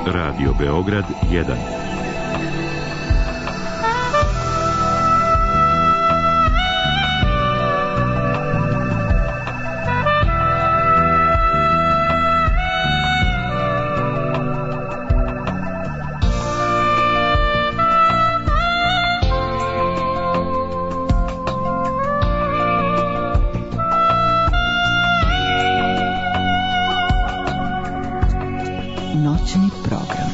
Radio Beograd 1. Noćni program.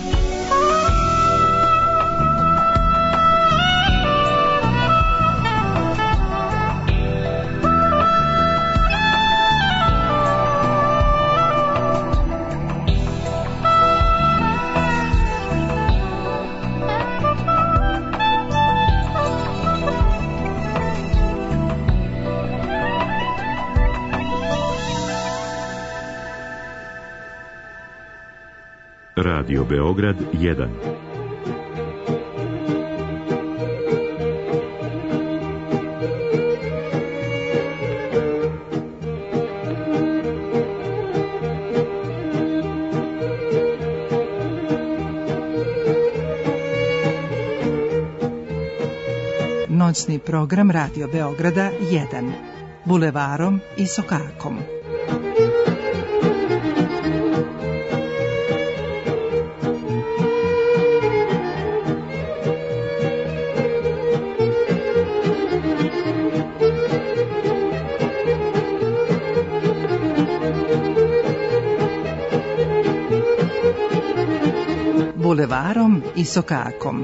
Radio Beograd 1. Noćni program Radio Beograda 1. Bulevarom i Sokakom. Bulevarom i Sokakom.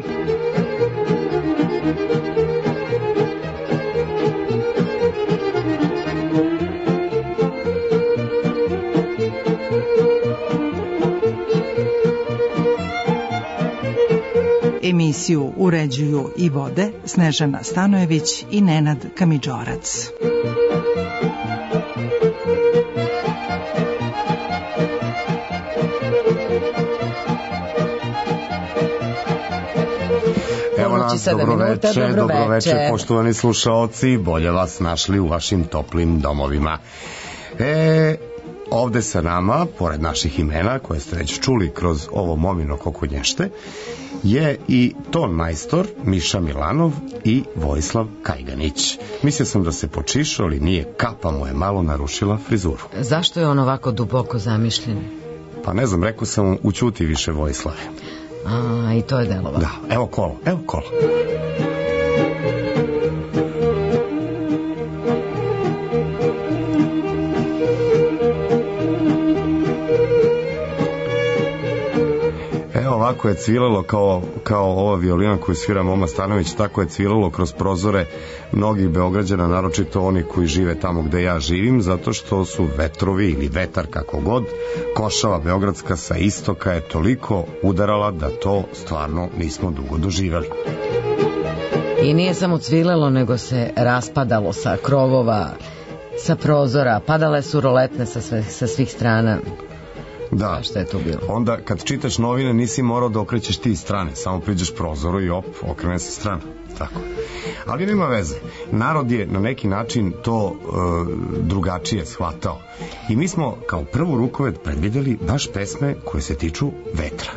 Emisiju uređuju i vode Snežana Stanojević i Nenad Kamidžorac. Evo nas, dobro veče, poštovani slušaoci, bolje vas našli u vašim toplim domovima. Ovde sa nama, pored naših imena, koje ste već čuli kroz ovo momino kokonješte, je i ton majstor Miša Milanov i Vojislav Kajganić. Mislio sam da se počišao, ali nije, kapa mu je malo narušila frizuru. Zašto je on ovako duboko zamišljen? Pa ne znam, rekao sam mu, ućuti više, Vojislave. A, i to je delovalo. Da, evo kolo. Ovako je cvilalo kao ova violina koju svira Moma Stanović, tako je cvilalo kroz prozore mnogih Beograđana, naročito oni koji žive tamo gde ja živim, zato što su vetrovi ili vetar kako god, košava beogradska sa istoka je toliko udarala da to stvarno nismo dugo doživjeli. I nije samo cvilalo, nego se raspadalo sa krovova, sa prozora, padale su roletne sa svih strana. Da, šta je to bilo? Onda kad čitaš novine nisi morao da okrećeš ti strane, samo priđeš prozoru i okrene se strana. Tako. Ali nema veze. Narod je na neki način to drugačije shvatao. I mi smo kao prvu rukovet predvidjeli baš pesme koje se tiču vetra.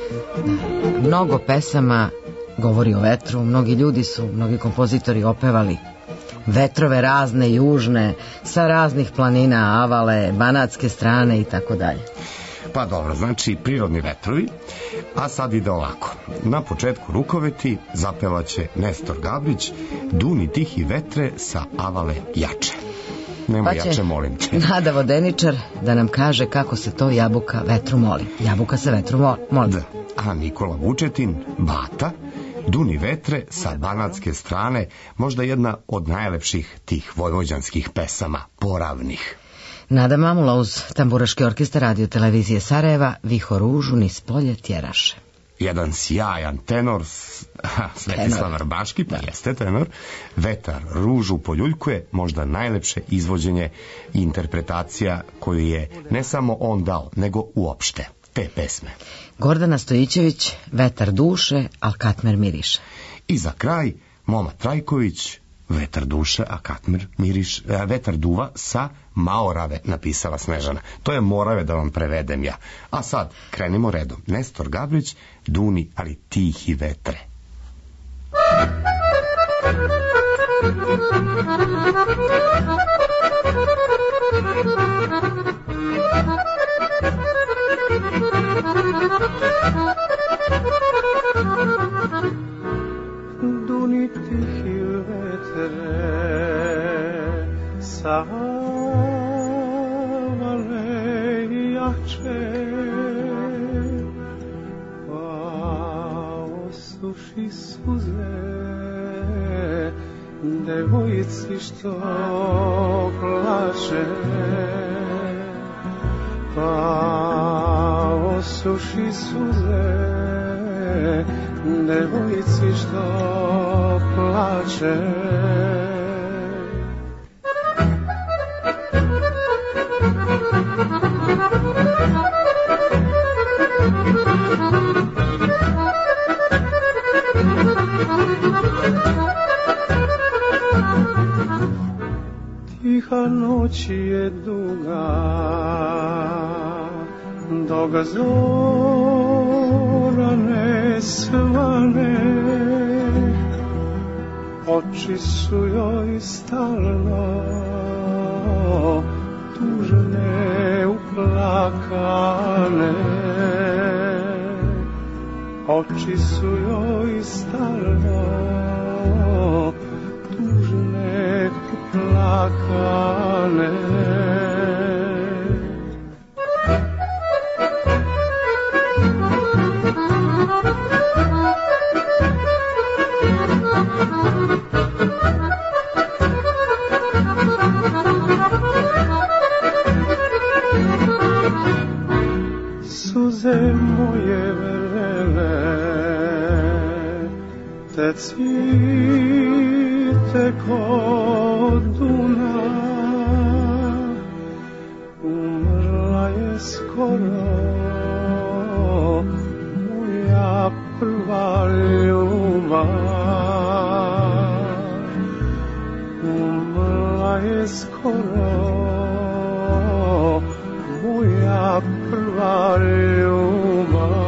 Mnogo pesama govori o vetru, mnogi kompozitori opevali vetrove razne, južne, sa raznih planina, Avale, Banatske strane i tako dalje. Pa dobro, znači prirodni vetrovi, a sad ide ovako. Na početku rukoveti zapevaće Nestor Gabrić Duni tihi vetre sa Avale jače. Nema jače, molim te. Nada Vodeničar da nam kaže kako se to jabuka vetru moli. Jabuka se vetru moli. Da. A Nikola Vučetin, Bata, Duni vetre sa Banatske strane, možda jedna od najlepših tih vojvođanskih pesama, poravnih. Nada Mamula uz Tamburaški orkestar Radio Televizije Sarajeva Viho ružu niz polje tjeraše. Jedan sjajan tenor, Svetislav Vrbaški, pa jeste tenor, Vetar ružu poljuljkuje, možda najlepše izvođenje i interpretacija koju je ne samo on dao, nego uopšte te pesme. Gordana Stojićević, Vetar duše, al katmer miriše. I za kraj Moma Trajković, vetar duše, a Katmir vetar duva sa Maorave, napisala Snežana. To je Morave, da vam prevedem ja. A sad, krenimo redom. Nestor Gabrić, Duni, ali tihi vetre. Duni tihi vetre, savale jače, pa osuši suze devojci što plače, pa osuši suze devojci što plače. Tiha noć je duga, dok zora ne svane, oči su joj stalno tužne, uplakane, oči su joj stalno tužne, uplakane. Suze moje vrele, te cvite kod Duna, umrla je skoro moja prva ljubav, umrla je skoro moja prva ljubav.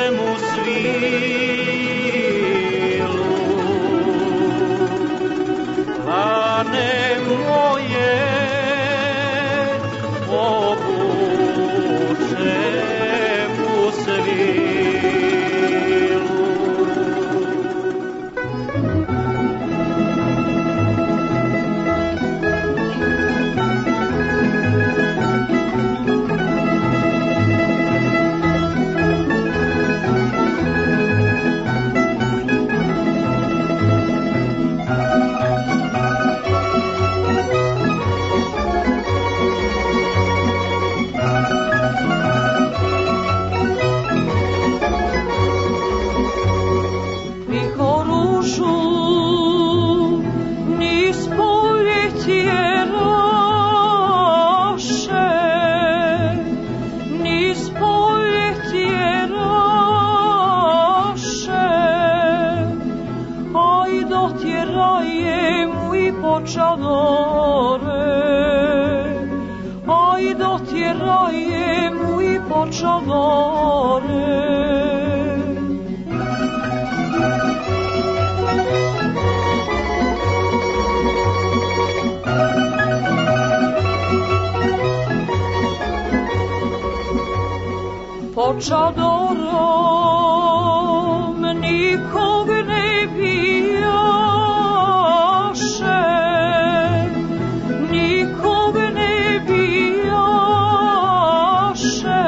njemu svilu. Lane moje obuče mu svilu. Počadorom nikog ne bijaše, nikog ne bijaše,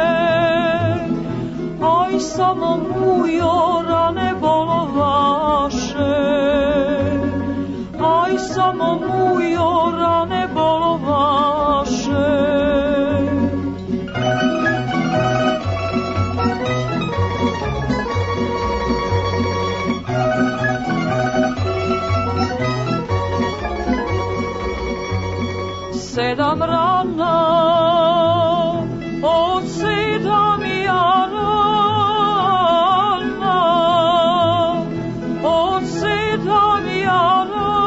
aj samo mujo rane bolovaše, aj samo mujo rane bolovaše. Sedam rana, od sedam ja rana, od sedam ja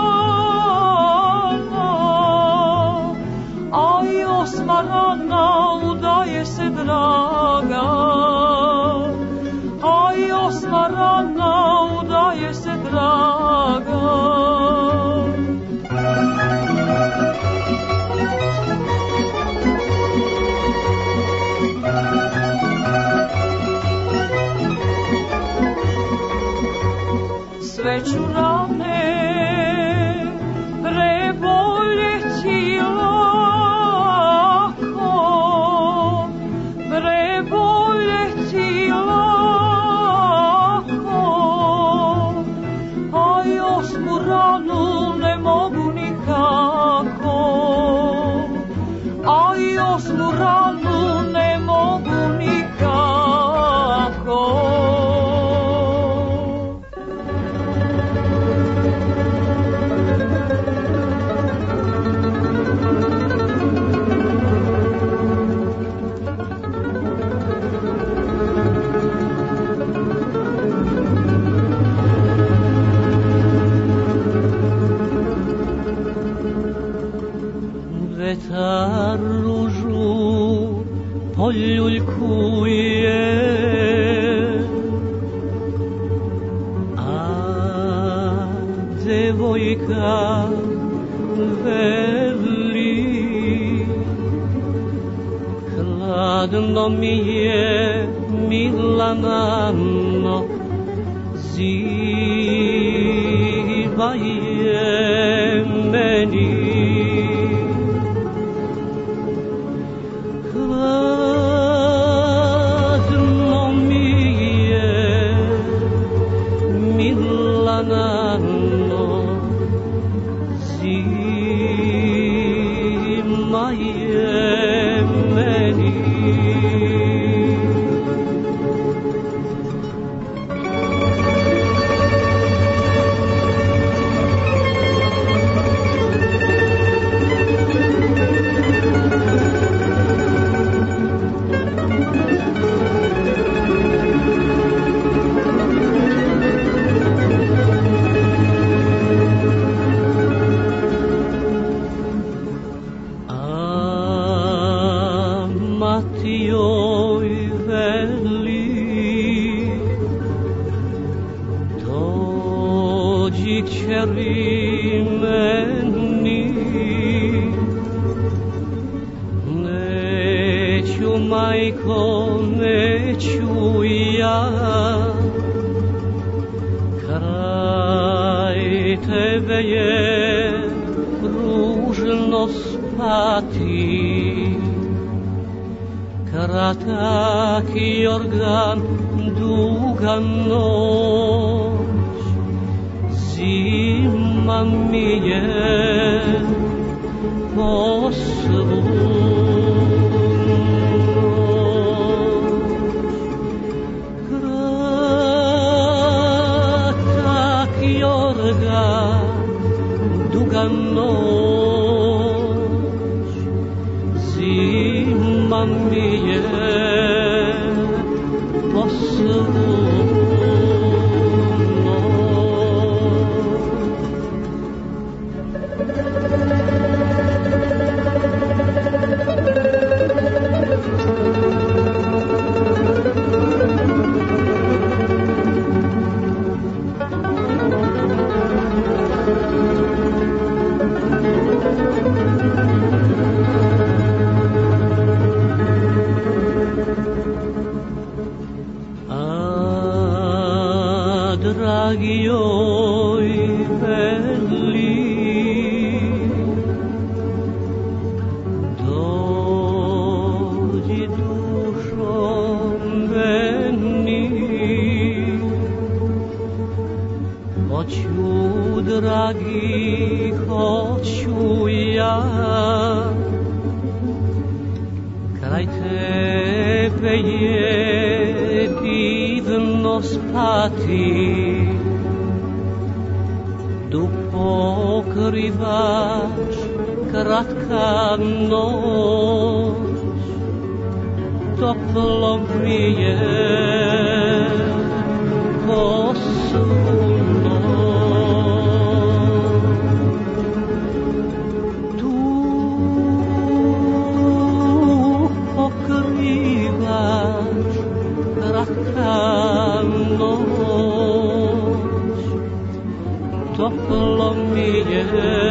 rana, a i osma rana udaje se draga, a i osma rana udaje se draga. Sveću rane preboljeti lako, preboljeti lako, a i osmu ranu ne mogu nikako, a i osmu ranu ne mogu nikako. Vetar ružu poljuljkuje, a devojka veli, hladno mi je Milanano, ziva je meni. Hladno mi je Milanano, zima je meni. vjeri meni. Neću, majko, neću ja kraj tebe je ružno spati. Kratak jorgan, duga noć, zima mi je po svu noć. Kratak jorgan, duga noć, zima mi je po svu dragi joj veli, dođi dušo meni. Hoću, dragi, hoću ja kraj tebe je divno spati. Dug pokrivač, kratka noć, toplo mi je po svu noć. Dug pokrivač, kratka noć, toplo mi je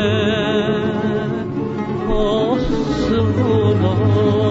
po svu noć.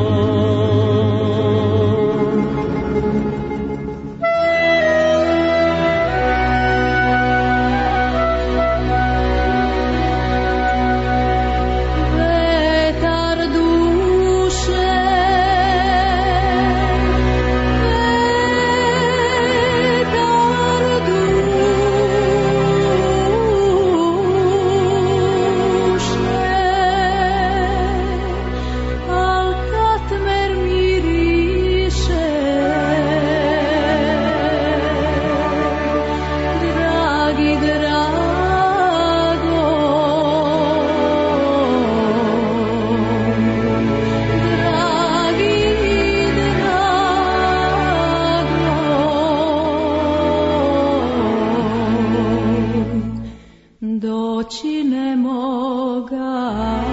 Doći ne mogaše.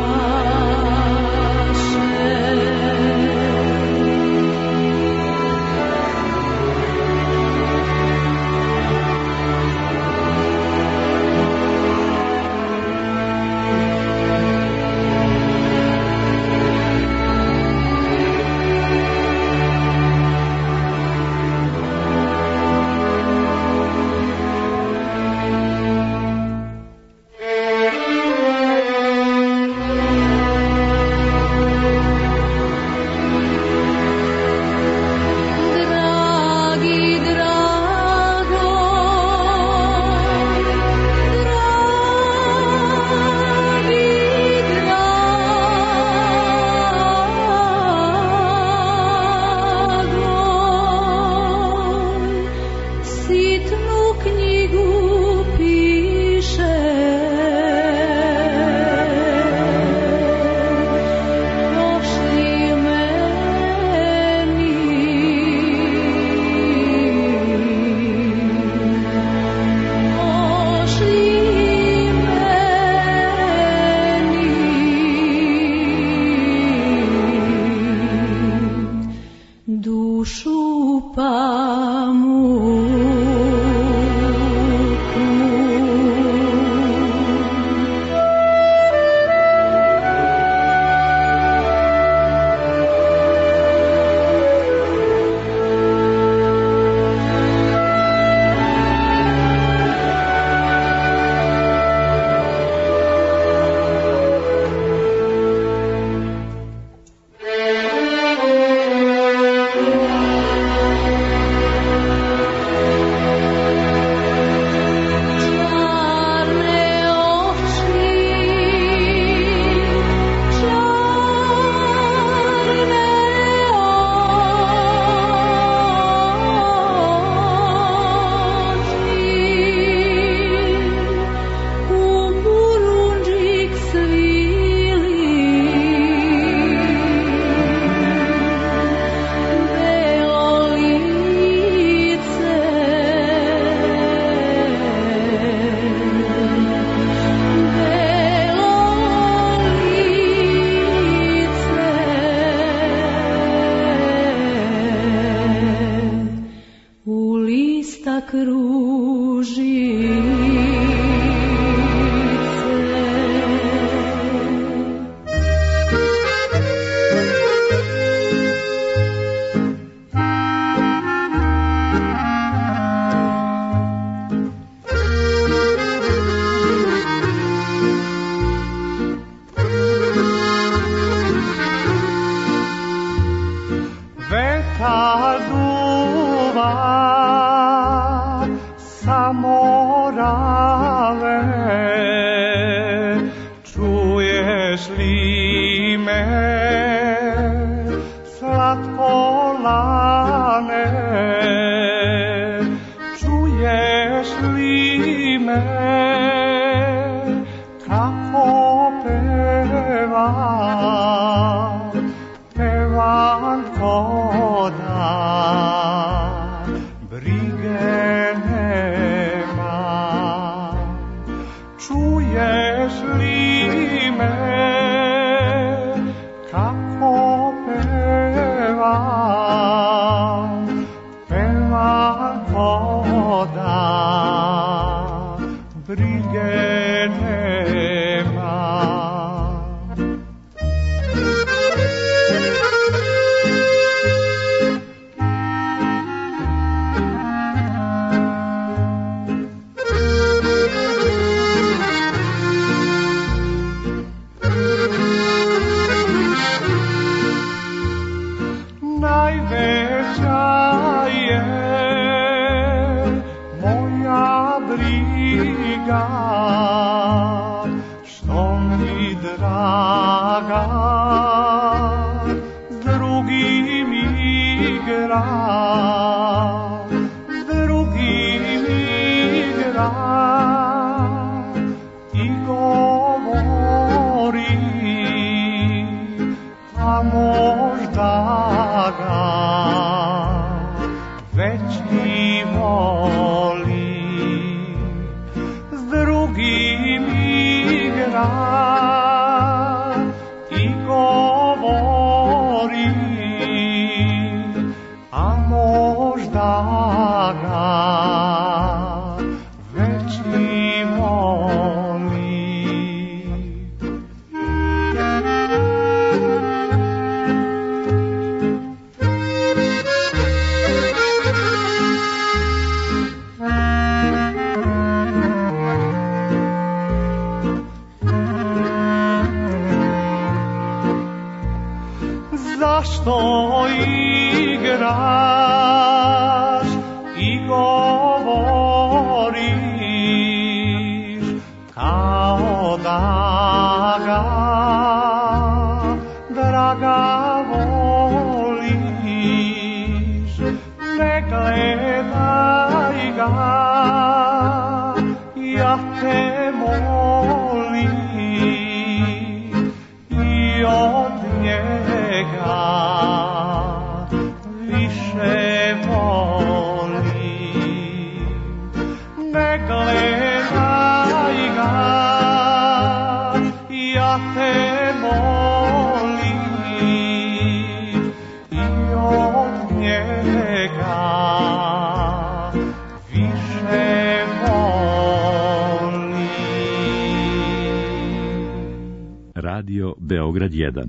Radio Beograd 1.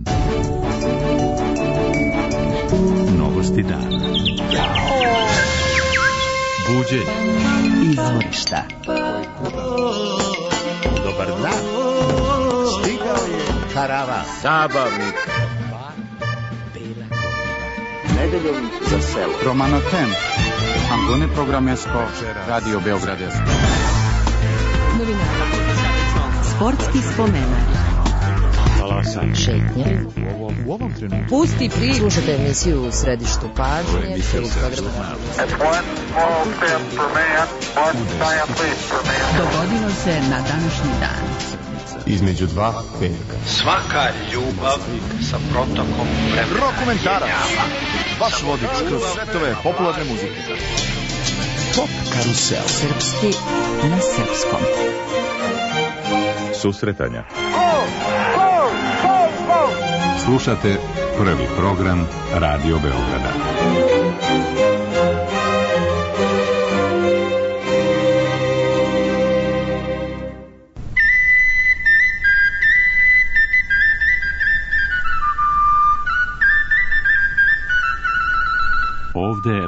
Novosti dana. Buđenje. Izvorišta. Dobar dan. Stigao je karavan. Zabavnik. Nedeljom za selo. Romano Tem. Antone Programesko. Radio Beograd 1. Sportski spomenak. Šetnje. U ovom trenutku. Pusti pri. Slušajte emisiju u središtu pažnje. Dogodilo se na današnji dan. Između dva petka. Svaka ljubav sa protokom vremena. Rokomentarac. Vaš vodič kroz svetove popularne muzike. Pop karusel. Srpski na srpskom. Susretanja. Slušate prvi program Radio Beograda.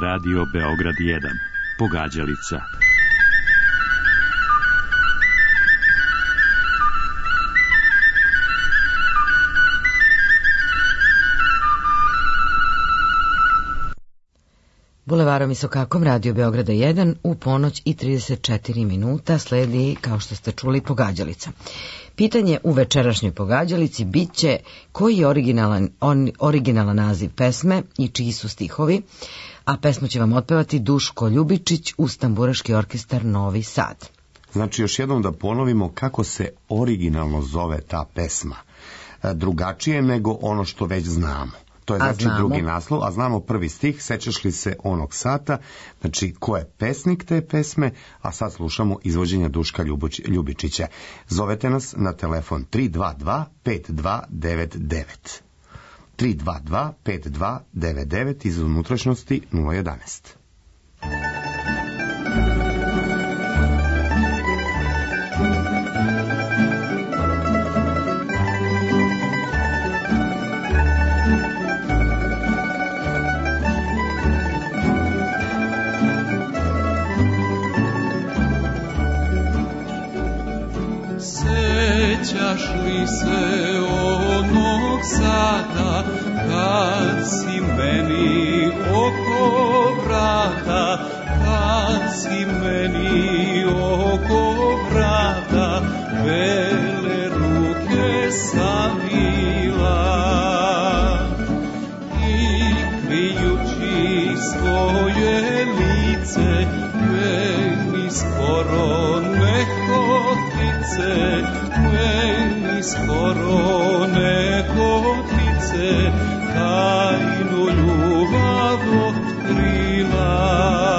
Radio Beograd 1. Pogađalica. Bulevarom i sokakom Radio Beograda 1 u ponoć i 34 minuta sledi, kao što ste čuli, pogađalica. Pitanje u večerašnjoj pogađalici bit će koji je originalan naziv pesme i čiji su stihovi, a pesmu će vam otpevati Duško Ljubičić uz Tamburaški orkestar Novi Sad. Znači, još jednom da ponovimo kako se originalno zove ta pesma. Drugačije nego ono što već znamo. To je znači drugi naslov, a znamo prvi stih, sećaš li se onog sata, znači ko je pesnik te pesme, a sad slušamo izvođenja Duška Ljubičića. Zovete nas na telefon 322-5299. 322-5299 iz unutrašnjosti 011. Sjećaš li se onog sata kad si meni oko vrata, kad si meni oko vrata bele ruke savila i krijući svoje lice meni skoro nehotice, meni skoro nehotice tajnu ljubav otkrila.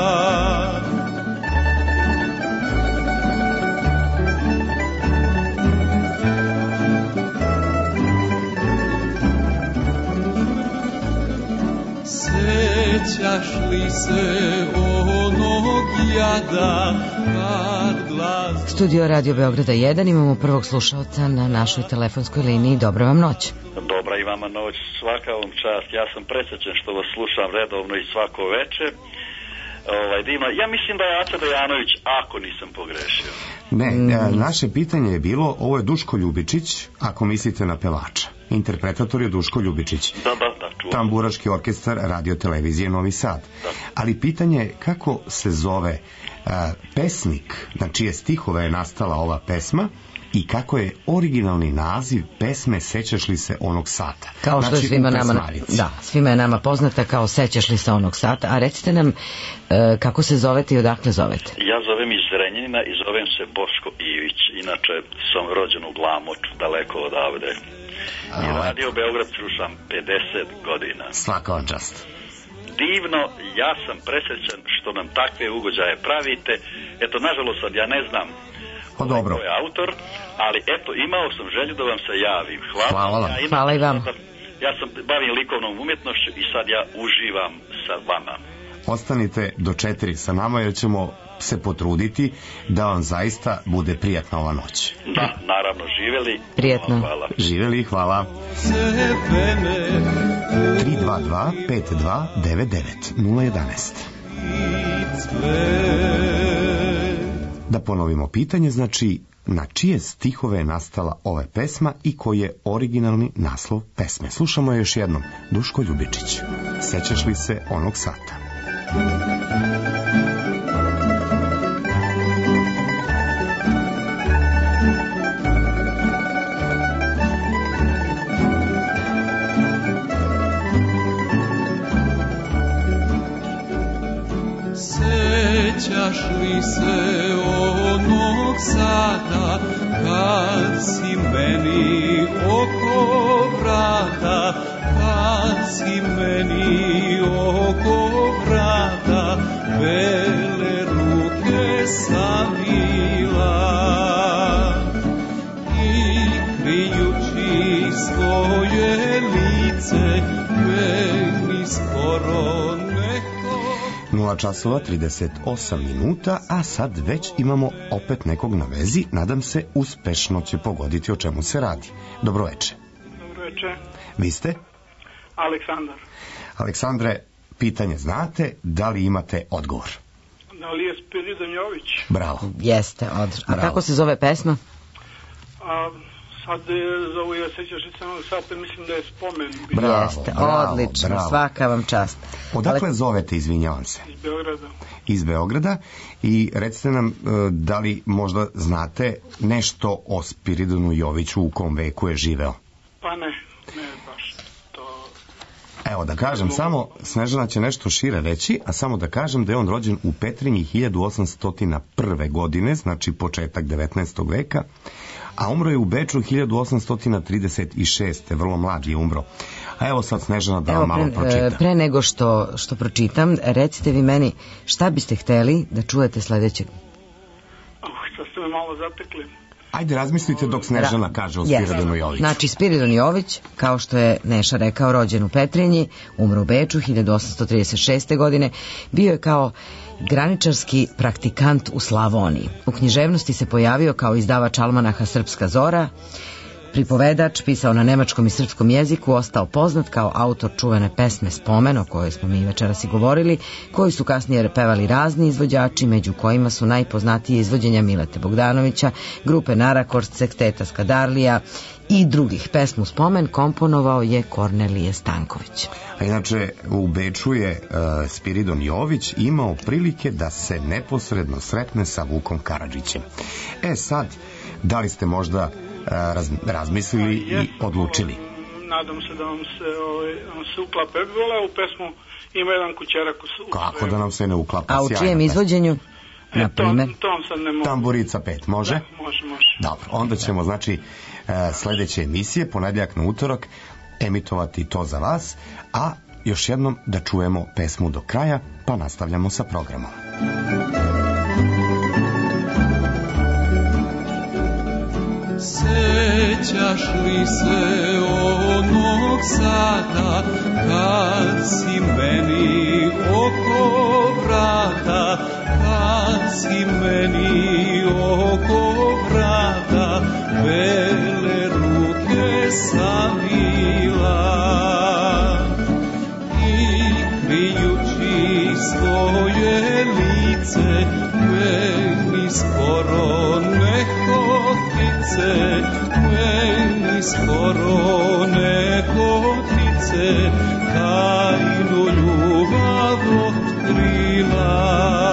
Sjećaš li se onog jada kad glas... Studio Radio Beograda 1, imamo prvog slušalca na našoj telefonskoj liniji. Dobra vam noć. Dobra i vama noć, svaka vam čast. Ja sam presrećen što vas slušam redovno i svako veče. Dima, ja mislim da je Aca Dejanović, ako nisam pogrešio. Ne, naše pitanje je bilo, ovo je Duško Ljubičić, ako mislite na pevača. Interpretator je Duško Ljubičić. Da, čuvam. Tamburaški orkestar Radio Televizije Novi Sad. Da. Ali pitanje je kako se zove pesnik, na čije stihove je nastala ova pesma, i kako je originalni naziv pesme Sećaš li se onog sata. Kao što znači, je svima je nama poznata kao Sećaš li se onog sata. A recite nam kako se zovete i odakle zovete? Ja zovem iz Zrenjanina i zovem se Boško Ivić. Inače sam rođen u Glamoču, daleko odavde. I Radio Beograd slušam 50 godina. Svaka vam čast. Divno, ja sam presrećan što nam takve ugođaje pravite. Eto, nažalost sad ja ne znam dobro. Ko je autor, ali eto, imao sam želju da vam se javim. Hvala vam. Hvala i vam. Ja sam bavim likovnom umjetnošću i sad ja uživam sa vama. Ostanite do 4 sa nama jer ćemo se potruditi da vam zaista bude prijatna ova noć. Da, naravno, živeli. Prijetno. Hvala. Živeli, hvala. 322-5299-011. Da ponovimo pitanje, znači, na čije stihove je nastala ova pesma i koji je originalni naslov pesme. Slušamo je još jednom. Duško Ljubičić. Sećaš li se onog sata? Sećaš li se onog sata kad si meni oko vrata, kad si meni oko vrata bele ruke savila i krijući svoje lice meni skoro neko... 0 časova 38 minuta, a sad već imamo opet nekog na vezi. Nadam se uspešno će pogoditi o čemu se radi. Dobro večer. Dobro večer. Vi ste? Aleksandar. Aleksandre, pitanje znate, da li imate odgovor? Da li je Spiridon Jović? Bravo. Jeste, a kako se zove pesma? Sad zovu je Sećaš se onog sata, mislim da je Spomen. Jeste, odlično, svaka vam čast. Odakle zovete, izvinjavam se? Iz Beograda. Iz Beograda. I recite nam, da li možda znate nešto o Spiridonu Joviću, u kom veku je živeo? Pa ne baš. Evo da kažem, samo Snežana će nešto šire reći, a samo da kažem da je on rođen u Petrinji 1801. godine, znači početak 19. veka, a umro je u Beču 1836. Vrlo mlad je umro. A evo sad Snežana da vam malo pročita. Pre nego što pročitam, recite vi meni šta biste hteli da čujete sledećeg? Sad ste me malo zatekli. Ajde, razmislite dok Snežana kaže o Spiridonu Joviću. Znači, Spiridon Jović, kao što je Neša rekao, rođen u Petrinji, umro u Beču 1836. godine, bio je kao graničarski praktikant u Slavoniji. U književnosti se pojavio kao izdavač almanaha Srpska zora, pripovedač, pisao na nemačkom i srpskom jeziku, ostao poznat kao autor čuvene pesme Spomen, o kojoj smo mi večeras i govorili, koju su kasnije pevali razni izvođači, među kojima su najpoznatije izvođenja Milete Bogdanovića, grupe Narakorst, Sekteta Skadarlija i drugih. Pesmu Spomen komponovao je Kornelije Stanković. A inače, u Beču je Spiridon Jović imao prilike da se neposredno sretne sa Vukom Karadžićem. Sad, da li ste možda razmislili i odlučili? Nadam se da vam se uklape. Voleo u pesmu Ima jedan kućerak. Kako da nam se ne uklapa? A u čijem izvođenju? Na primer? To vam sad ne mogu. Tamburica 5, može? Da, može. Dobro, onda ćemo, znači, sledeće emisije, ponedjeljak na utorak, emitovati to za vas, a još jednom da čujemo pesmu do kraja, pa nastavljamo sa programom. Sećaš li se onog sata kad si meni oko vrata, kad si meni oko vrata bele ruke savila i krijući svoje lice meni skoro meni skoro nekotice tajnu ljubav otkrila.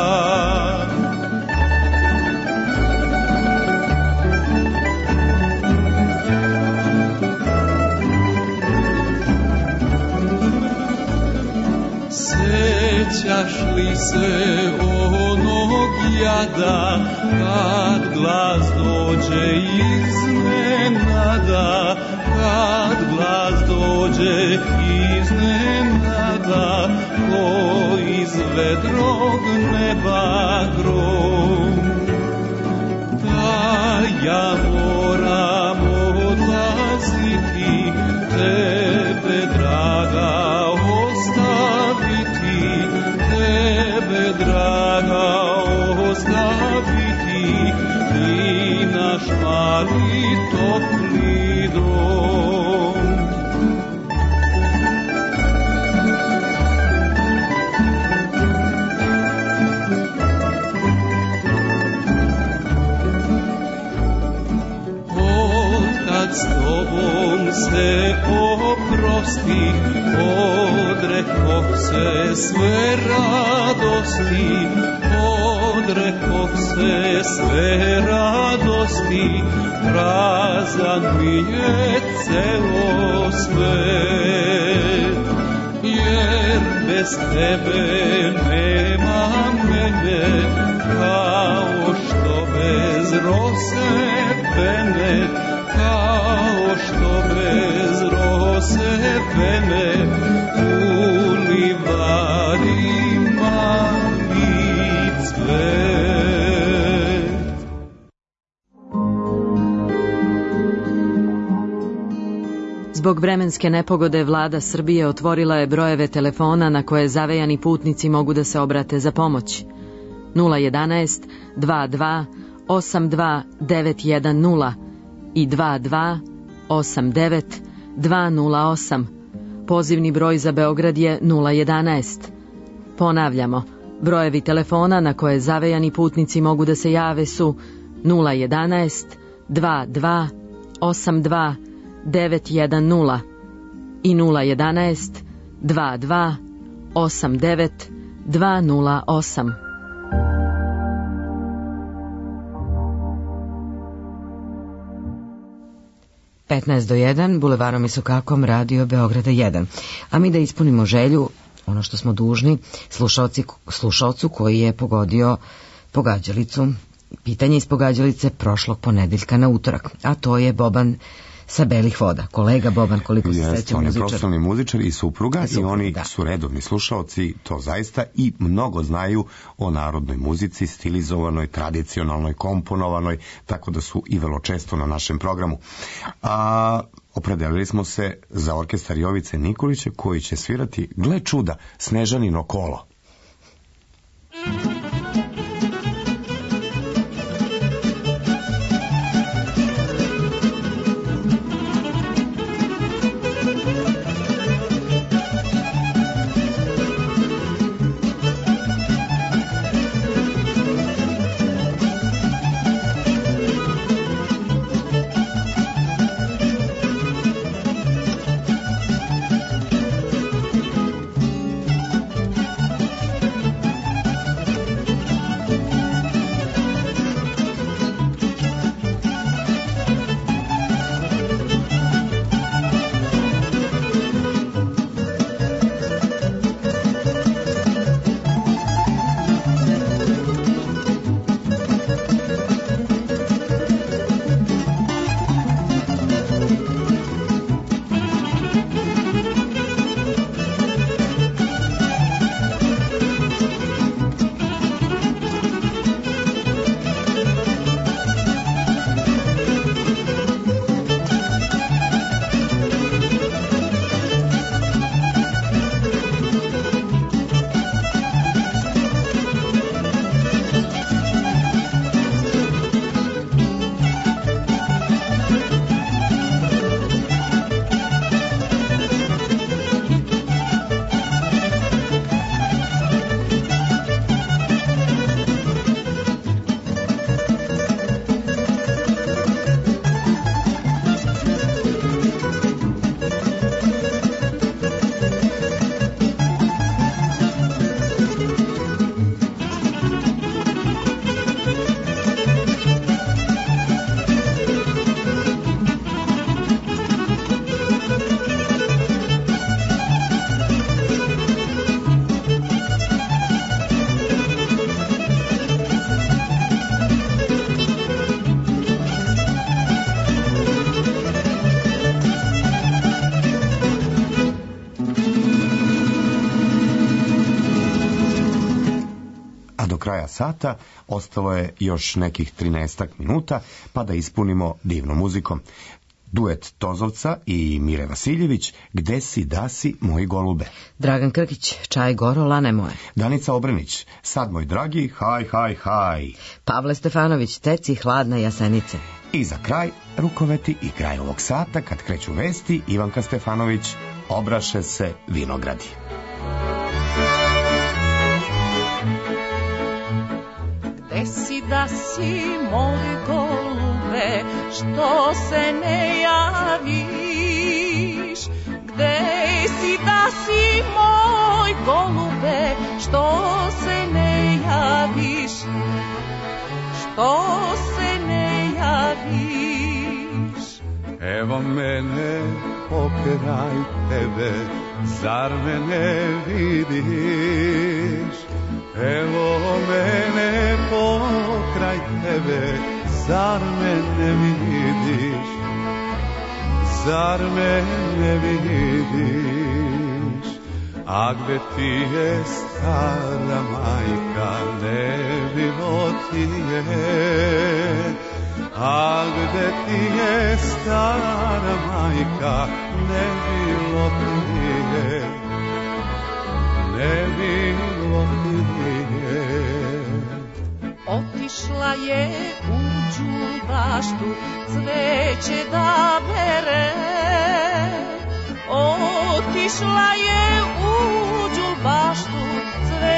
Sećaš li se onog jada kad glas dođe iznenada, kad glas dođe iznenada, ko iz vedrog neba grom. Da ja moram odlaziti, tebe draga ostaviti, tebe draga ostaviti i naš mali topli dom. Otkad s tobom se oprosti, odrekoh se sve radosti, odrekoh se sve radosti, prazan mi je celo svet. Jer bez tebe nema mene, kao što bez rose pene, kao što bez rose pene, u livarima i cvet. Zbog vremenske nepogode Vlada Srbije otvorila je brojeve telefona na koje zavejani putnici mogu da se obrate za pomoć. 011 22 82 910 i 22 89 208. Pozivni broj za Beograd je 011 Ponavljamo, brojevi telefona na koje zavejani putnici mogu da se jave su 011 22 82 910 i 011 22 89 208. Petnaest do 1, bulevarom i sokakom, Radio Beograda 1. A mi da ispunimo želju, ono što smo dužni, slušalcu koji je pogodio pogađalicu, pitanje iz pogađalice prošlog ponedeljka na utorak, a to je Boban sa Belih voda. Kolega Boban, koliko se seća muzičar. On je profesionalni muzičar i supruga i oni su redovni slušaoci, to zaista, i mnogo znaju o narodnoj muzici, stilizovanoj, tradicionalnoj, komponovanoj, tako da su i vrlo često na našem programu. A opredelili smo se za orkestar Jovice Nikolića koji će svirati, gle čuda, Snežanino kolo. Kraja sata ostalo je još nekih 13 minuta pa da ispunimo divnom muzikom. Duet Tozovca i Mire Vasiljević, Gde si da si moji golube. Dragan Krkić, Čaj goro, lane moje. Danica Obrenić, Sad moj dragi, haj, haj, haj. Pavle Stefanović, Teci hladna Jasenice. I za kraj, rukoveti i kraj ovog sata, kad kreću vesti, Ivanka Stefanović, Obraše se vinogradi. Gde si da si moj golube, što se ne javiš? Gde si da si moj golube, što se ne javiš? Što se ne javiš? Evo mene pokraj tebe, zar me ne vidiš? Evo mene pokraj tebe, zar me ne vidiš? Zar me ne vidiš? A gde ti je stara majka, ne bilo ti je. A gde ti je stara majka, ne bilo ti je. Ne bilo ti je. Otišla je u đulbaštu cveće da bere. Otišla je u đulbaštu cveće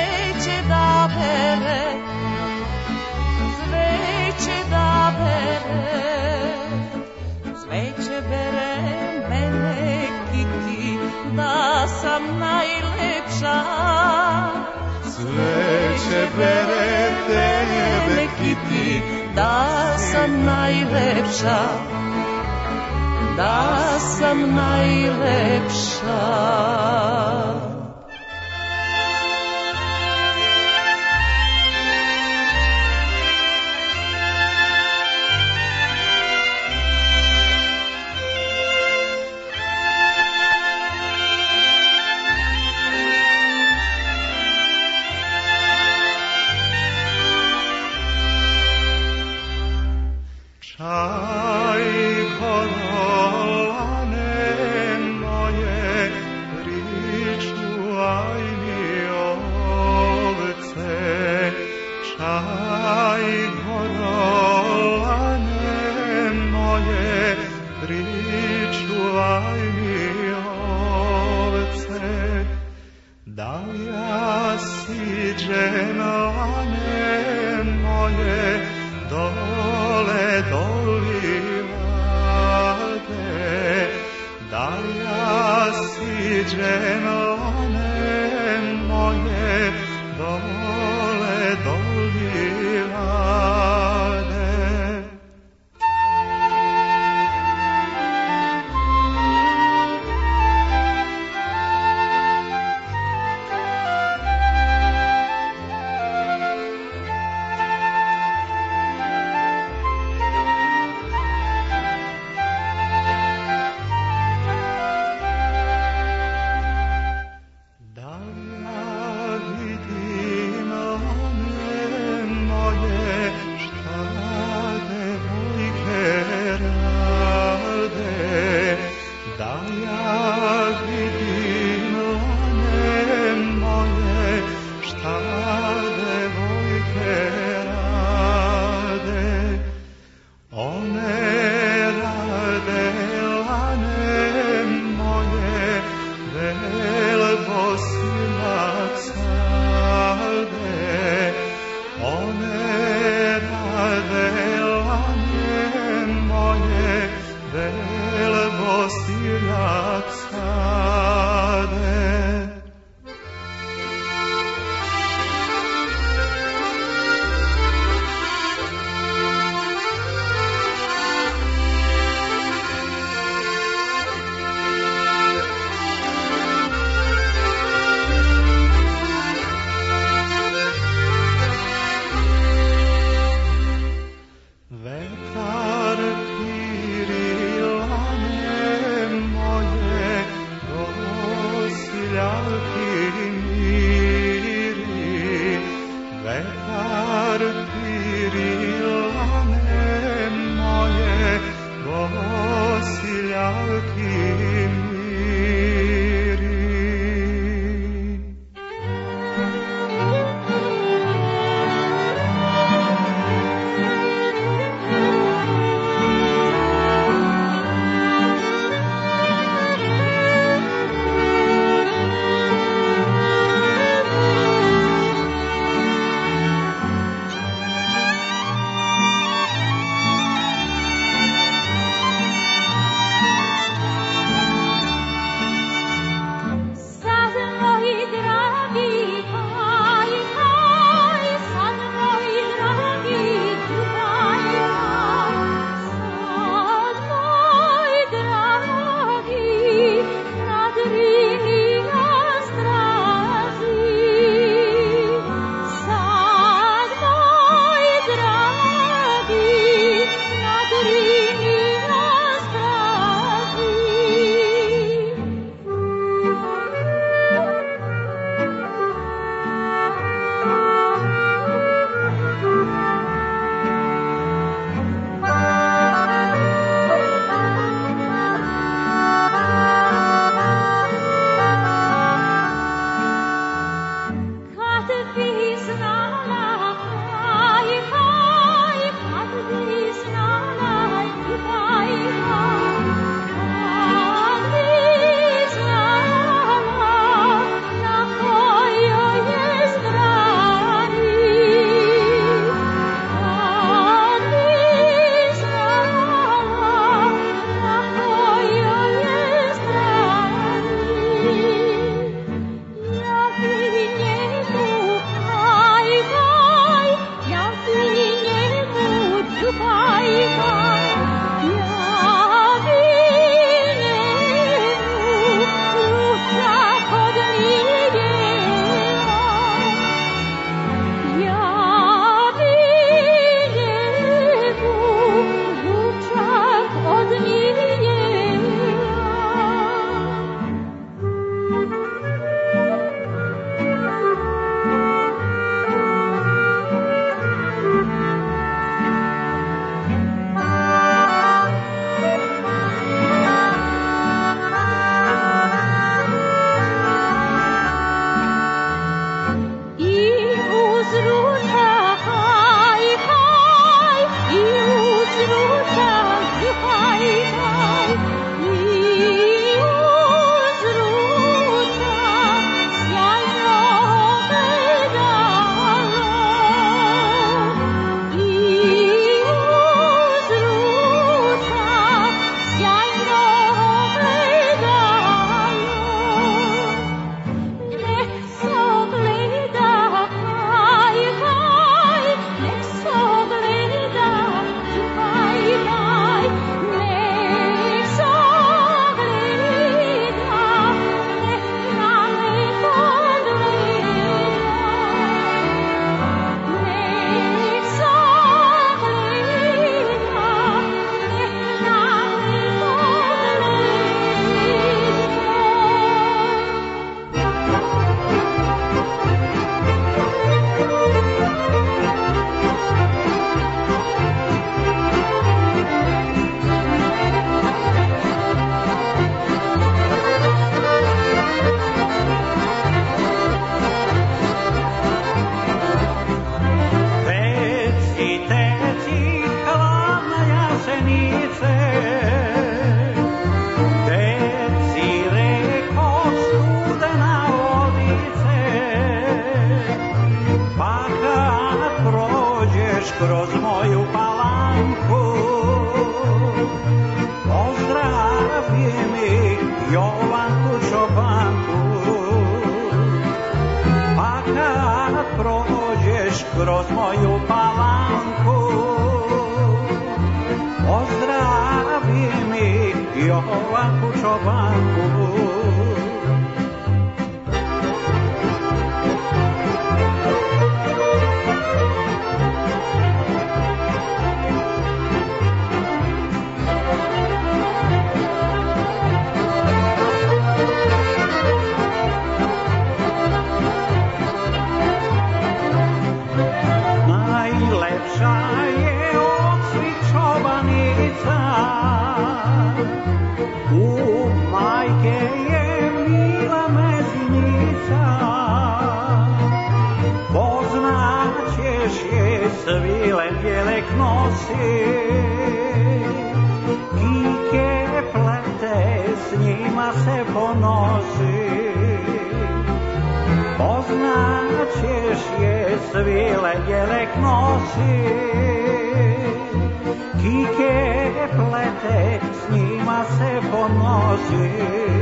pere tebe kiti, da sam najlepša, da sam najlepša. prođeš kroz moju palanku, pozdravi mi Jovanku Čobanku. Pa kad prođeš kroz moju palanku, pozdravi mi Jovanku Čobanku. U majke je mila mezimica, poznaćeš je svile bijelek nosi, kike plete s njima se ponosi. Poznaćeš je svile bijelek nosi, kike plete, s njima se ponosi.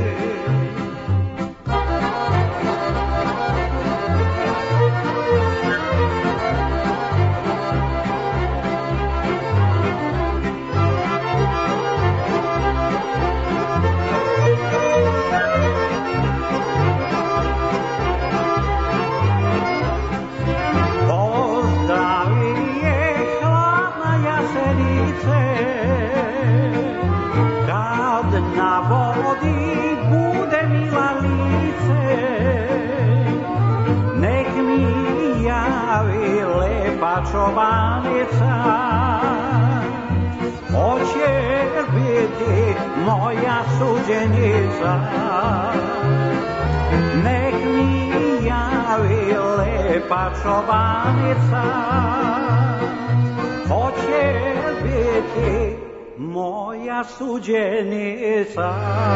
Čobanica, hoće biti moja suđenica. Nek mi javi lepa čobanica, hoće biti moja suđenica.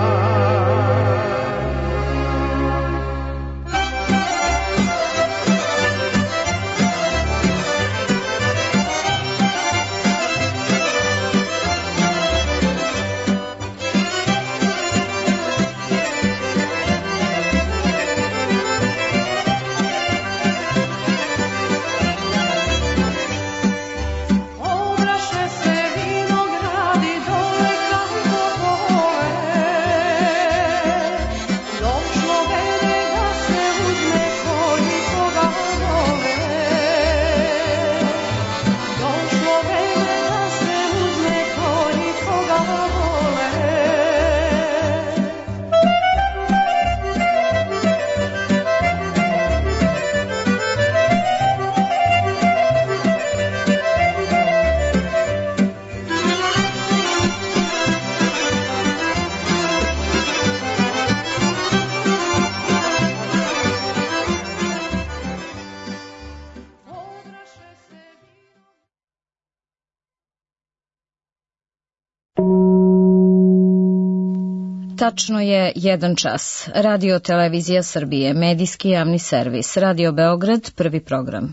Tačno je 1 čas. Radio Televizija Srbije, medijski javni servis, Radio Beograd, prvi program.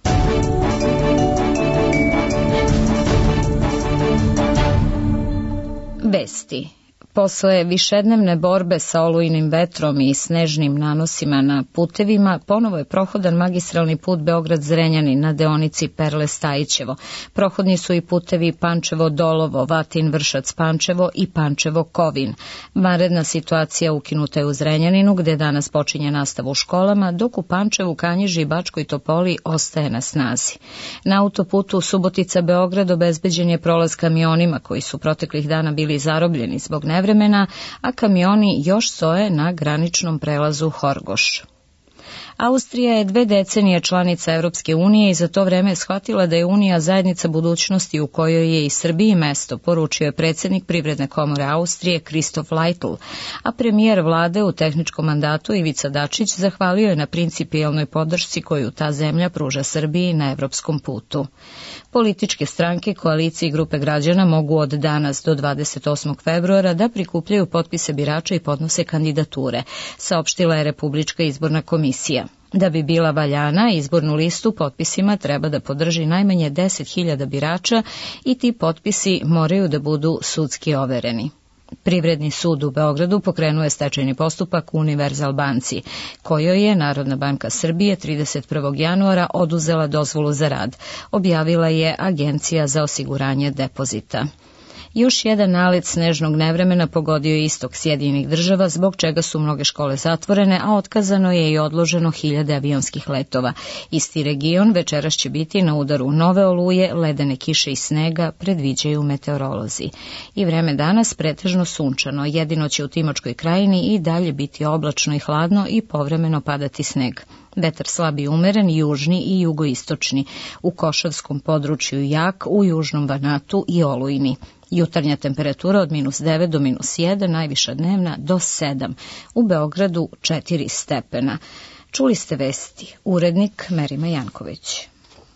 Vesti. Posle višednevne borbe sa olujnim vetrom i snežnim nanosima na putevima, ponovo je prohodan magistralni put Beograd-Zrenjanin na deonici Perle-Stajićevo. Prohodni su i putevi Pančevo-Dolovo, Vatin-Vršac-Pančevo i Pančevo-Kovin. Vanredna situacija ukinuta je u Zrenjaninu, gde danas počinje nastava u školama, dok u Pančevu, Kanjiži i Bačkoj Topoli ostaje na snazi. Na autoputu Subotica-Beograd obezbeđen je prolaz kamionima koji su proteklih dana bili zarobljeni zbog nevremena, a kamioni još stoje na graničnom prelazu Horgoš. Austrija je 2 decenije članica Evropske unije i za to vreme je shvatila da je Unija zajednica budućnosti u kojoj je i Srbiji mesto, poručio je predsjednik Privredne komore Austrije Kristof Leitl, a premijer vlade u tehničkom mandatu Ivica Dačić zahvalio je na principijelnoj podršci koju ta zemlja pruža Srbiji na evropskom putu. Političke stranke, koalicije i grupe građana mogu od danas do 28. februara da prikupljaju potpise birača i podnose kandidature, saopštila je Republička izborna komisija. Da bi bila valjana, izbornu listu potpisima treba da podrži najmanje 10.000 birača i ti potpisi moraju da budu sudski overeni. Privredni sud u Beogradu pokrenuo je stečajni postupak Univerzal banci, kojoj je Narodna banka Srbije 31. januara oduzela dozvolu za rad, objavila je Agencija za osiguranje depozita. Još jedan nalet snežnog nevremena pogodio je istok Sjedinjenih država, zbog čega su mnoge škole zatvorene, a otkazano je i odloženo 1000 avionskih letova. Isti region večeras će biti na udaru nove oluje, ledene kiše i snega, predviđaju meteorolozi. I vreme danas pretežno sunčano, jedino će u Timočkoj krajini i dalje biti oblačno i hladno i povremeno padati sneg. Vetar slab i umeren, južni i jugoistočni, u Košavskom području jak, u južnom Banatu i olujni. Jutarnja temperatura od -9 do -1, najviša dnevna do 7. U Beogradu 4 stepena. Čuli ste vesti. Urednik Merima Janković.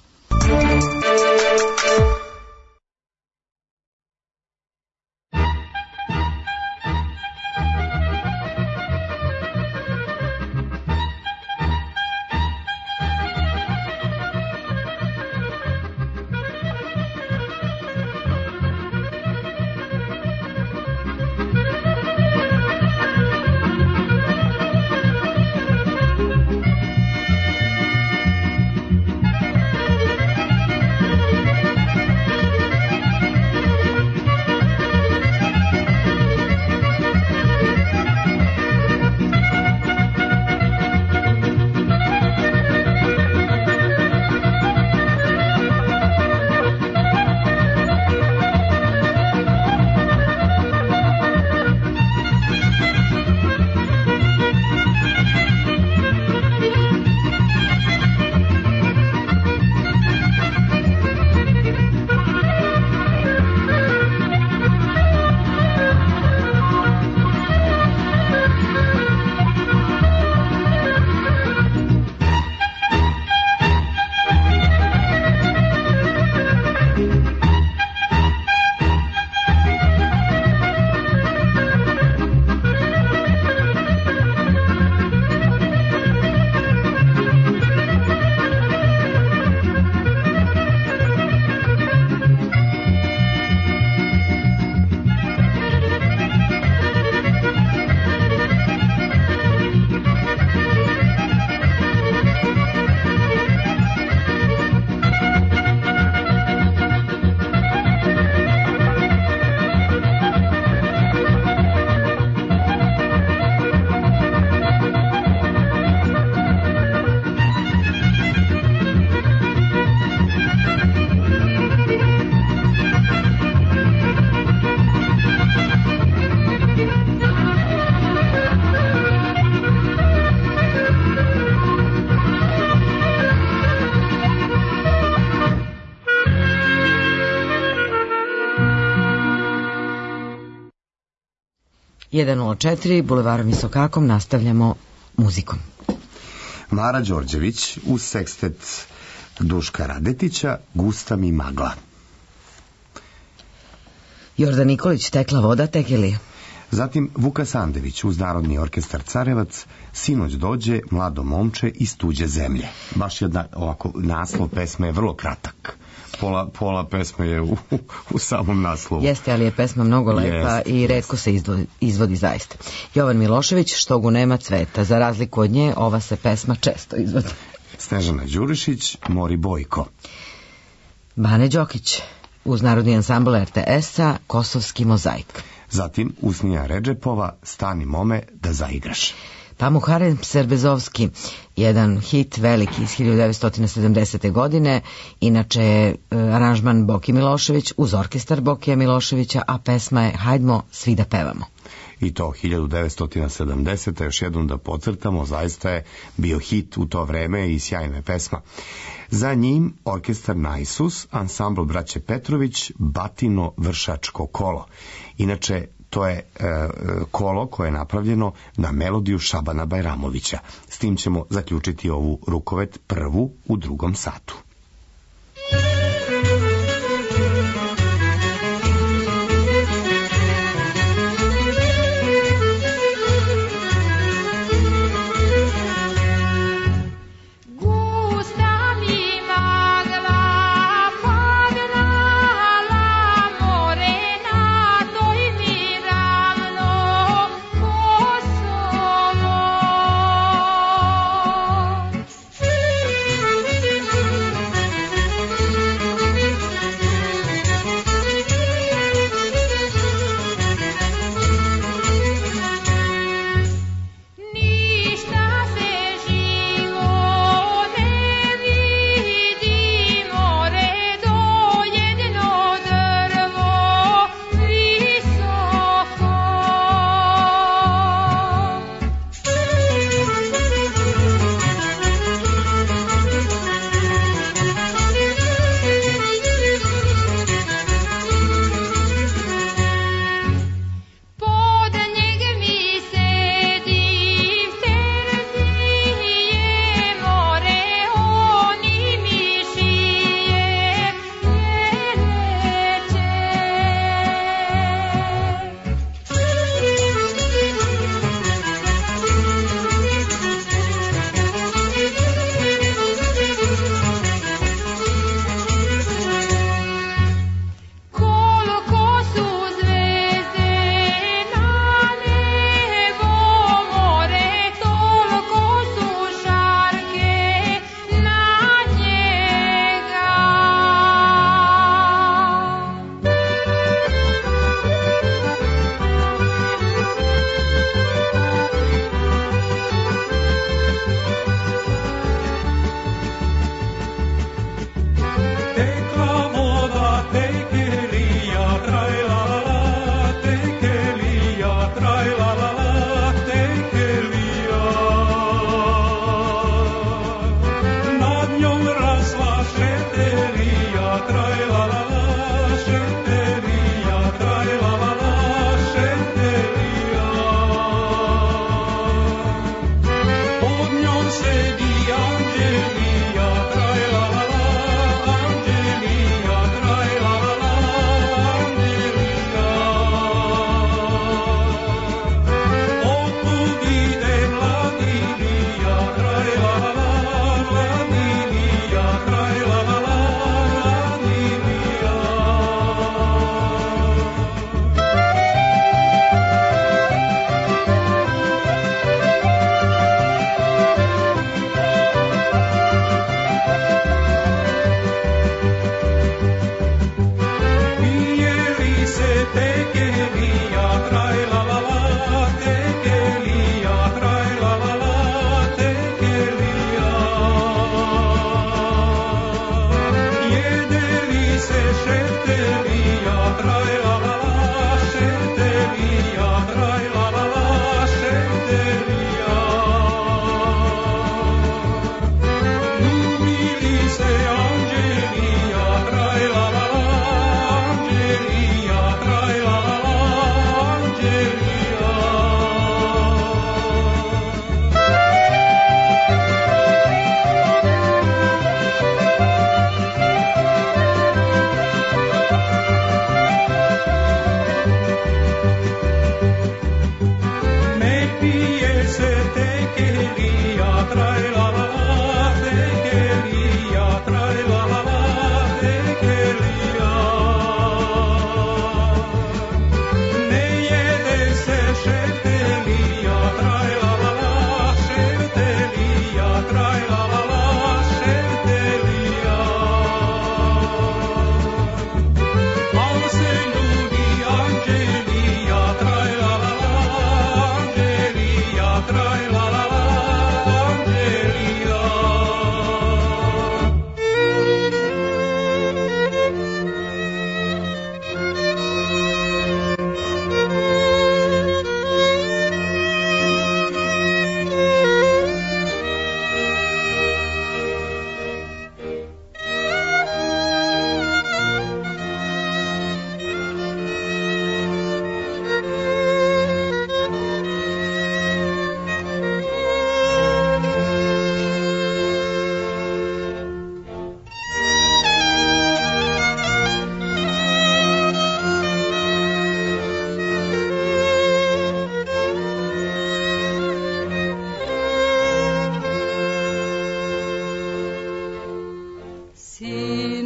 Bulevarom Visokakom nastavljamo muzikom. Mara Đorđević uz sekstet Duška Radetića, Gusta mi magla. Jordan Nikolić, Tekla voda, tekili. Zatim Vuka Sandević uz Narodni orkestar Carevac, Sinoć dođe mlado momče iz tuđe zemlje. Baš jedna ovako, naslov pesme je vrlo kratak. Pola pesme je u samom naslovu. Jeste, ali je pesma mnogo lepa i retko se izvodi zaista. Jovan Milošević, Štogu nema cveta. Za razliku od nje, ova se pesma često izvodi. Snežana Đurišić, Mori Bojko. Bane Đokić, uz Narodni ansambl RTS-a, Kosovski mozaik. Zatim Usnija Redžepova, Stani mome da zaigraš. Pa Muharrem Serbezovski, jedan hit veliki iz 1970. godine, inače je aranžman Boki Milošević uz orkestar Bokija Miloševića, a pesma je Hajdmo svi da pevamo. I to 1970. još jednom da podcrtamo, zaista je bio hit u to vreme i sjajna je pesma. Za njim orkestar Naisus, ansambl braće Petrović, Batino vršačko kolo. Inače, to je kolo koje je napravljeno na melodiju Šabana Bajramovića. S tim ćemo zaključiti ovu rukovet prvu u drugom satu.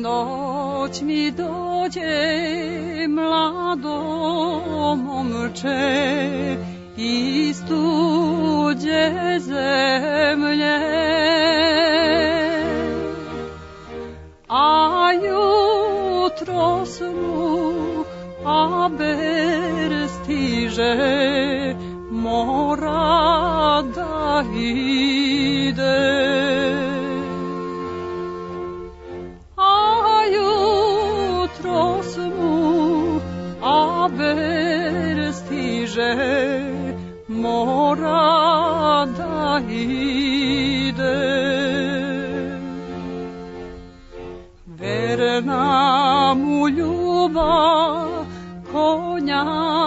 noć mi dođe mlado momče iz tuđe zemlje, a jutros mu aber stiže, mora da ide. Aber stiže, mora da ide. Verna mu ljubav konja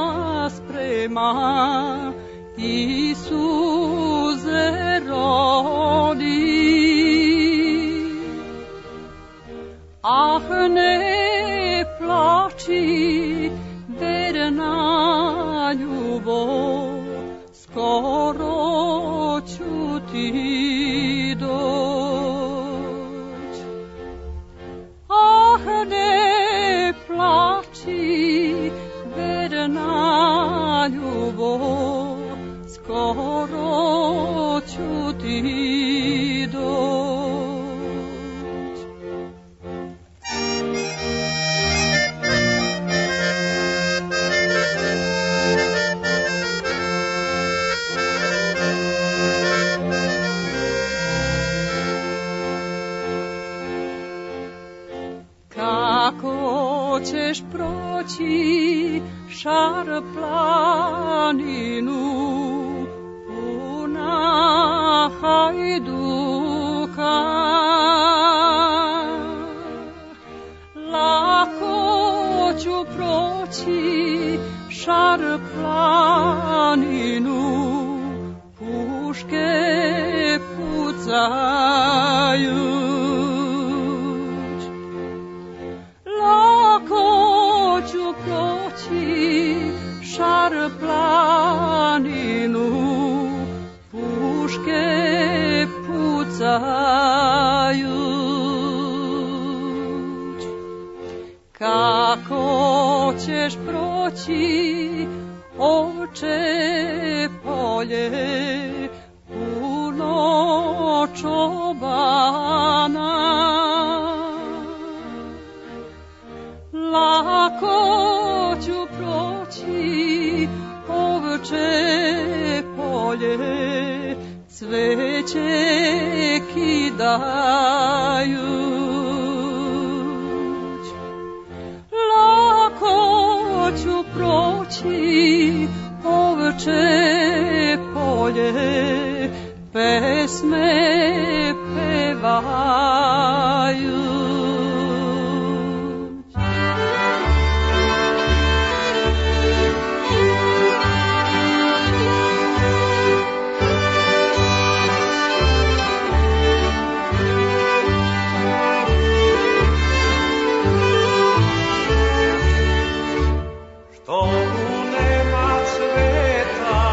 sprema i suze rodi. Ah, ne plači, verna ljubav, skoro ću ti doć. Ah, ne plači, verna ljubav, skoro ću ti doć. Kako ćeš proći šar planinu puna hajduka? Lako ću proći šar planinu, puške pucaju. Šar planinu, puške pucaju. Kako ćeš proći, oče, polje puno čobana? Lako ću proći, ovče polje, cveće kidaju. Lako ću proći, ovče polje, pesme pevaju.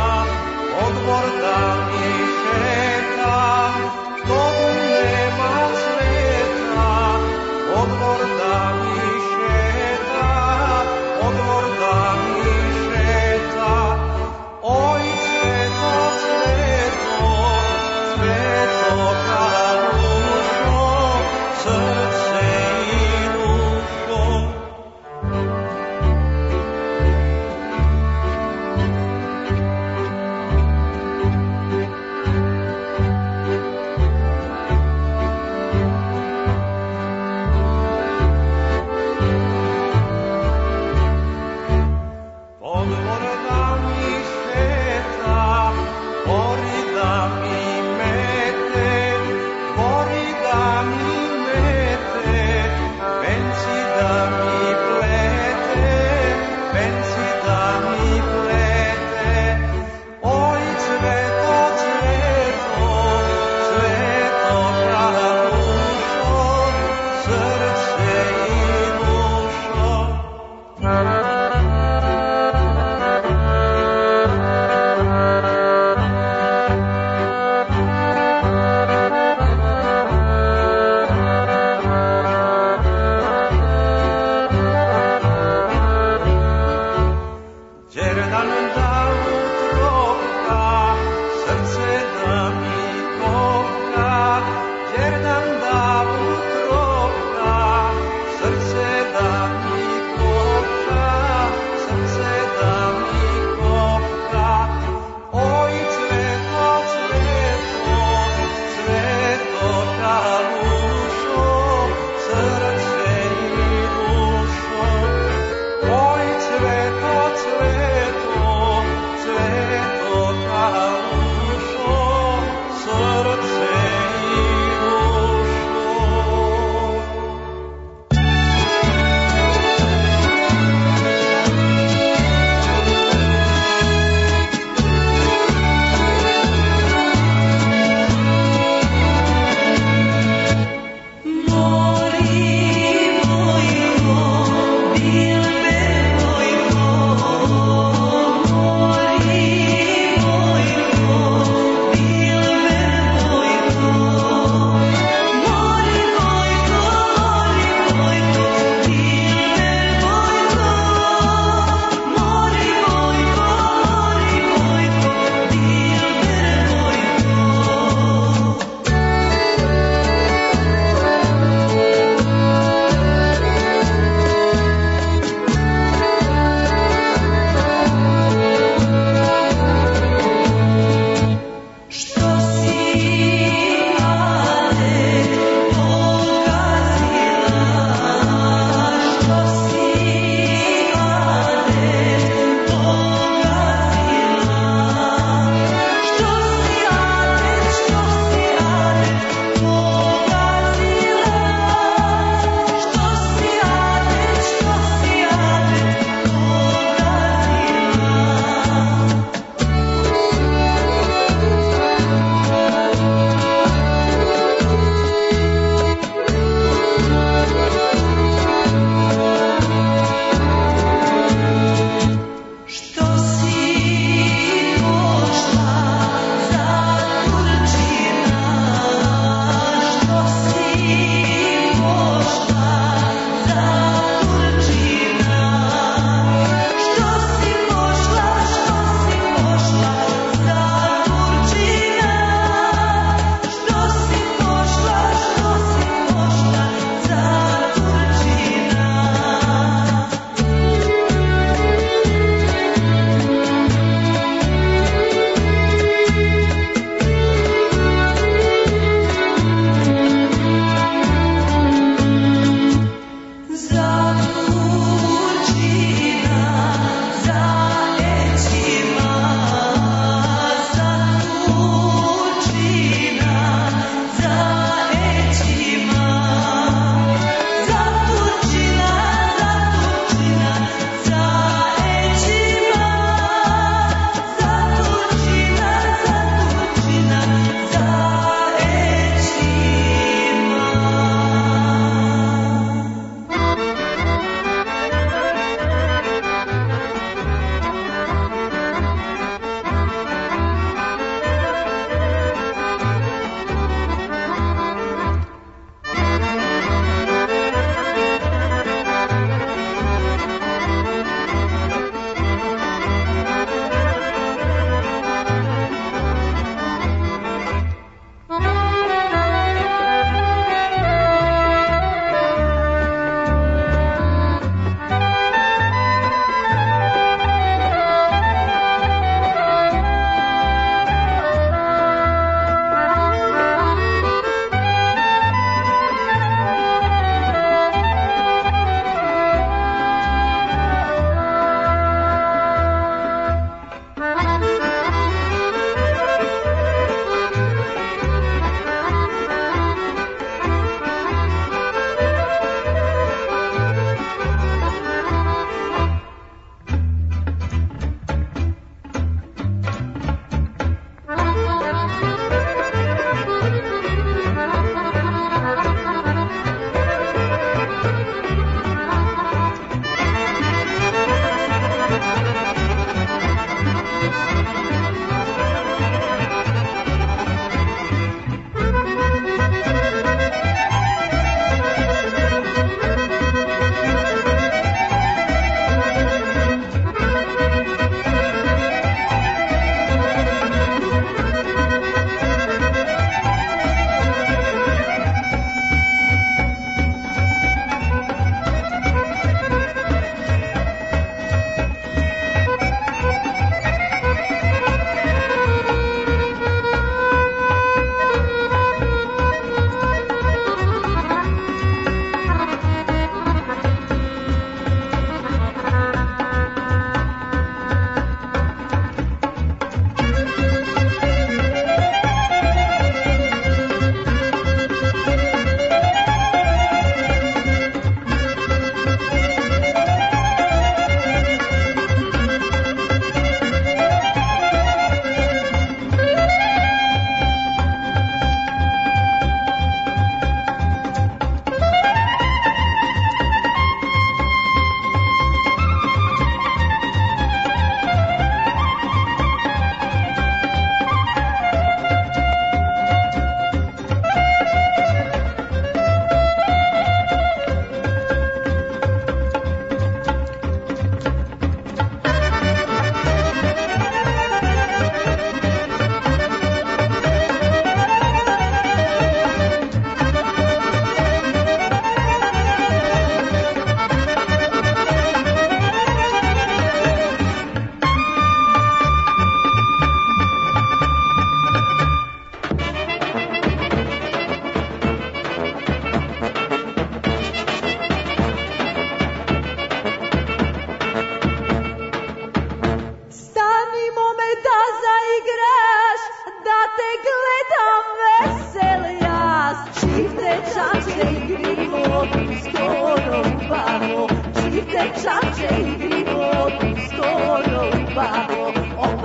Nema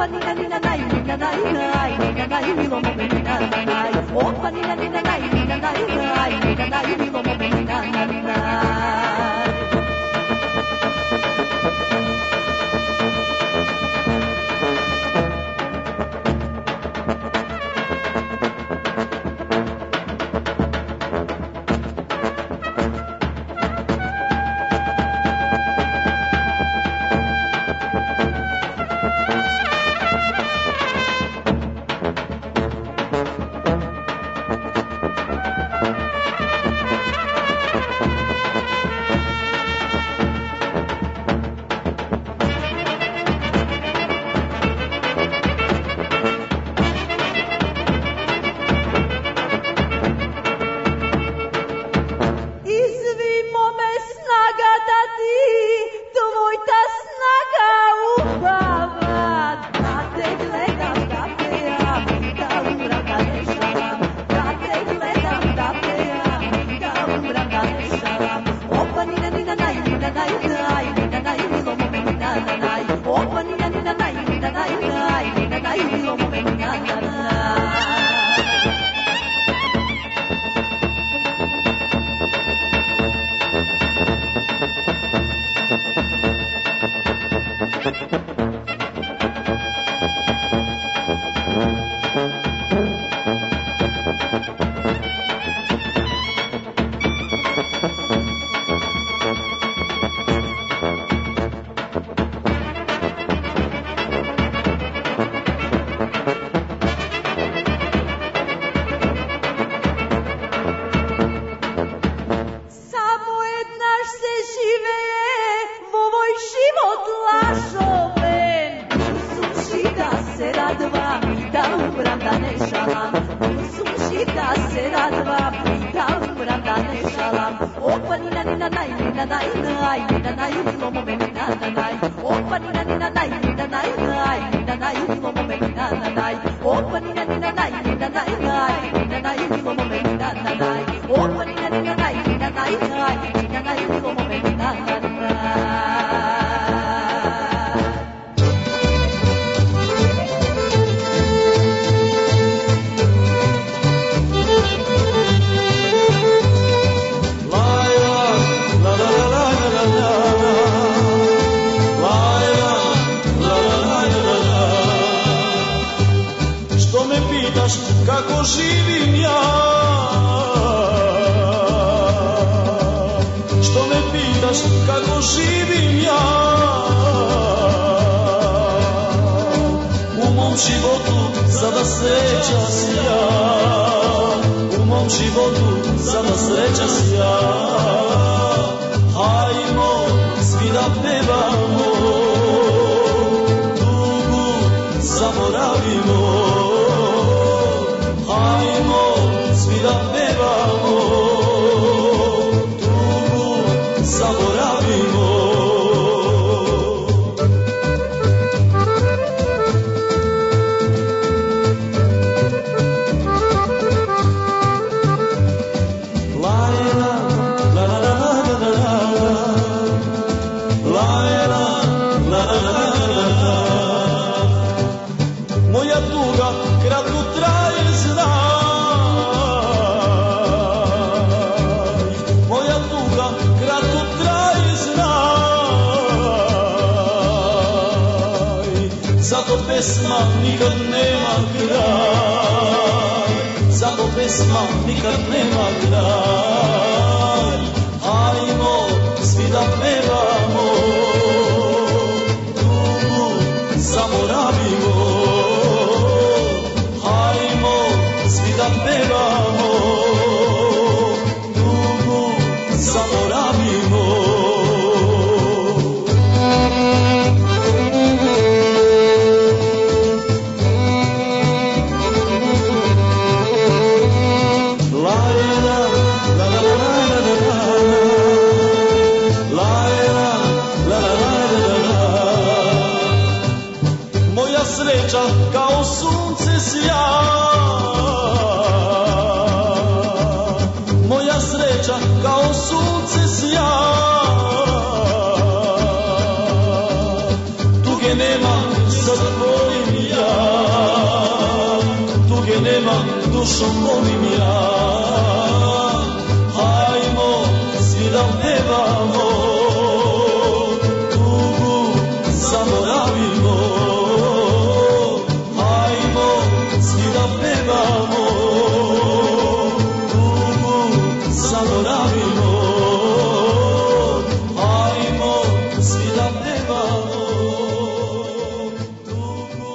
Kako živim ja, što me pitaš kako živim ja, u mom životu sada sreća si ja, u mom životu sada sreća si ja, hajmo svi da pevamo, tugu zaboravimo. Hajmo svi da pevamo, tugu zaboravimo. Moja tuga kratko traje, znaj, moja tuga kratko traje, znaj, zato pesma nikad nema kraj, zato pesma nikad nema kraj, hajmo svi da pevamo, tugu zaboravimo. Da pevamo, tugu zaboravimo. Lajla, la la la la la Lajla, la la la la. Moja sreća kao sunce sja, moja sreća kao sunce sjaj, dušom volim ja. Hajmo svi da pevamo, tugu zaboravimo. Hajmo svi da pevamo, tugu zaboravimo. Hajmo svi da pevamo, tugu.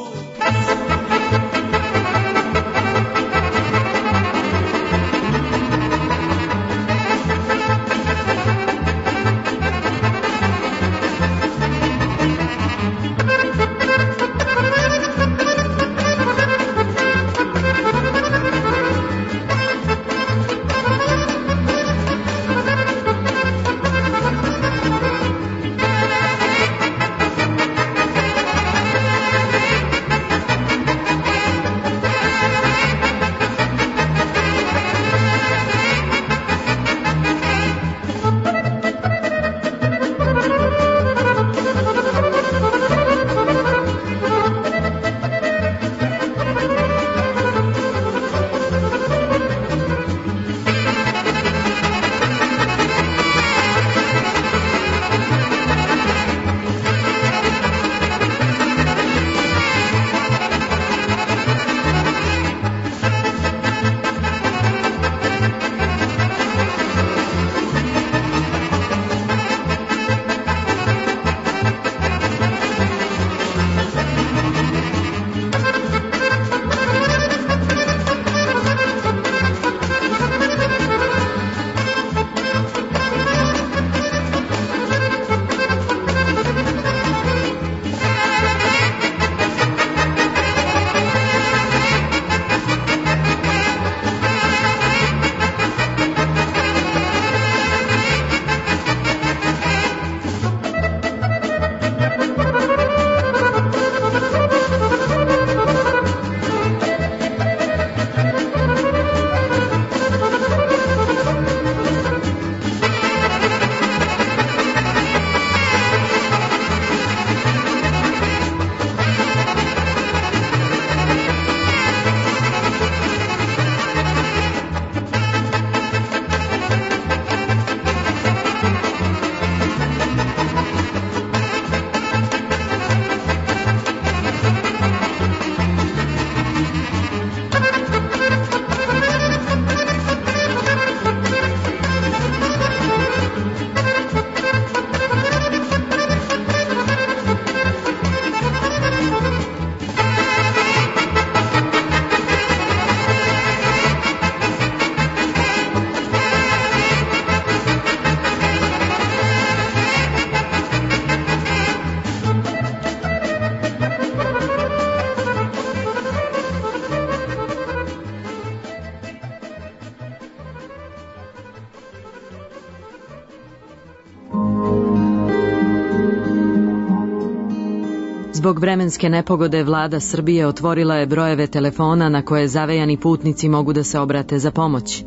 Zbog vremenske nepogode vlada Srbije otvorila je brojeve telefona na koje zavejani putnici mogu da se obrate za pomoć.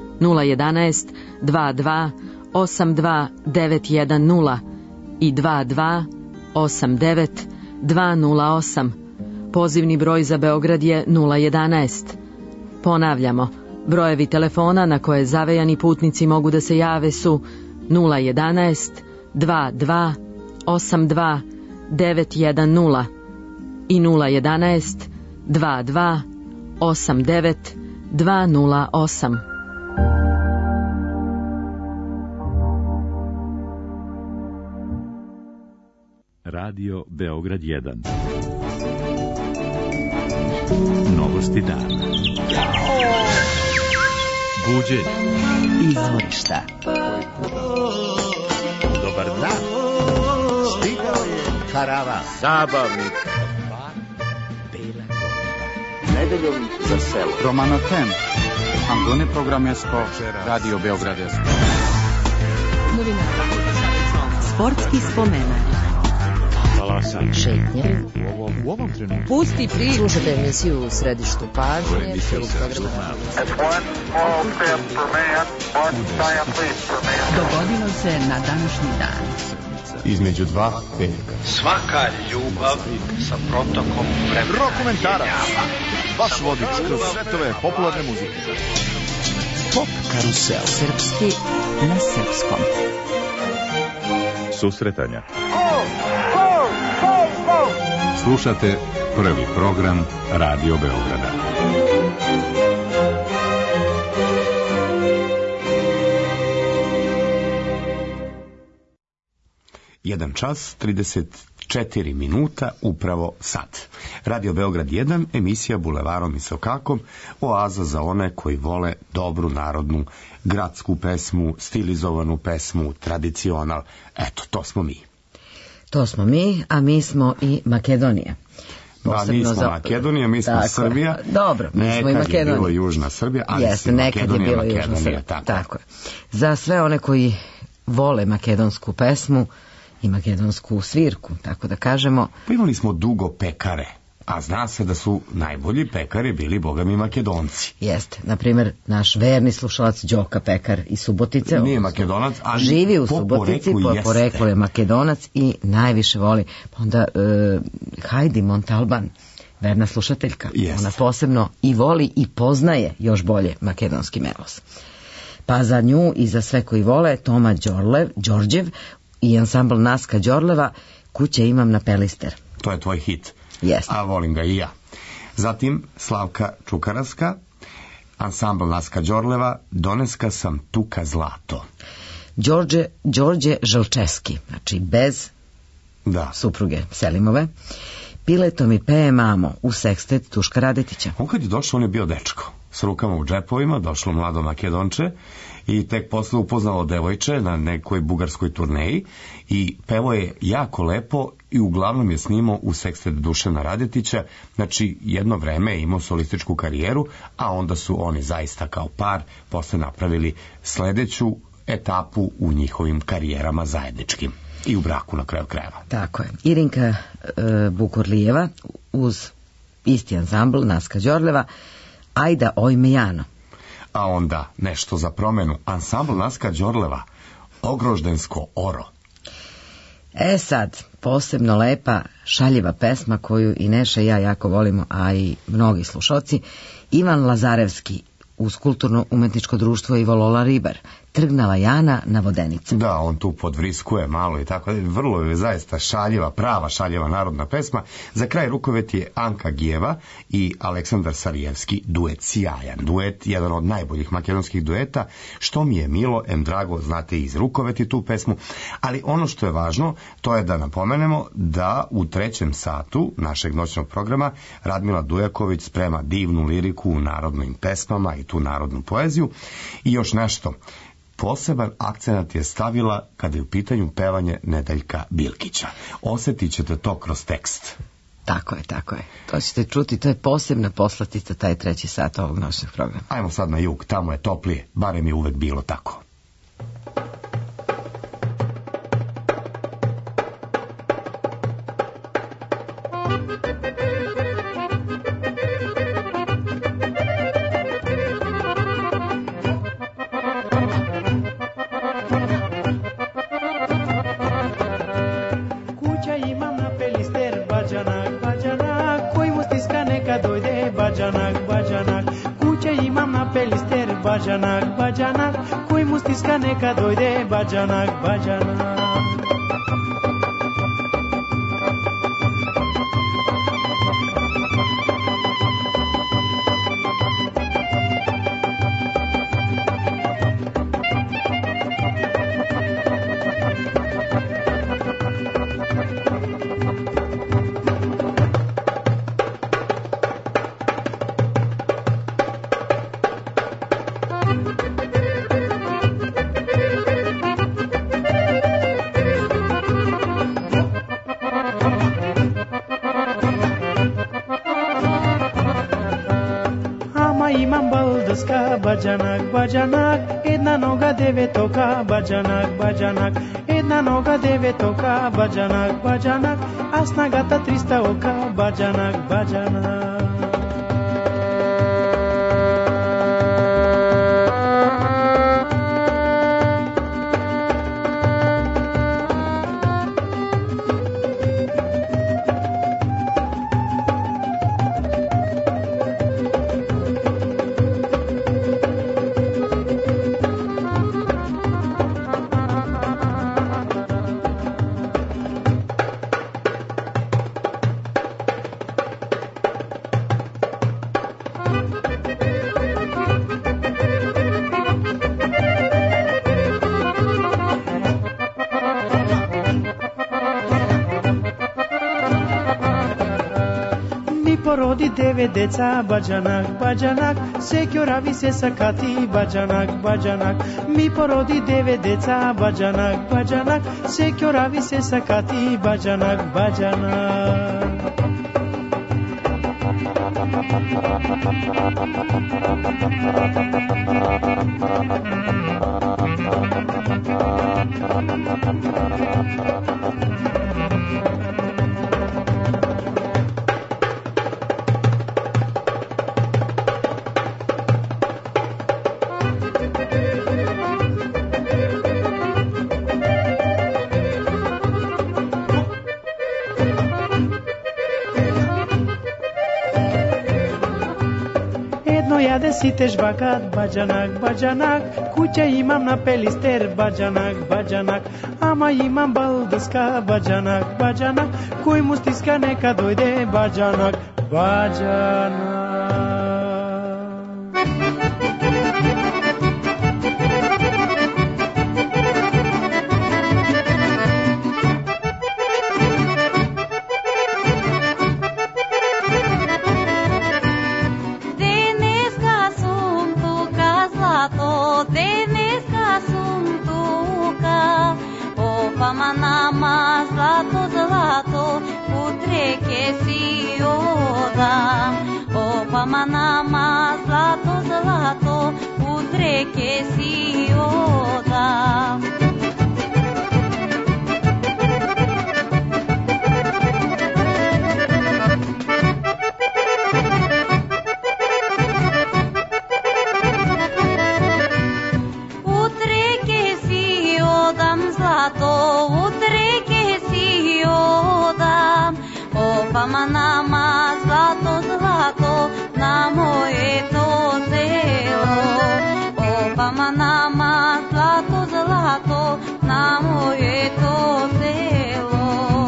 011 22 82 910 i 22 89 208. Pozivni broj za Beograd je 011. Ponavljamo, brojevi telefona na koje zavejani putnici mogu da se jave su 011 22 82 910 i 011 22 89 208. Radio Beograd 1. Novosti dana. Buđenje. Izvorišta. Dobar dan. Stigao je karavan. Zabavnik. Bela Nedeljom za selo. Romanotem. Angone programesko. Radio Beogradesko. Sportski spomenak. Talasaj. Šetnje. U ovom trenutku. Pusti pri. Slušajte emisiju u središtu pažnje. Dogodilo se na današnji dan. Između dva veka. Svaka ljubav sa protokom vremena. Rokomentarac. Vaš vodič kroz svetove popularne muzike. Pop karusel. Srpski na srpskom. Susretanja. Slušate prvi program Radio Beograda. Jedan čas, 34 minuta, upravo sad. Radio Beograd 1, emisija Bulevarom i Sokakom, oaza za one koji vole dobru narodnu gradsku pesmu, stilizovanu pesmu, tradicional. Eto, to smo mi. To smo mi, a mi smo i Makedonija. Mi smo Makedonija, mi smo Srbija. Dobro, mi smo i Makedonija. Nekad je bilo Južna Srbija, ali jeste, nekad je bilo Južna Srbija. Tako je. Za sve one koji vole makedonsku pesmu i makedonsku svirku, tako da kažemo. Imali smo dugo pekare, a zna se da su najbolji pekari bili bogami Makedonci. Jeste, na primjer, naš verni slušalac Đoka Pekar iz Subotice. Nije Makedonac, ali živi u Subotici, po poreklu je Makedonac i najviše voli. Onda Hajdi Montalban, verna slušateljka, ona posebno i voli i poznaje još bolje makedonski melos. Pa za nju i za sve koji vole, Toma Đorđev i ansambl Naska Đorleva, Kuće imam na Pelister. To je tvoj hit. Jeste. A volim ga i ja. Zatim Slavka Čukaraska, ansambl Naska Đorleva, Doneska sam tuka zlato. Đorđe Žalčeski, znači bez supruge Selimove. Pileto mi peje mamo, u sekstet Tuška Radetića. On kad je došao, on je bio dečko. S rukama u džepovima, došlo mlado Makedonče i tek posle upoznalo devojče na nekoj bugarskoj turneji i pevo je jako lepo i uglavnom je snimao u sekstet Dušana Radetića. Znači, jedno vreme je imao solističku karijeru, a onda su oni zaista kao par posle napravili sledeću etapu u njihovim karijerama zajedničkim i u braku na kraju krajeva. Tako je. Irinka Bukorlijeva uz isti ansambl Naska Đorleva, Ajda ojme Jano. A onda nešto za promenu, ansambl Naska Đorleva, Ogroždensko oro. Sad, posebno lepa, šaljiva pesma koju i Neša i ja jako volimo, a i mnogi slušoci, Ivan Lazarevski uz kulturno-umetničko društvo Ivo Lola Ribar, Trgnava Jana na Vodenici. Da, on tu podvriskuje malo i tako, vrlo je zaista šaljiva, prava šaljiva narodna pesma. Za kraj rukovet je Anka Gijeva i Aleksandar Sarijevski, duet sjajan. Duet, jedan od najboljih makedonskih dueta, što mi je milo, drago, znate iz rukoveti tu pesmu, ali ono što je važno, to je da napomenemo da u 3. satu našeg noćnog programa Radmila Dujaković sprema divnu liriku u narodnim pesmama i tu narodnu poeziju. I još nešto, poseban akcenat je stavila kada je u pitanju pevanje Nedeljka Bilkića. Osjetit ćete to kroz tekst. Tako je, tako je. To ćete čuti, to je posebna poslatica, taj 3. sat ovog noćnog programa. Ajmo sad na jug, tamo je toplije, barem je uvek bilo tako. Bađanak, bađanak, koji mu stiska neka dojde, bađanak, bađanak. Bađanak, bađanak, jedna noga devetoka, bađanak, bađanak, Една нога 9 ока, баджанак, баджанак, а снагата 300 ока, баджанак, баджанак. Poroди 9 deca, bađanak, bađanak, sekjoravi se sakati, bađanak, bađanak. Mi porodi 9 deca, bađanak, bađanak, sekjoravi se sakati, bađanak, bađanak. Jade site žvakat, bađanak, bađanak, kuća imam na pelister, bađanak, bađanak, ama imam baldaska, bađanak, bađanak, koji mu stiska neka dojde, bađanak, bađanak. Nama zlato, zlato, utreke si odam. Opama nama zlato, zlato, utreke si odam. Utreke si odam zlato, utreke si odam. Opama nama zlato, zlato, na moje to telo. Opama nama zlato, zlato, na moje to telo.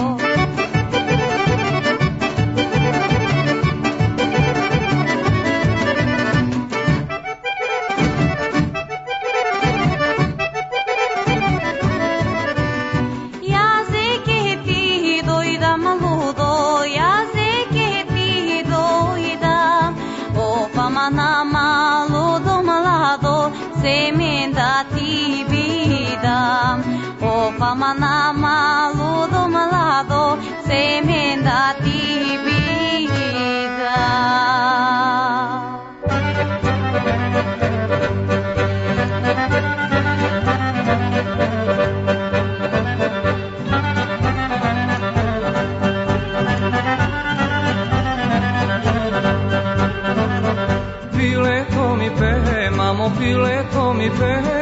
Nama ludo malado, semen da ti bidam. Opama nama ludo malado, semen da ti bidam. Pileto mi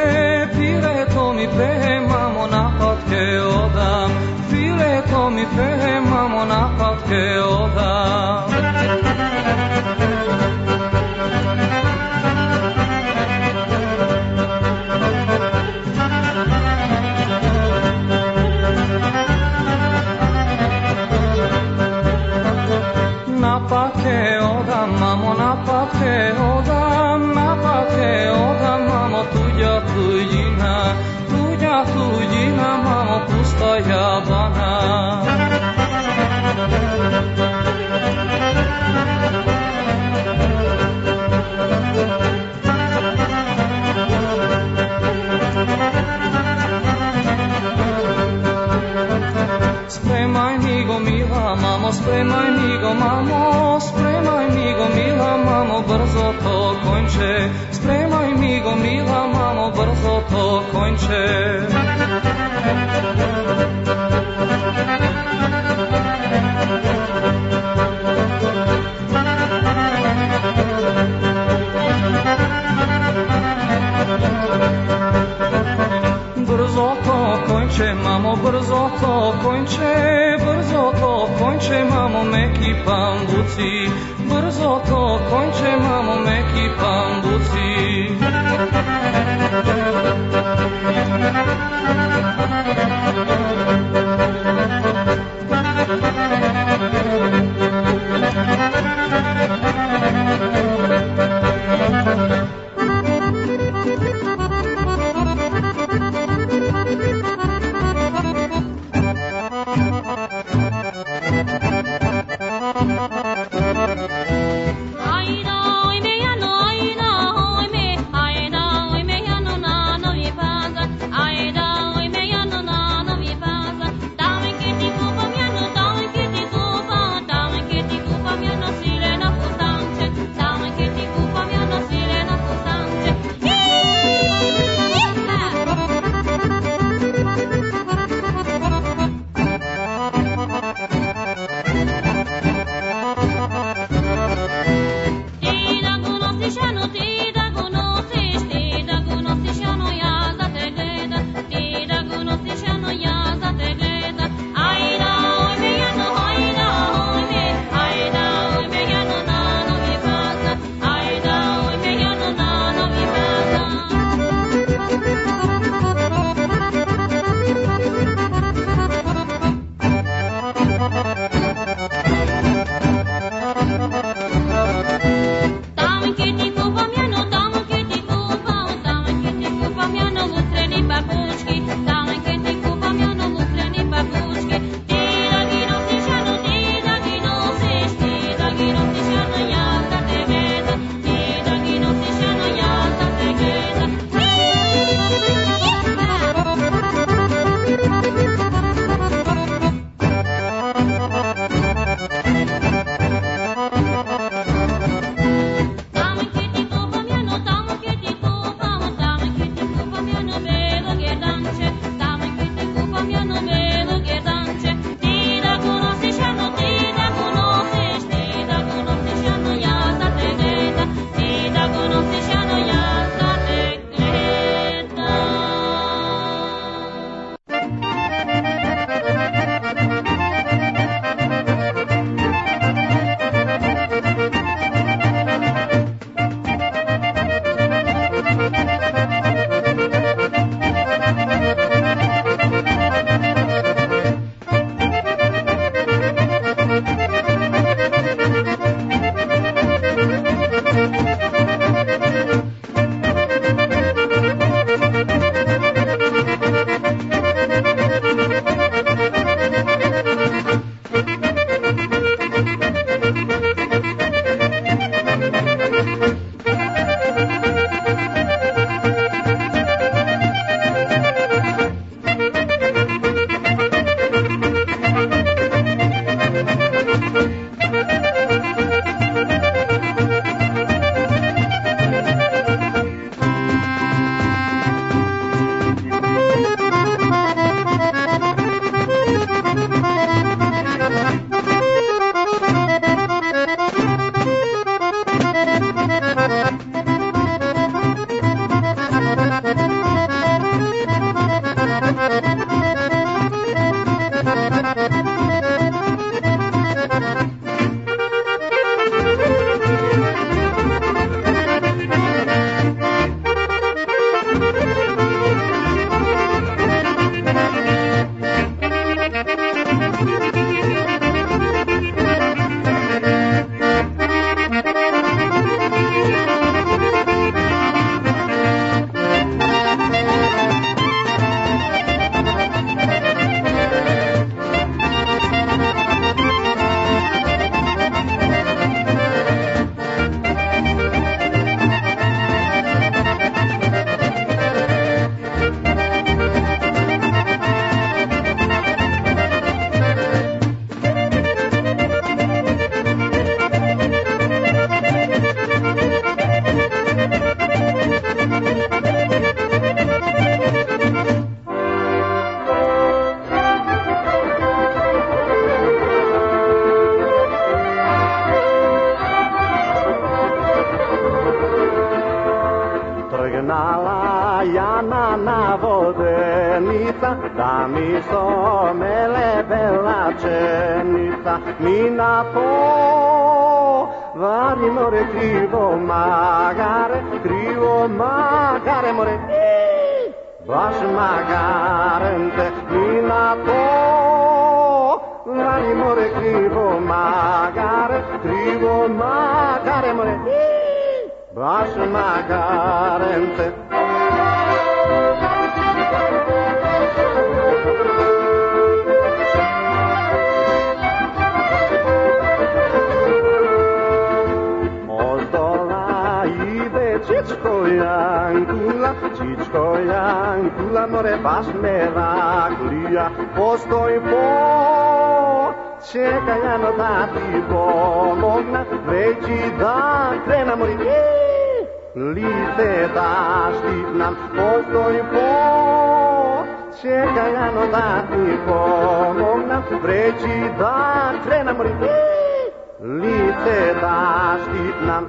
pe, mamo napatke odam. Pileto mi pe, mamo napatke odam. Napatke odam, mamo napatke odam, napatke odam, mamo tuđa tuđina, mamo pusta jabana. Spremaj mi go mila, mamo, spremaj mi go, mamo, spremaj mi gomila, mamo, brzo to konče. Spremaj mi gomila, mamo, brzo to konče. Brzo to konče, mamo, brzo to konče, brzo to konče, mamo, meki pambuci, brzo to konče, mamo, meki pambuci. Aina, oi me, ano na, no i panza. Aina, oi me, ano na. da mi somele bella cenita mi na to vari more krivo magare more baš magarente mi na to vari more krivo magare more baš magarente Čičko jankula, more baš meraklija, postoj po, čekajano da ti pomogna, veći da krena mori, lice da štitnam, postoj po, čekajano da ti pomogna, veći da krena mori, lice da štitnam.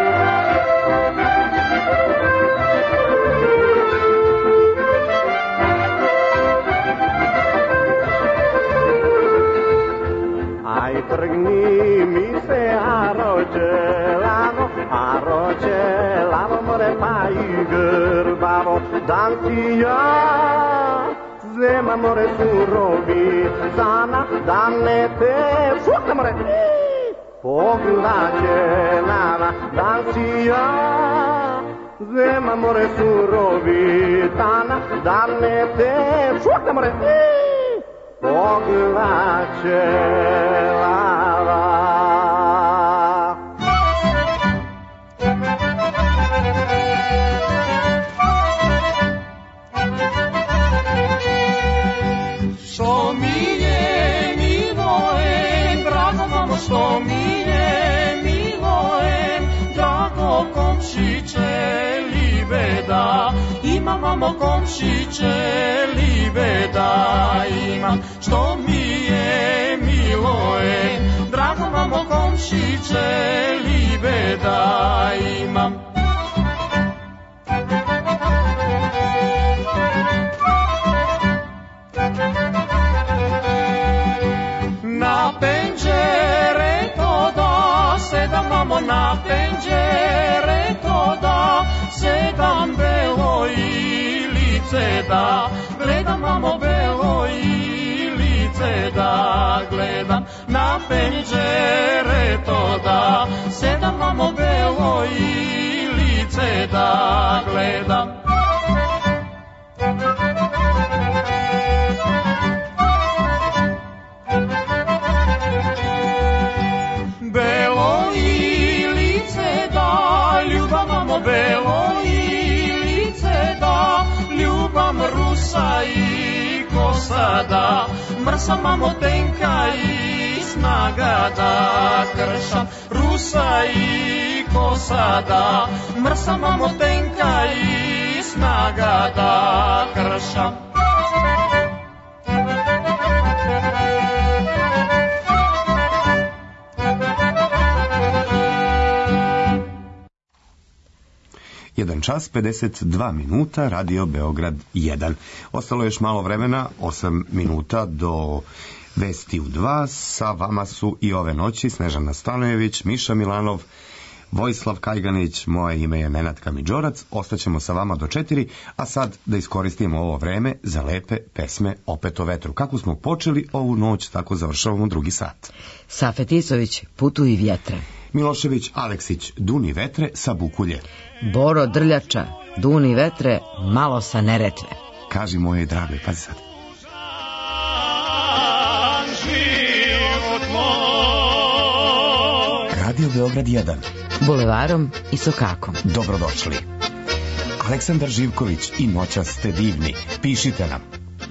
Aj trgni mi se arođelano more pa i grbavo, dan si ja, zema more surovi, dan ne te šutna more, poglađelana, dan si ja, zema more surovi, dan ne te šutna more, poglađelava. Što mi je miloen, drago mamo, što mi je miloen, drago komšiće libeda, imam mamo komšiće libeda, imam, što mi je miloen, drago mamo komšiće libeda, imam. Na penđere to da, sedam mamo na penđere to da, sedam belo i lice da, gledam mamo belo i lice da, gledam na penđere to da, sedam mamo belo i lice da, gledam. Belo i lice da, ljubav mamo, belo i lice da, ljubam rusa i kosa da, mrsa mamo tenka i snaga da, kršam rusa i kosa da, mrsa mamo tenka i snaga da, kršam. Jedan čas, 52 minuta, Radio Beograd 1. Ostalo je još malo vremena, 8 minuta do vesti u 2. Sa vama su i ove noći Snežana Stanojević, Miša Milanov, Vojislav Kajganić, moje ime je Nenad Kamidžorac. Ostaćemo sa vama do 4, a sad da iskoristimo ovo vreme za lepe pesme opet o vetru. Kako smo počeli ovu noć, tako završavamo drugi sat. Safet Isović, Putuj vjetre. Milošević Aleksić, Duni vetre sa Bukulje. Boro Drljača, Duni vetre, malo sa Neretve. Kaži moje drage, pazi sad. Radio Beograd 1. Bulevarom i Sokakom. Dobrodošli. Aleksandar Živković i Noćas ste divni. Pišite nam.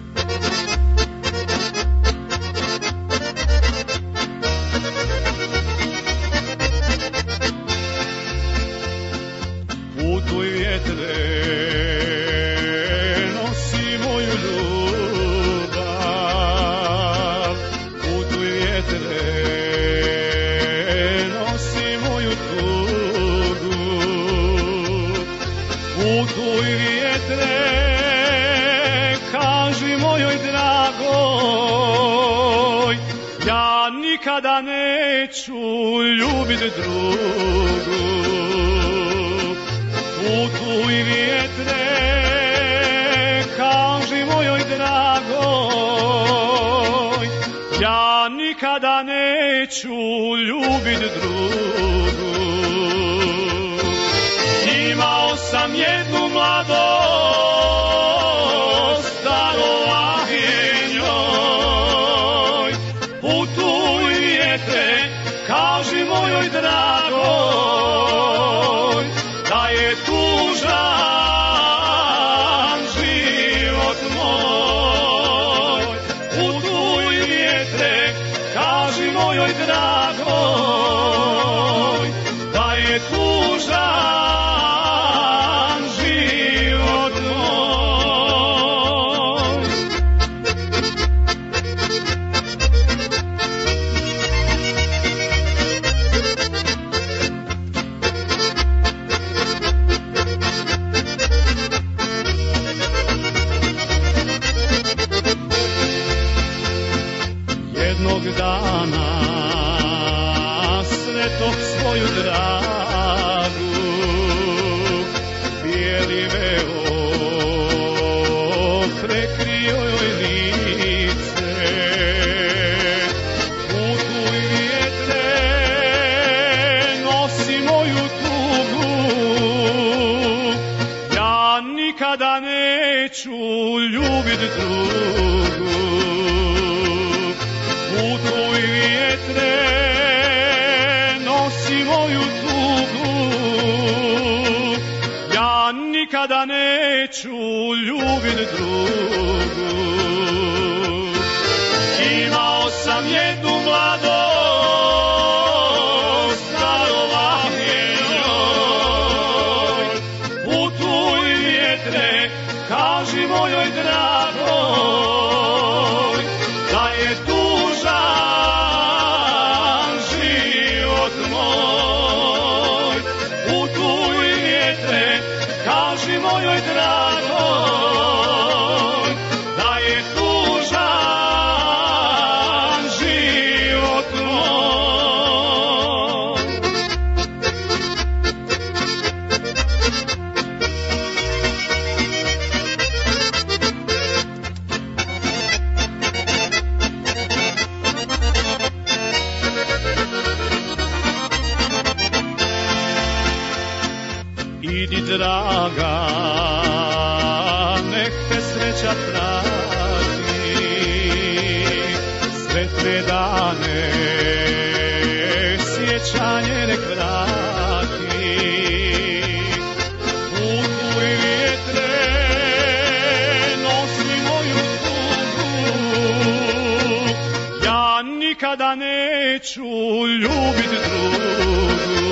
Putuj vjetre, nosi moju ljubav. Putuj vjetre, nosi moju tugu. Putuj vjetre, ka nikada neću ljubit drugu. Putuj vjetre, kaži mojoj dragoj, ja nikada neću ljubit drugu. Imao sam jednu mladost, darova je njoj. Putuj vjetre, kaži mojoj dragoj, da je tužan život moj. Putuj vjetre, kaži mojoj dragoj, da je tužan dana sretog svoju dragu, bijeli veo prekrio joj lice. Putuj vjetre, nosi moju tugu, ja nikada neću ljubit drugu. Putuj vjetre, nosi moju tugu, ja nikada neću ljubit drugu. Imao sam jednu mladost, darova je njoj. Putuj vjetre, kaži mojoj dragoj, da je tužan život moj. Putuj vjetre, kaži mojoj dragoj, da je tužan život moj. Idi draga, nek te sreća prati, sretne dane sjećanje nek vrati. Putuj vjetre, nosi moju tugu, ja nikada neću ljubit drugu.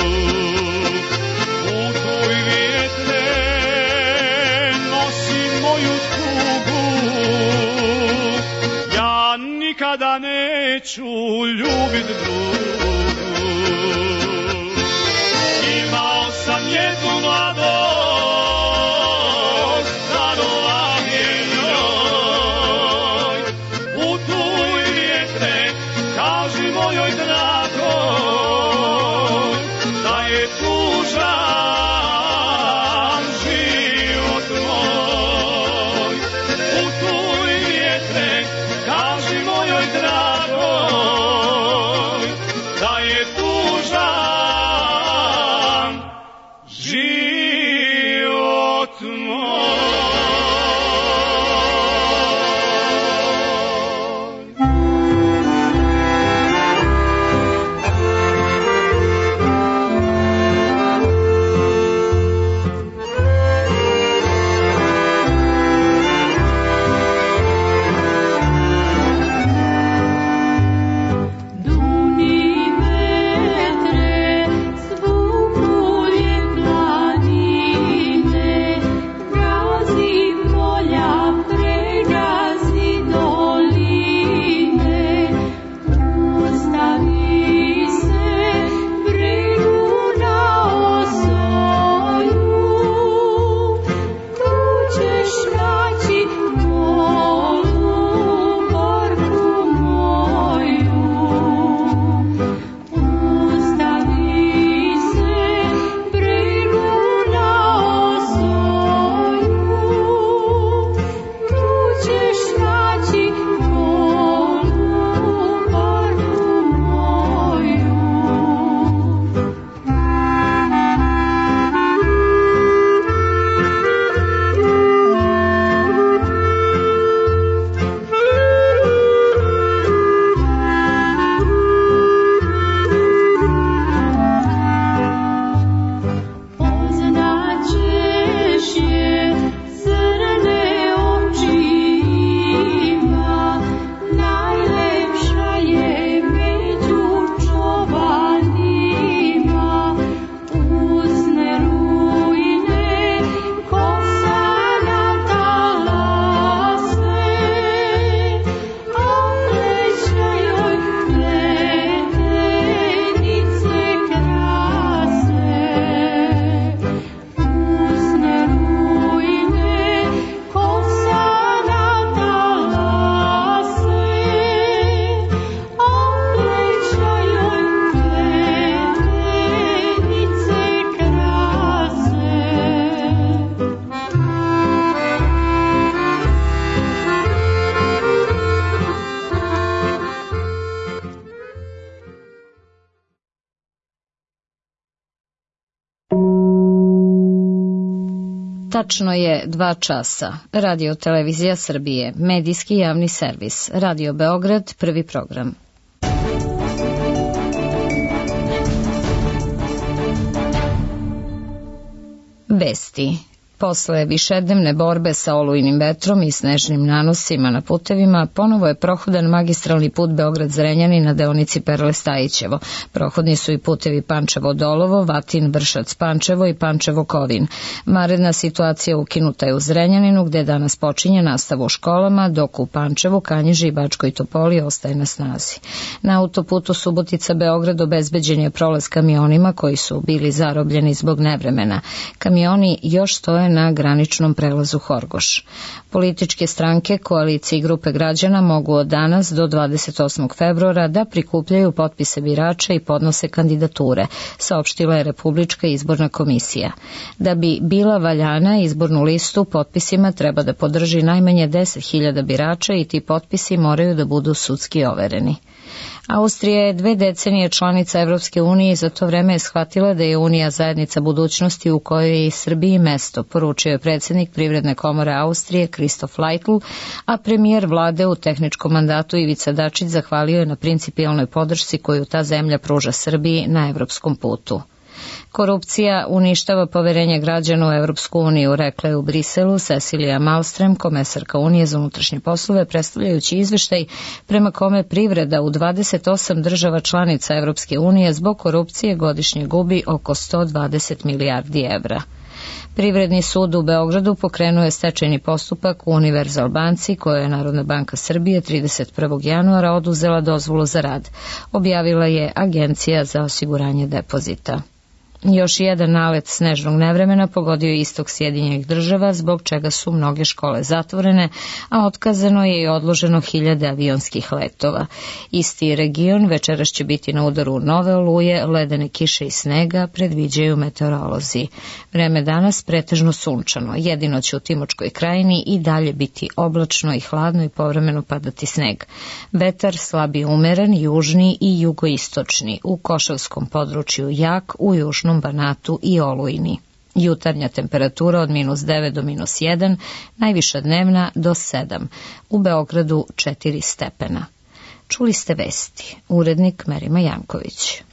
Putuj vjetre, nosi moju tugu, ja nikada neću ljubit drugu. Imao sam jednu mladost, darova je njoj. Putuj vjetre, kaži mojoj dragoj, da je tužan život moj. Putuj vjetre, kaži mojoj dragoj, da Tačno je 2 časa. Radio Televizija Srbije, medijski javni servis. Radio Beograd, prvi program. Vesti. Posle višednevne borbe sa olujnim vetrom i snežnim nanosima na putevima, ponovo je prohodan magistralni put Beograd-Zrenjanin na deonici Perle-Stajićevo. Prohodni su i putevi Pančevo-Dolovo, Vatin-Vršac-Pančevo i Pančevo-Kovin. Vanredna situacija ukinuta je u Zrenjaninu, gde danas počinje nastava u školama, dok u Pančevu, Kanjiži i Bačkoj Topoli ostaje na snazi. Na autoputu Subotica-Beograd obezbeđen je prolaz kamionima koji su bili zarobljeni zbog nevremena. Kamioni još stoje na graničnom prelazu Horgoš. Političke stranke, koalicije i grupe građana mogu od danas do 28. februara da prikupljaju potpise birača i podnose kandidature, saopštila je Republička izborna komisija. Da bi bila valjana, izbornu listu potpisima treba da podrži najmanje 10.000 birača i ti potpisi moraju da budu sudski overeni. Austrija je 2 decenije članica Evropske unije i za to vreme je shvatila da je Unija zajednica budućnosti u kojoj je i Srbiji mesto, poručio je predsjednik Privredne komore Austrije Kristof Leitl, a premijer vlade u tehničkom mandatu Ivica Dačić zahvalio je na principijelnoj podršci koju ta zemlja pruža Srbiji na evropskom putu. Korupcija uništava poverenje građana u Evropsku uniju, rekla je u Briselu Cecilija Malmström, komesarka Unije za unutrašnje poslove, predstavljajući izveštaj prema kome privreda u 28 država članica Evropske unije zbog korupcije godišnje gubi oko 120 milijardi evra. Privredni sud u Beogradu pokrenuo je stečajni postupak u Univerzal banci, kojoj je Narodna banka Srbije 31. januara oduzela dozvolu za rad, objavila je Agencija za osiguranje depozita. Još jedan nalet snežnog nevremena pogodio je istok Sjedinjenih država, zbog čega su mnoge škole zatvorene, a otkazano je i odloženo 1000 avionskih letova. Isti region večeras će biti na udaru nove oluje, ledene kiše i snega, predviđaju meteorolozi. Vreme danas pretežno sunčano, jedino će u Timočkoj krajini i dalje biti oblačno i hladno i povremeno padati sneg. Vetar slabi umeren, južni i jugoistočni, u Košavskom području jak, u južnom Banatu i olujni. Jutarnja temperatura od -9 do -1, najviša dnevna do 7, u Beogradu 4 stepena. Čuli ste vesti, urednik Merima Janković.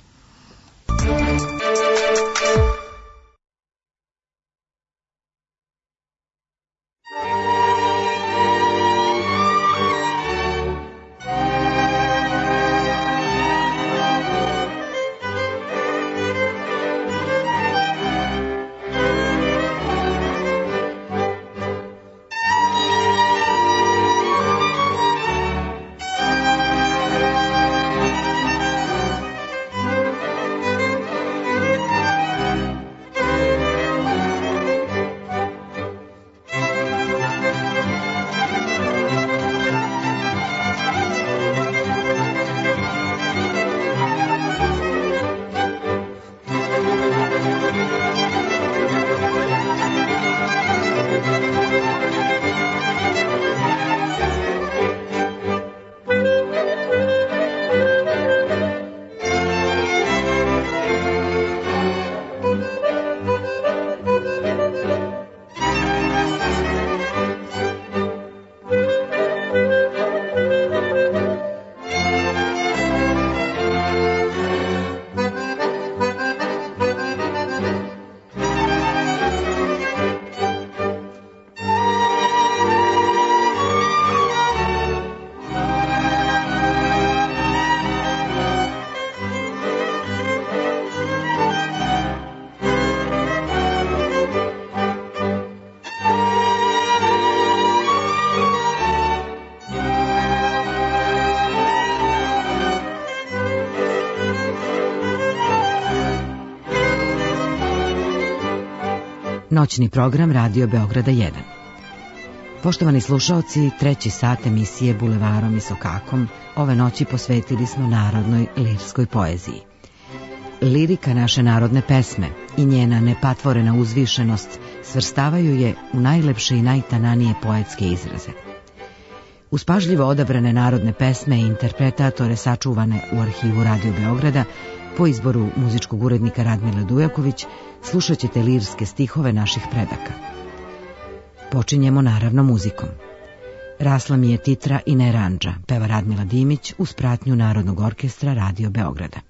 Noćni program Radio Beograda 1. Poštovani slušaoci, 3. sat emisije Bulevarom i Sokakom ove noći posvetili smo narodnoj lirskoj poeziji. Lirika naše narodne pesme i njena nepatvorena uzvišenost svrstavaju je u najlepše i najtananije poetske izraze. Uz pažljivo odabrane narodne pesme i interpretatore sačuvane u arhivu Radio Beograda, po izboru muzičkog urednika Radmila Dujaković, slušat ćete lirske stihove naših predaka. Počinjemo naravno muzikom. Rasla mi je titra i neranđa, peva Radmila Dimić uz pratnju Narodnog orkestra Radio Beograda.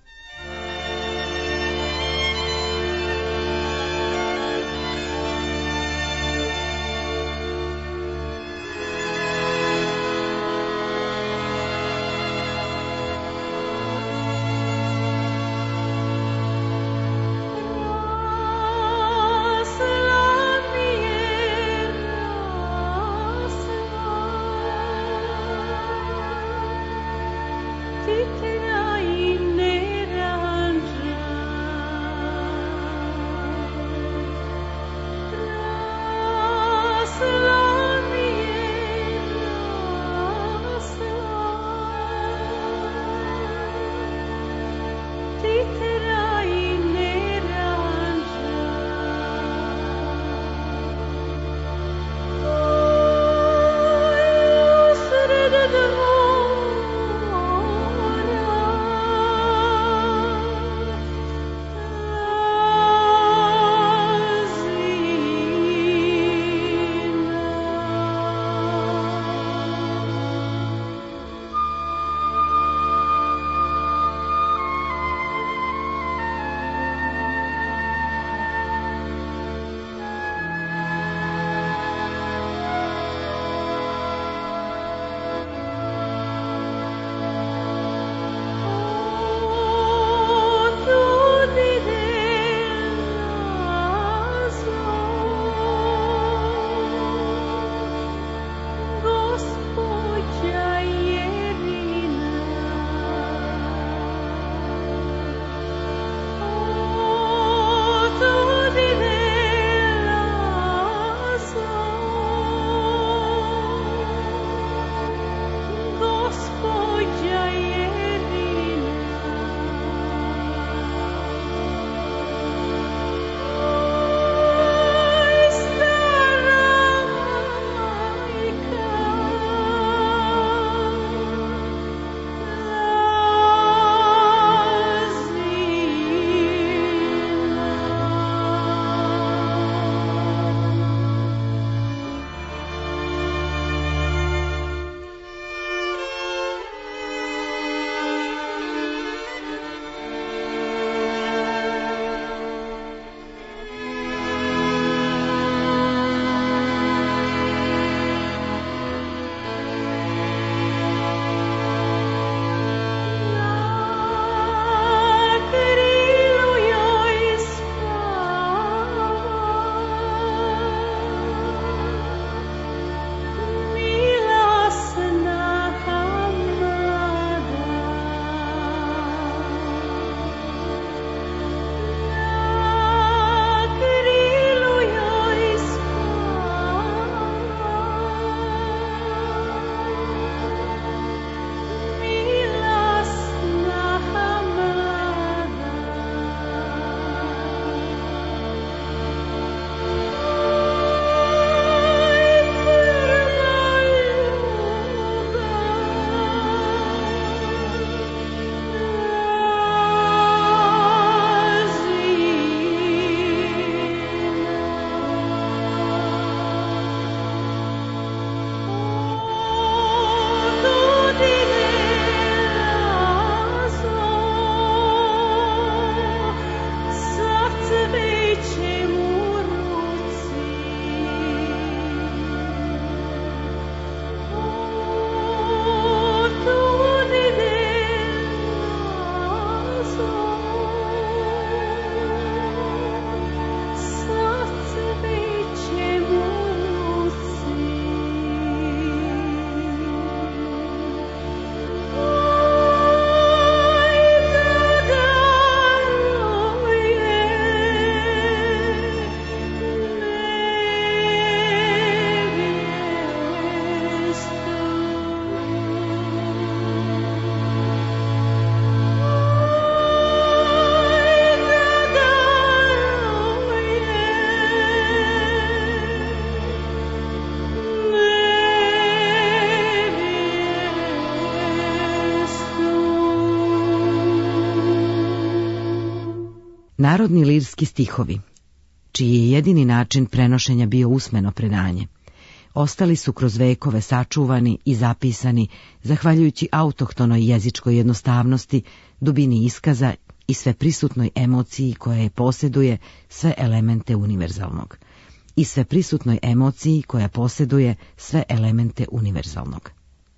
Narodni lirski stihovi, čiji je jedini način prenošenja bio usmeno predanje, ostali su kroz vekove sačuvani i zapisani zahvaljujući autohtonoj jezičkoj jednostavnosti, dubini iskaza i sveprisutnoj emociji koja je posjeduje sve elemente univerzalnog. I sveprisutnoj emociji koja posjeduje sve elemente univerzalnog.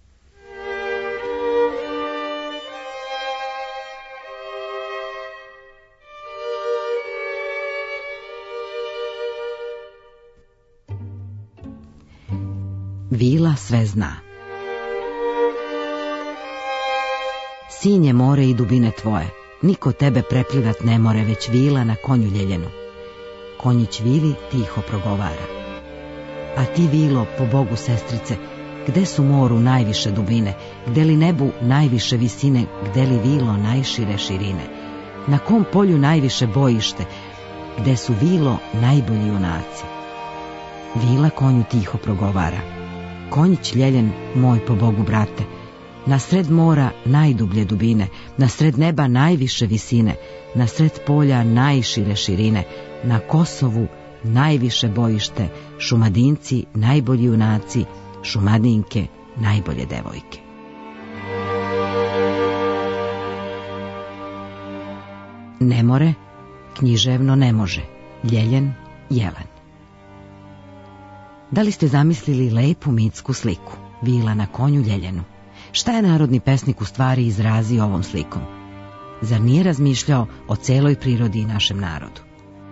Vila sve zna. Sinje more i dubine tvoje, niko tebe preplivat ne more, već vila na konju ljeljenu. Konjić vili tiho progovara. A ti, vilo, po Bogu sestrice, gde su moru najviše dubine, gde li nebu najviše visine, gde li vilo najšire širine, na kom polju najviše bojište, gde su, vilo, najbolji junaci. Vila konju tiho progovara. Konjić ljeljen, moj po Bogu brate, na sred mora najdublje dubine, na sred neba najviše visine, na sred polja najšire širine, na Kosovu najviše bojište, Šumadinci najbolji junaci, Šumadinke najbolje devojke. Ne more, književno ne može, ljeljen, jelen. Da li ste zamislili lepu mitsku sliku, vila na konju ljeljenu? Šta je narodni pesnik u stvari izrazio ovom slikom? Zar nije razmišljao o celoj prirodi i našem narodu?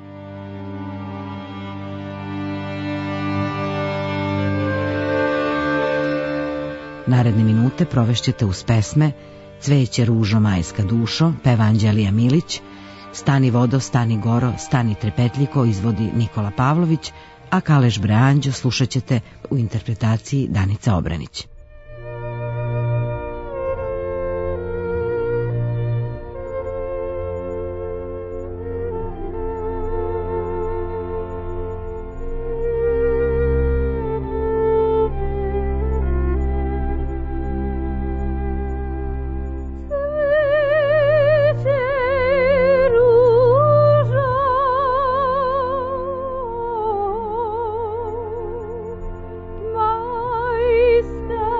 Naredne minute provešćete uz pesme Cveće ružo majska dušo, peva Anđelija Milić, Stani vodo, stani goro, stani trepetljiko, izvodi Nikola Pavlović, a Kaleš Breanđo slušat ćete u interpretaciji Danica Obranić. Stop.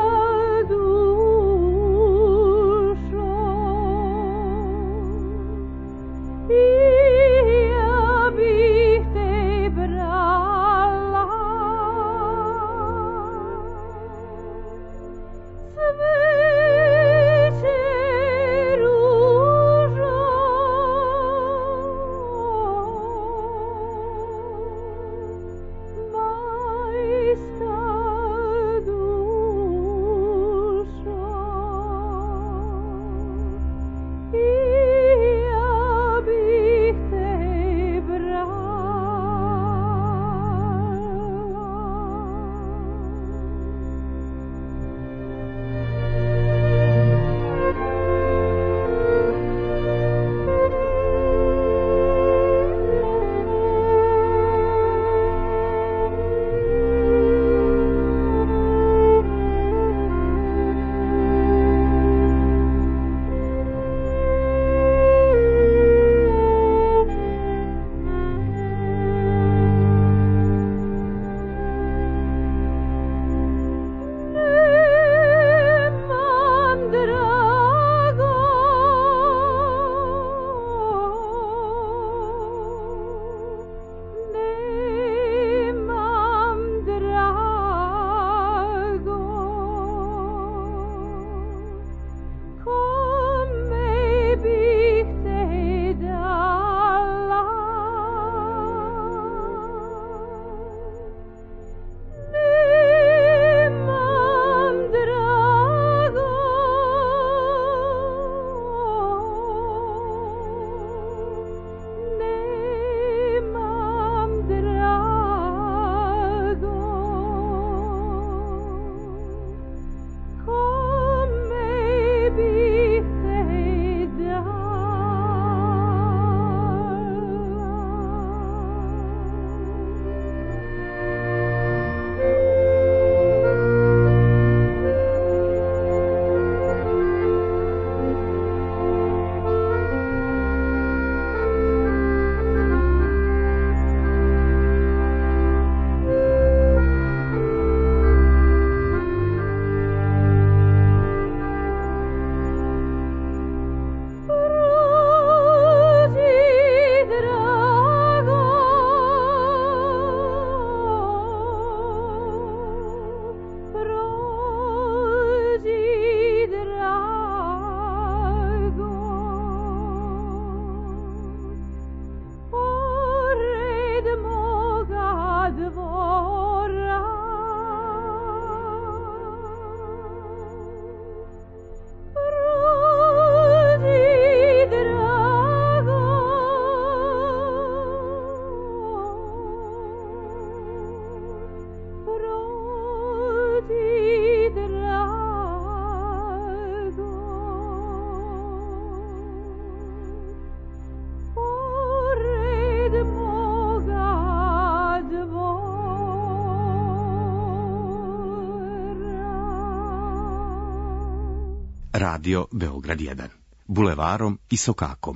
Radio Beograd 1. Bulevarom i Sokakom.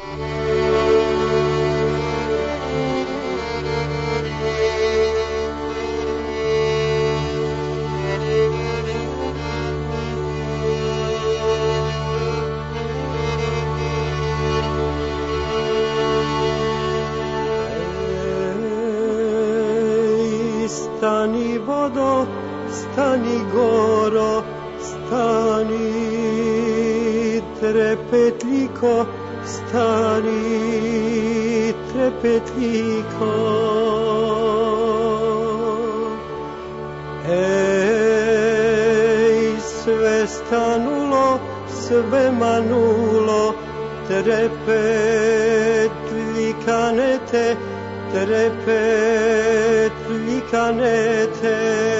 Stani vodo, stani goro, stani trepetliko, stani trepetliko. Ej, sve stanulo, sve manulo, trepetlikanete, trepetlikanete.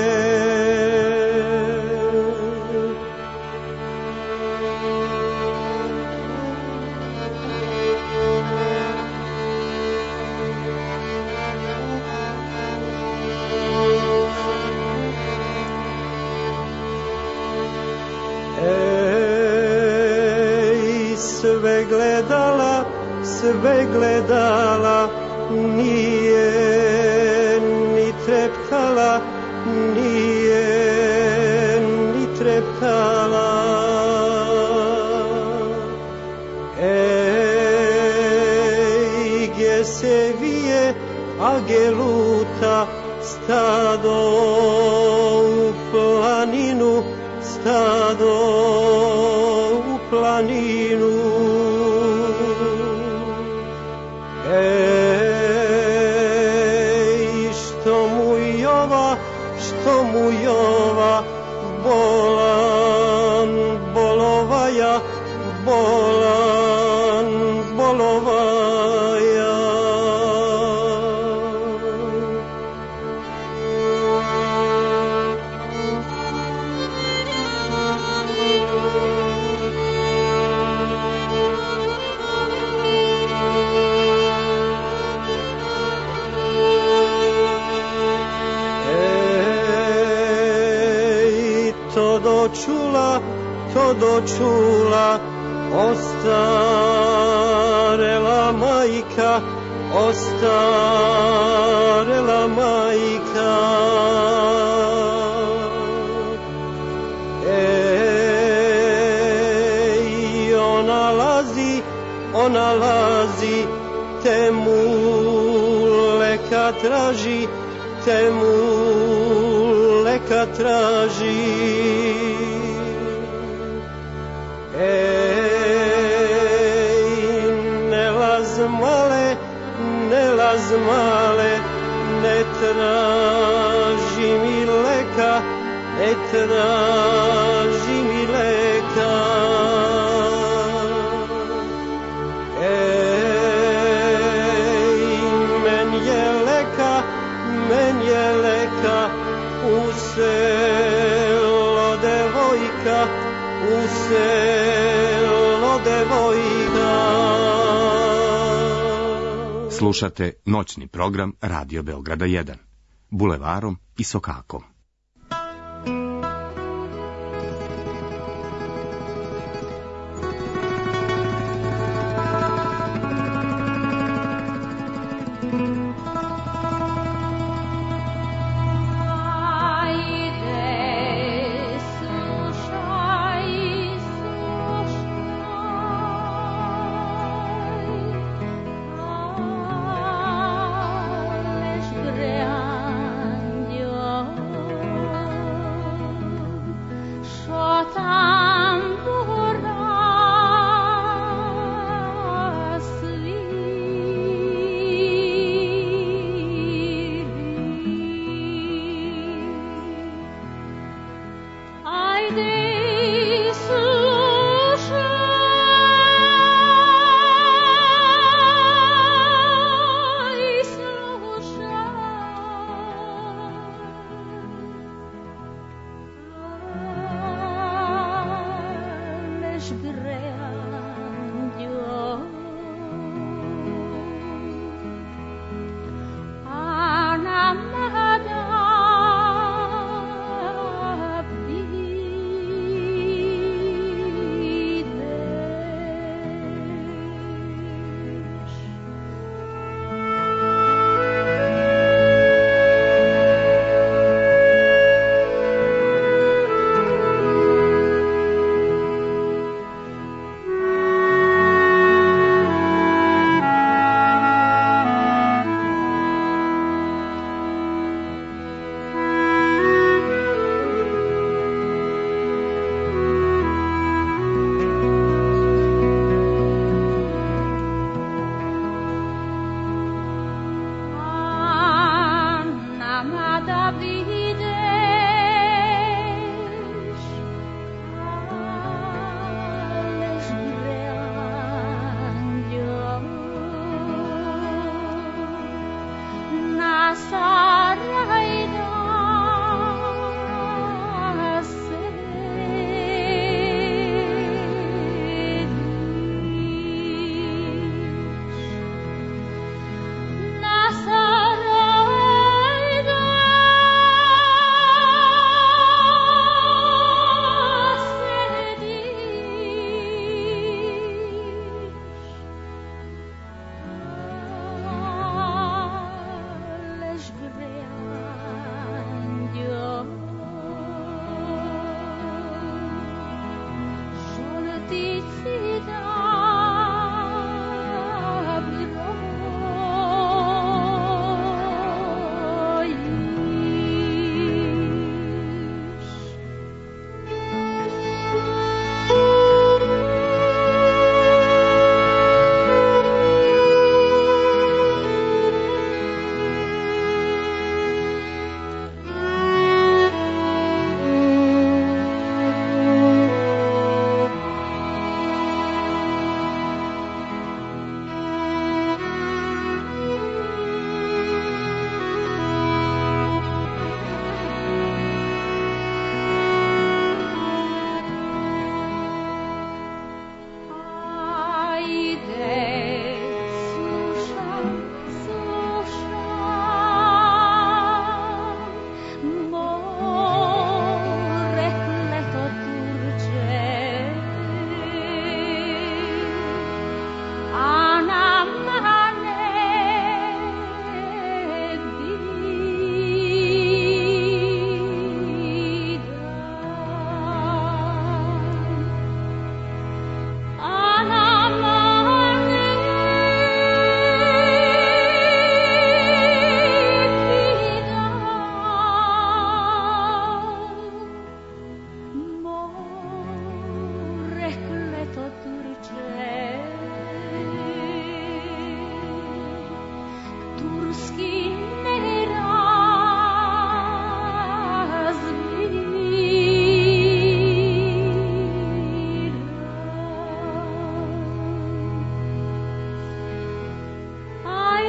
Ej, sve gledala, nije ni treptala, nije ni treptala. Ej, gdje se vije, a gdje luta stado u planinu, stado u planinu. Što mu Jova bolan bolovaja, bolan bolovaja. To dočula, ostarela majka, ostarela majka. Ej, ona lazi, te mu leka traži, te mu leka traži. Ej, ne laz male, ne traži mi leka, ne traži mi leka. Ej, men je leka, u selo devojka, u selo devojka. Slušate noćni program Radio Beograda 1. Bulevarom i Sokakom.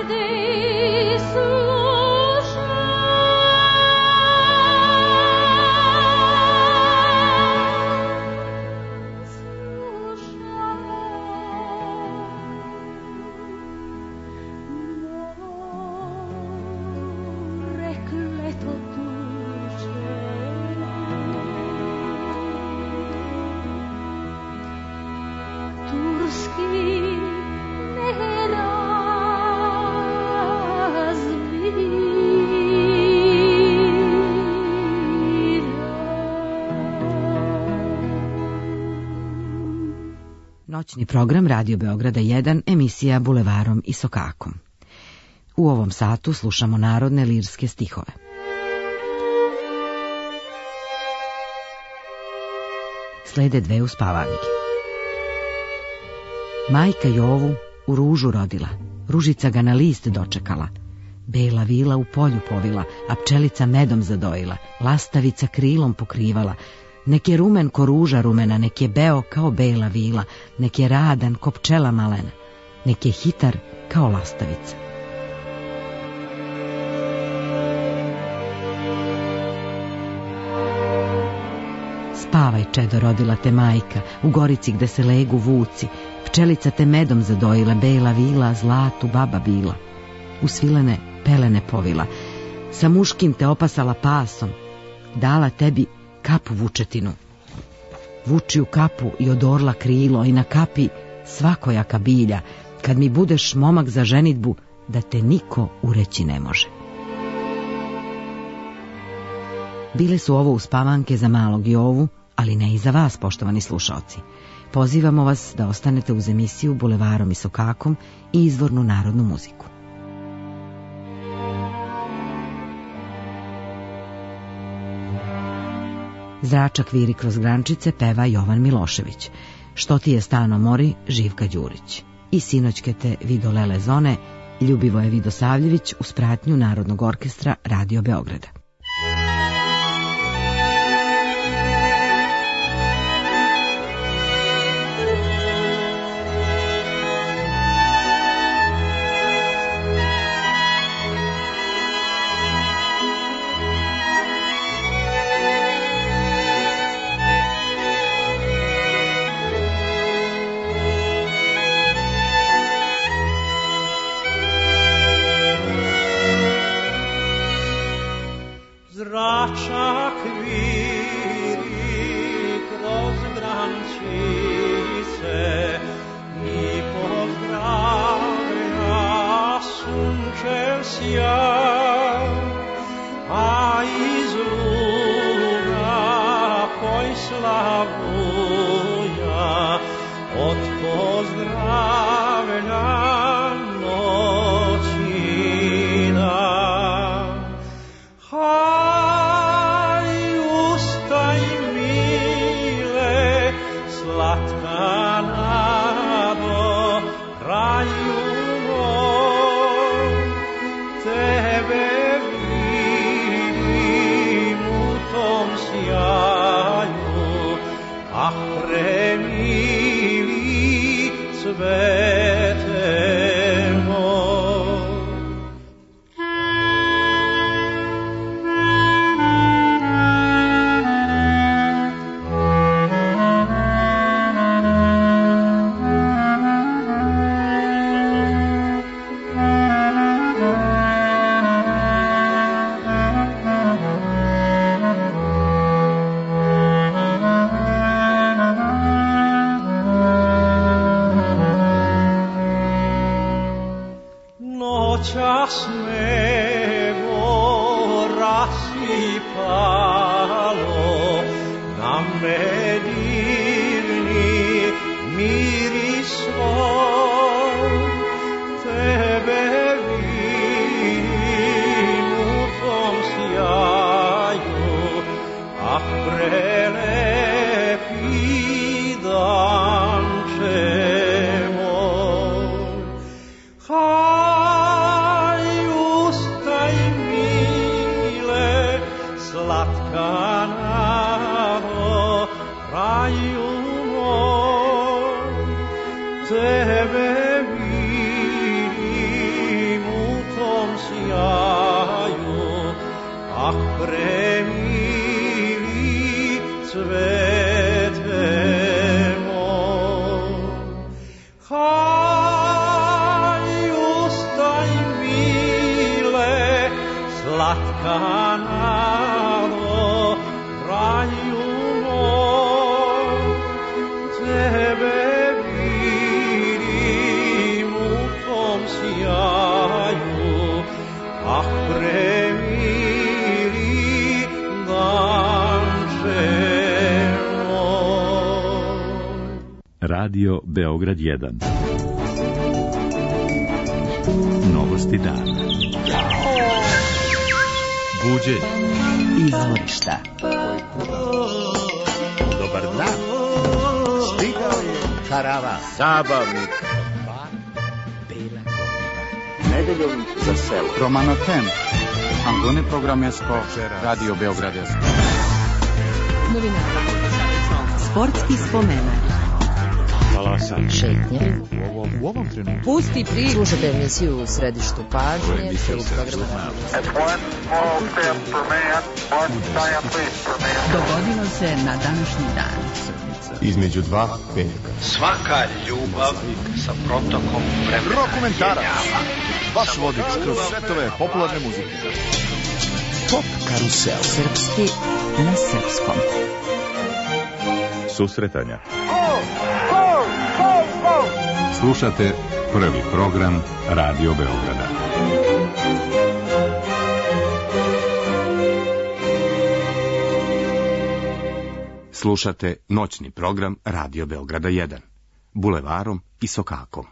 Noćni program Radio Beograda 1, emisija Bulevarom i Sokakom. U ovom satu slušamo narodne lirske stihove. Slede dve uspavanke. Majka Jovu u ružu rodila, ružica ga na list dočekala. Bela vila u polju povila, a pčelica medom zadojila, lastavica krilom pokrivala. Nek je rumen ko ruža rumena, nek je beo kao bela vila, nek je radan ko pčela malena, nek je hitar kao lastavica. Spavaj, čedo, rodila te majka, u gorici gde se legu vuci, pčelica te medom zadojila, bela vila, zlatu baba bila. U svilene pelene povila, sa muškim te opasala pasom, dala tebi kapu vučetinu. Vuči u kapu i od orla krilo i na kapi svakojaka bilja, kad mi budeš momak za ženidbu, da te niko ureći ne može. Bile su ovo uspavanke za malog Jovu, ali ne i za vas, poštovani slušaoci. Pozivamo vas da ostanete uz emisiju Bulevarom i Sokakom i izvornu narodnu muziku. Zračak viri kroz grančice peva Jovan Milošević. Što ti je stano mori, Živka Đurić. I sinoćke te Vidolele Zone, Ljubivoje Vidosavljević uz pratnju Narodnog orkestra Radio Beograda. Zračak viri kroz grančice i pozdravlja sunčev sjaj, a iz luga poj slavuja od pozdravlja noći dan. Slatka nado, kraju moj, tebe vidim u tom sjaju, ah premili cvete moj. Noćas nebo rasipalo, na medivni miris svoj, tebe vidim u tom sjaju, ah prelepi danče moj. Slatka nado, kraju moj, tebe vidim u premili cvete moj. Haj, ustaj mile, slatka nado, raju moj, tebe vidim u tom sjaju, ah premili danče moj. Radio Beograd 1. Novosti dana. Buđenje. Izvorišta. Dobar dan. Stigao je karavan. Zabavnik. Nedeljom za selo. Romanotem. Angone programesko. Radio Beogradesko. Novinari. Sportski spomenak. Valasan. Šetnje. U ovom trenutku. Pusti priču. Slušajte emisiju u središtu pažnje. Dogodilo se na današnji dan. Između dva petka. Svaka ljubav sa protokom vremena. Rokomentarac. Vaš vodič kroz svetove popularne muzike. Pop karusel. Srpski na srpskom. Susretanja. Slušate prvi program Radio Beograda. Slušate noćni program Radio Beograda 1. Bulevarom i Sokakom.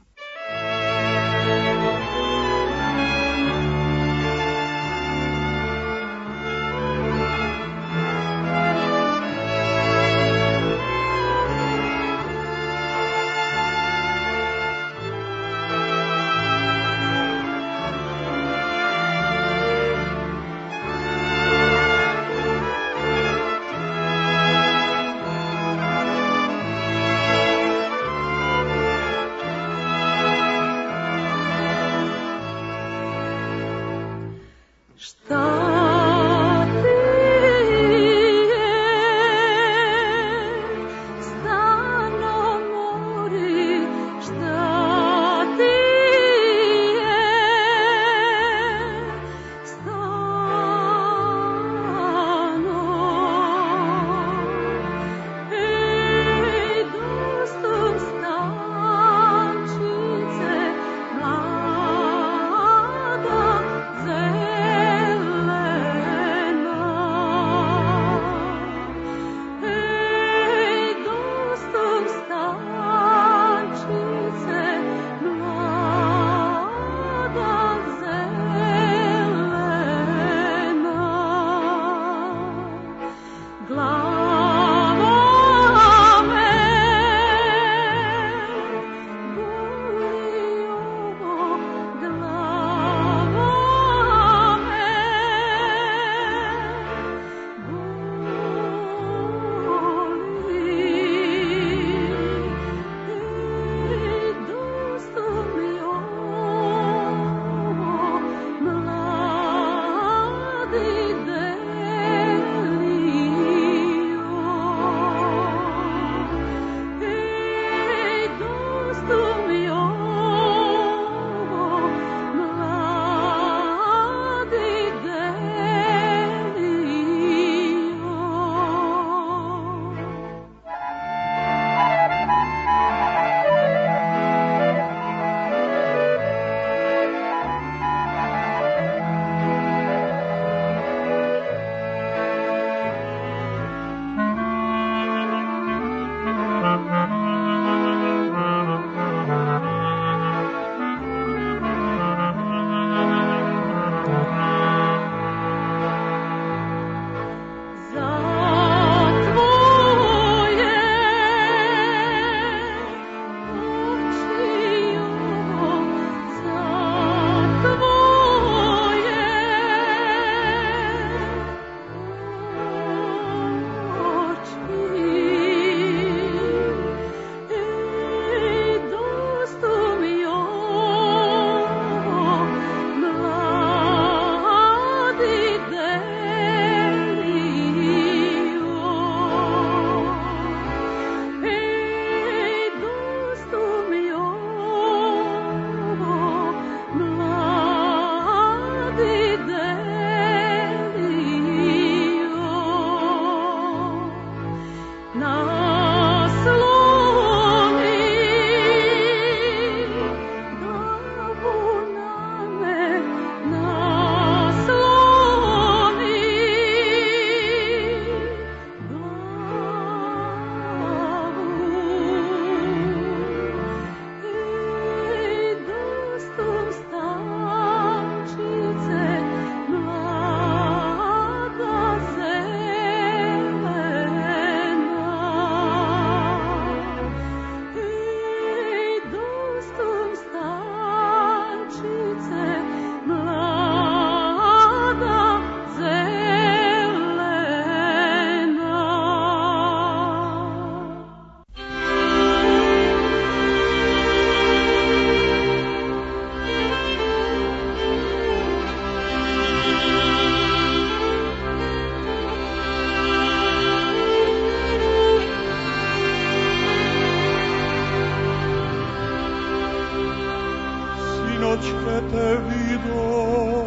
noć kad te vido,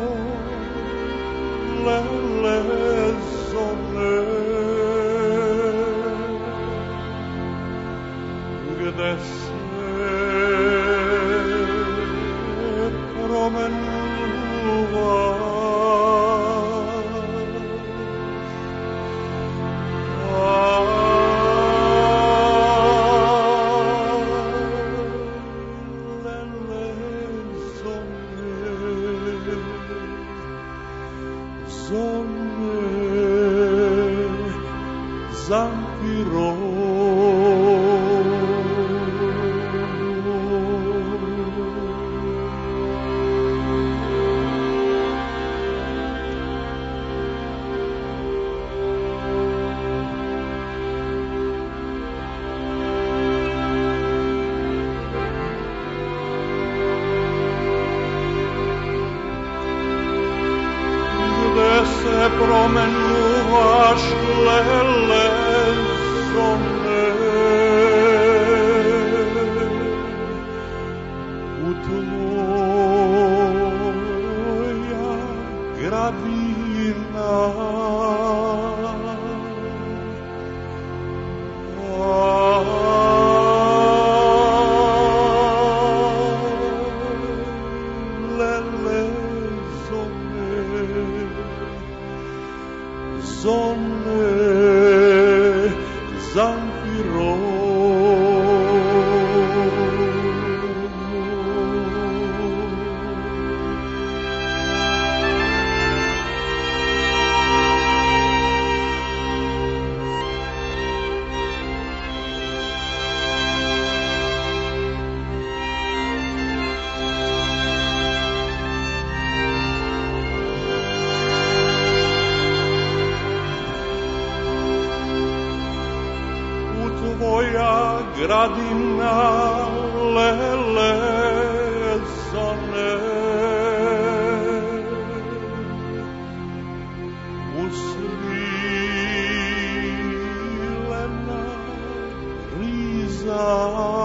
lele zore, gde se promenula promenuvaš lele zone u tvoja gradina gradina lele zone usvilena riza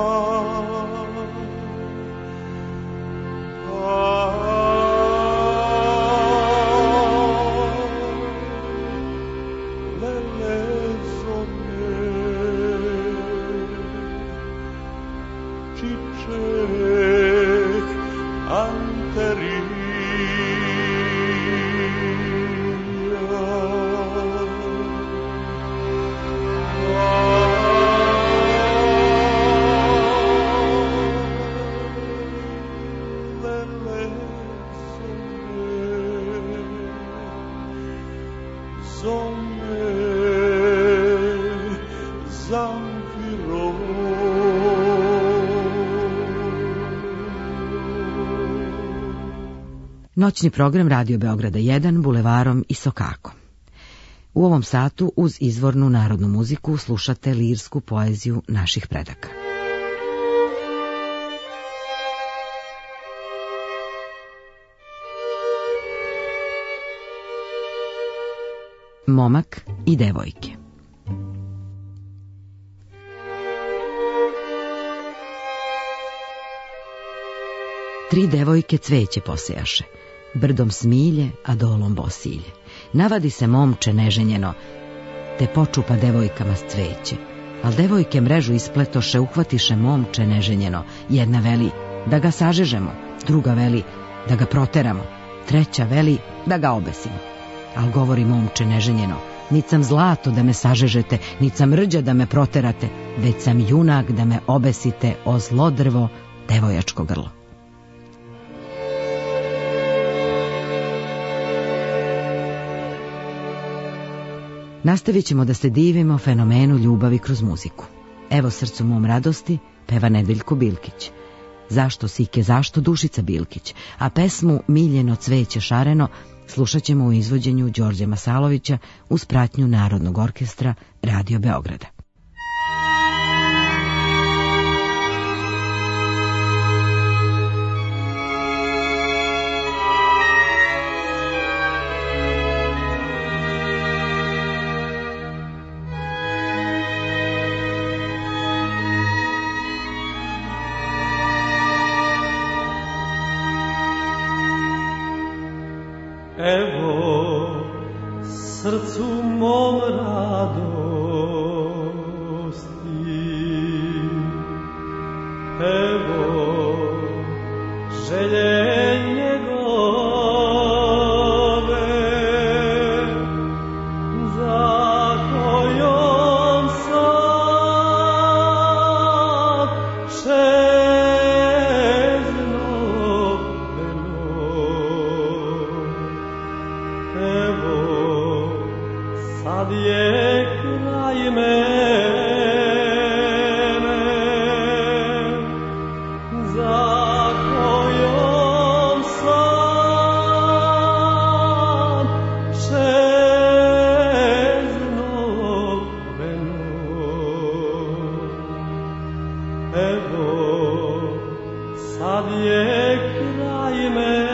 Noćni program Radio Beograda 1 bulevarom i Sokakom. U ovom satu uz izvornu narodnu muziku slušate lirsku poeziju naših predaka. Momak i devojke. Tri devojke cveće posejaše, brdom smilje, a dolom bosilje. Navadi se momče neženjeno, te počupa devojkama s cveće. Al devojke mrežu ispletoše, uhvatiše momče neženjeno. Jedna veli da ga sažežemo, druga veli da ga proteramo, treća veli da ga obesimo. Al govori momče neženjeno, nit sam zlato da me sažežete, nit sam rđa da me proterate, već sam junak da me obesite, o zlo drvo, devojačko grlo. Nastavit ćemo da se divimo fenomenu ljubavi kroz muziku. Evo srcu mom radosti, peva Nedeljko Bilkić. Zašto sike, zašto Dušica Bilkić, a pesmu Miljeno cveće šareno slušat ćemo u izvođenju Đorđa Masalovića uz pratnju Narodnog orkestra Radio Beograda. srcu mom radosti. Evo želje njegove, za kojom sam čezno velo. Evo sad je kraj mene, za kojom sam čezno veno. Evo sad je kraj mene.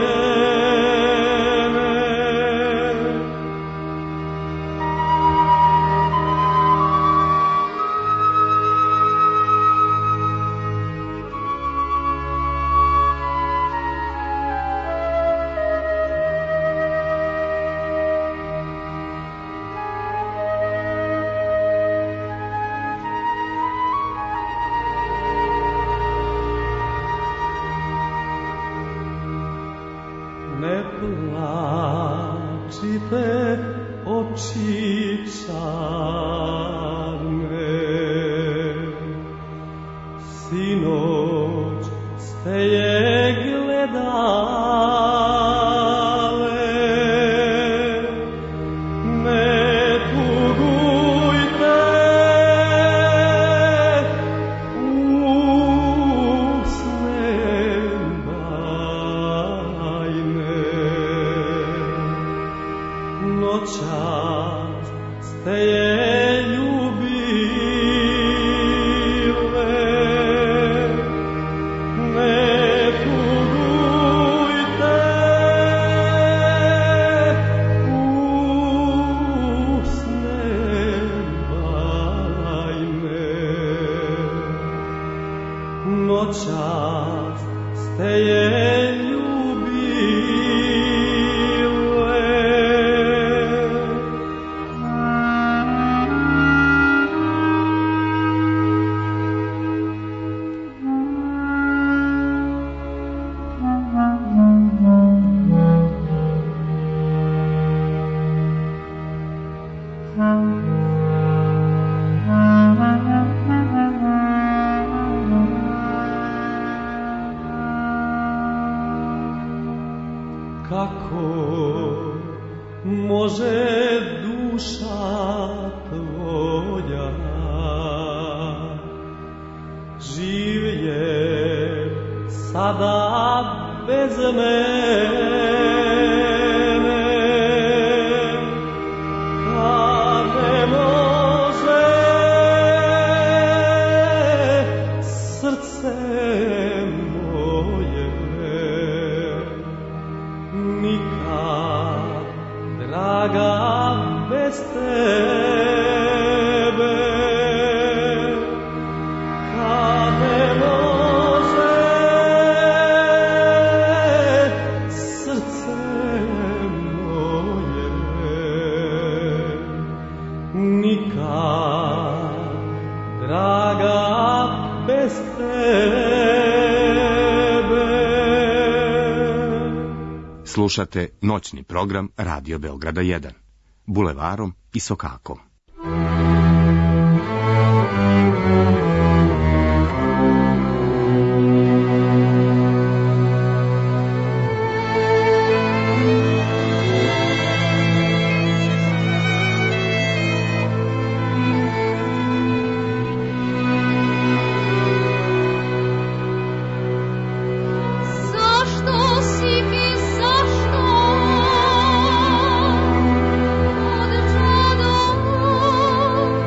Ne plačite oči čarne, sinoć ste je gledale. Ne tugujte usne bajne, noćas ste je ljubile. Ne tugujte usne bajne, noćas ste je ljubile. Kako može duša tvoja živjet sada bez mene, kad ne može srce moje nikad, draga, bez tebe. Kad ne može srce moje nikad, draga, bez tebe. Slušate noćni program Radio Beograda 1, bulevarom i sokakom. Zašto si mi, zašto od čada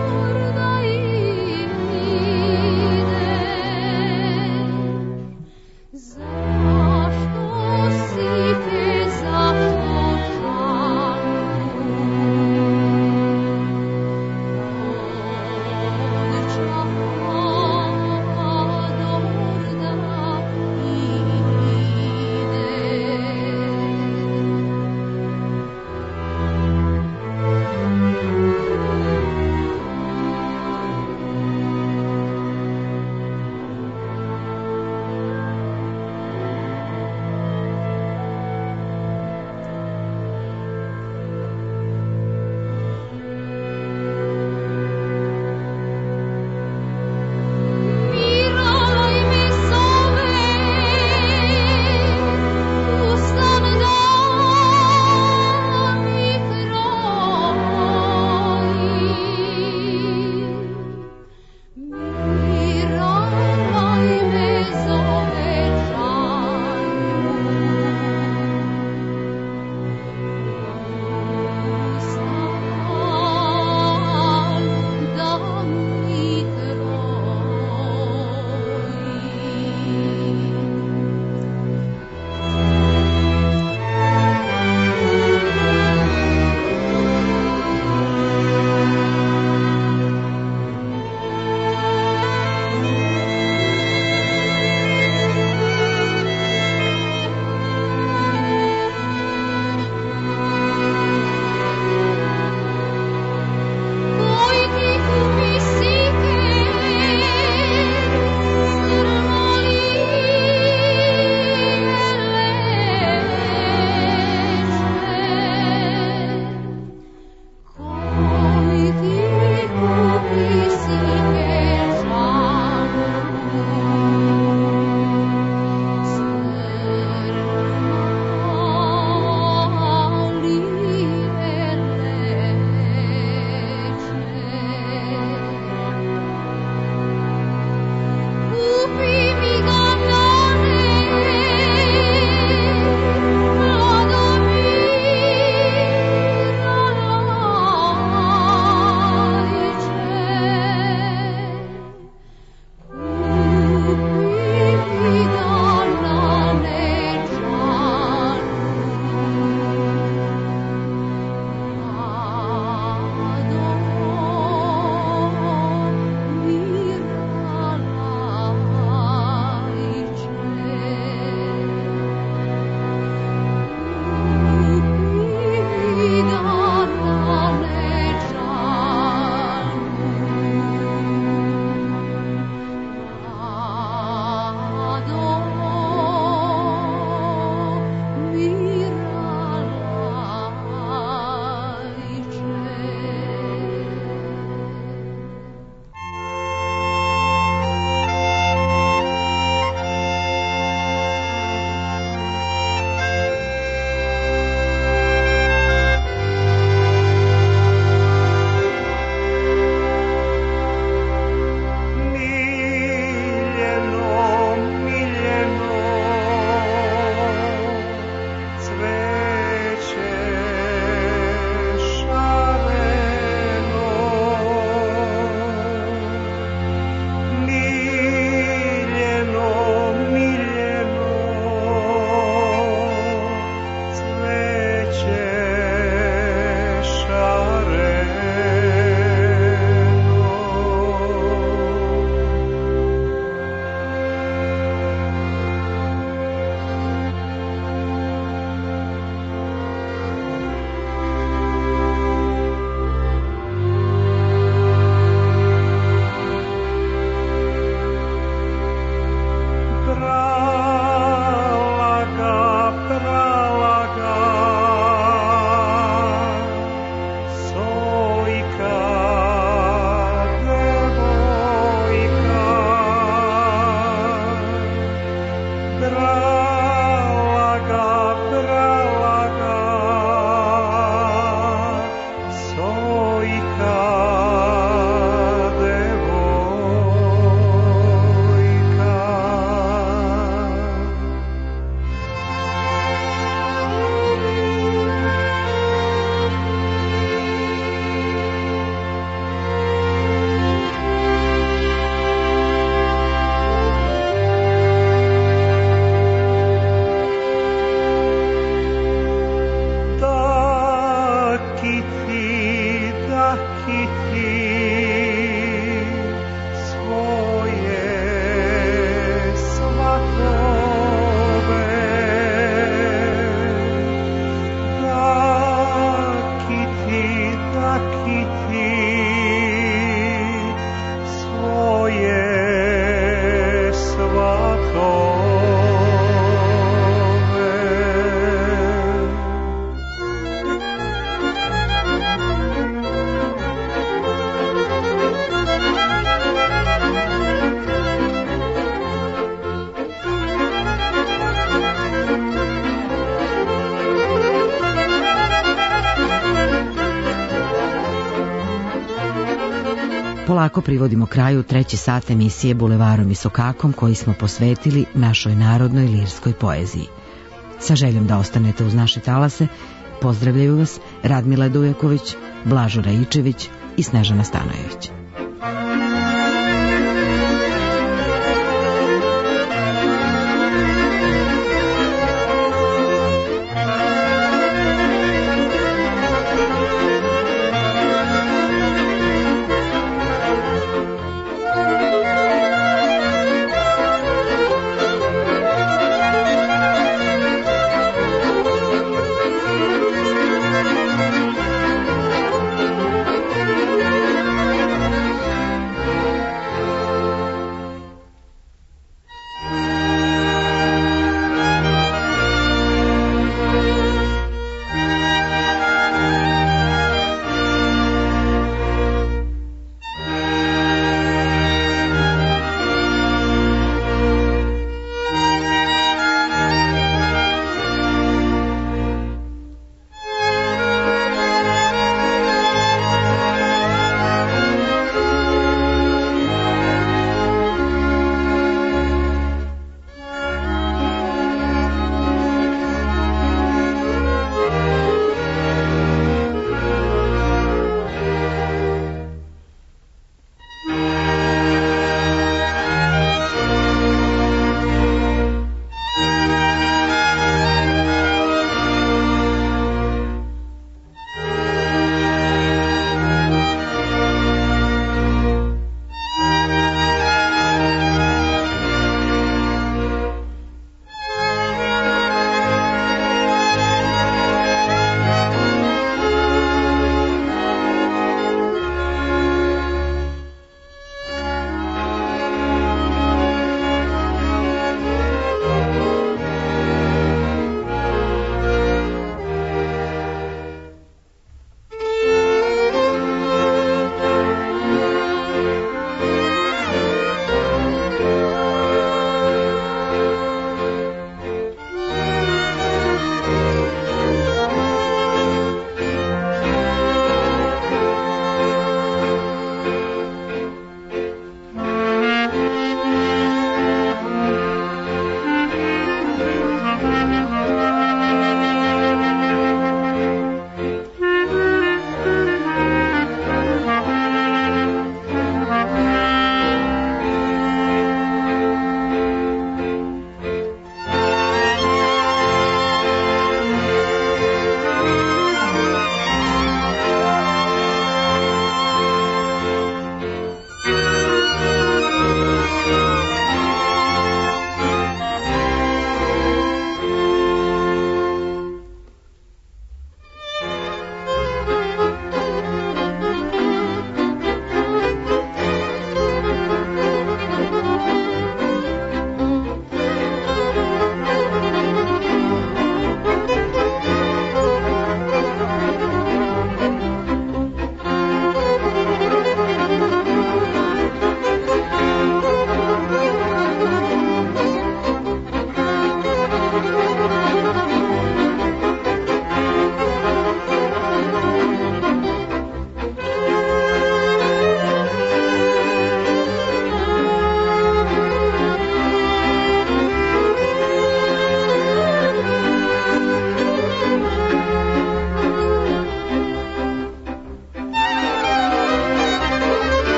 Polako privodimo kraju 3. sat emisije Bulevarom i Sokakom koji smo posvetili našoj narodnoj lirskoj poeziji. Sa željom da ostanete uz naše talase, pozdravljaju vas Radmila Dujaković, Blažo Raičević i Snežana Stanojević.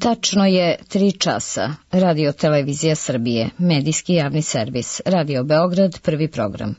Tačno je 3 časa. Radio Televizija Srbije, medijski javni servis, Radio Beograd, prvi program.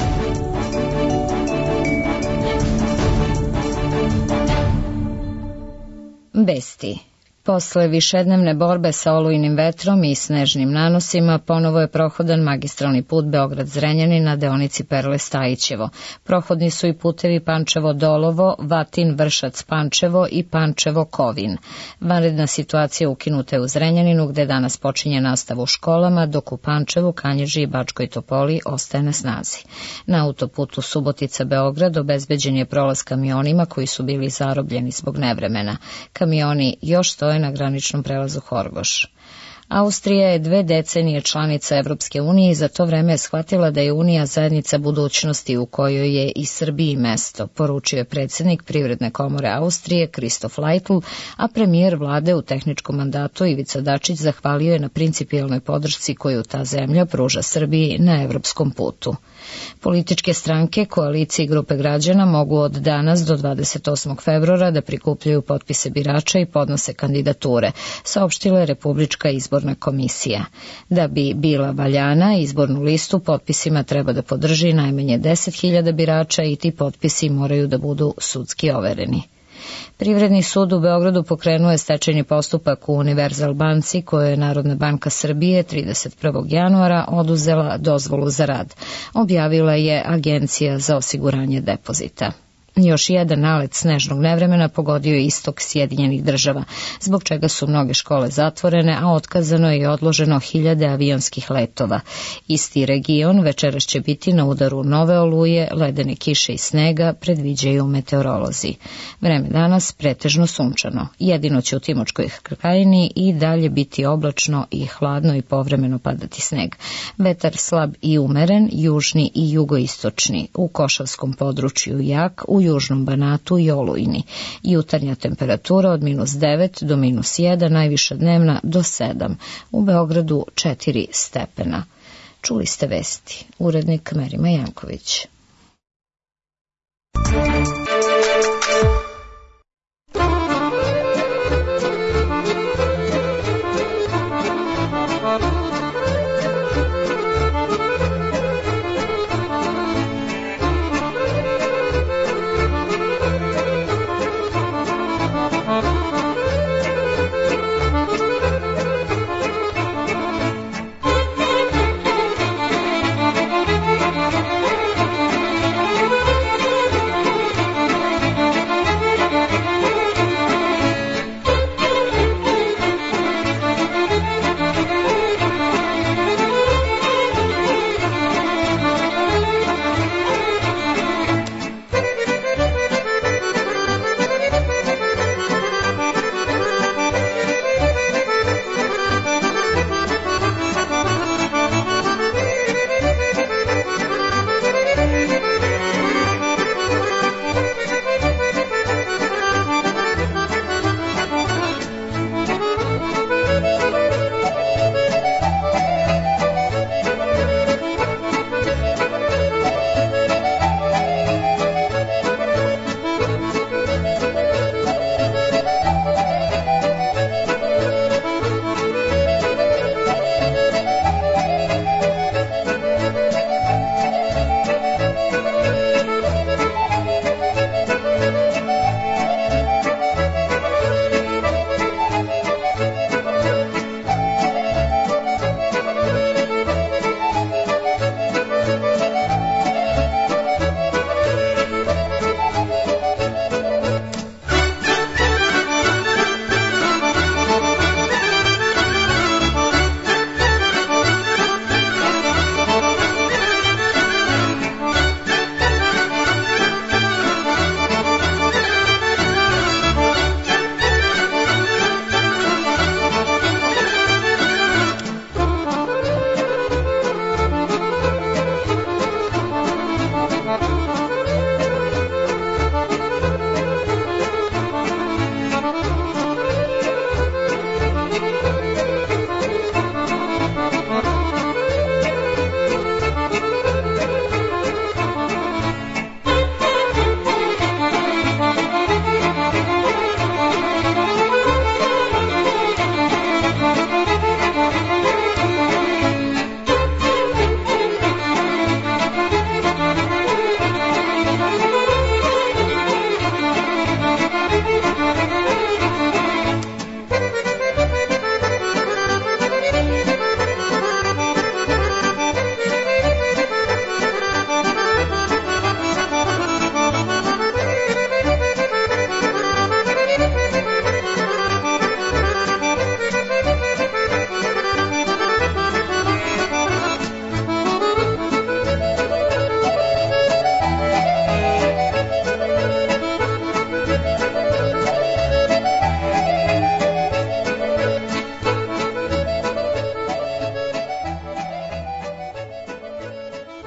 Vesti. Posle višednevne borbe sa olujnim vetrom i snežnim nanosima, ponovo je prohodan magistralni put Beograd-Zrenjanin na deonici Perle-Stajićevo. Prohodni su i putevi Pančevo-Dolovo, Vatin-Vršac-Pančevo i Pančevo-Kovin. Vanredna situacija ukinuta je u Zrenjaninu, gde danas počinje nastava u školama, dok u Pančevu, Kanjiži i Bačkoj Topoli ostaje na snazi. Na autoputu Subotica-Beograd obezbeđen je prolaz kamionima koji su bili zarobljeni zbog nevremena. Kamioni još stoje na graničnom prelazu Horgoš. Austrija je 2 decenije članica Evropske unije i za to vreme je shvatila da je Unija zajednica budućnosti u kojoj je i Srbiji mesto, poručio je predsjednik Privredne komore Austrije Kristof Leitl, a premijer vlade u tehničkom mandatu Ivica Dačić zahvalio je na principijelnoj podršci koju ta zemlja pruža Srbiji na evropskom putu. Političke stranke, koalicije i grupe građana mogu od danas do 28. februara da prikupljaju potpise birača i podnose kandidature, saopštila je Republička izborna komisija. Da bi bila valjana, izbornu listu potpisima treba da podrži najmanje 10.000 birača i ti potpisi moraju da budu sudski overeni. Privredni sud u Beogradu pokrenuo je stečajni postupak u Univerzal banci, kojoj je Narodna banka Srbije 31. januara oduzela dozvolu za rad, objavila je Agencija za osiguranje depozita. Još jedan nalet snežnog nevremena pogodio je istok Sjedinjenih država, zbog čega su mnoge škole zatvorene, a otkazano je i odloženo 1000 avionskih letova. Isti region večeras će biti na udaru nove oluje, ledene kiše i snega, predviđaju meteorolozi. Vreme danas pretežno sunčano. Jedino će u Timočkoj krajini i dalje biti oblačno i hladno i povremeno padati sneg. Vetar slab i umeren, južni i jugoistočni. U Košavskom području jak, u južnom Banatu i olujni. Jutarnja temperatura od -9 do -1, najviša dnevna do 7. U Beogradu 4 stepena. Čuli ste vesti. Urednik Merima Janković.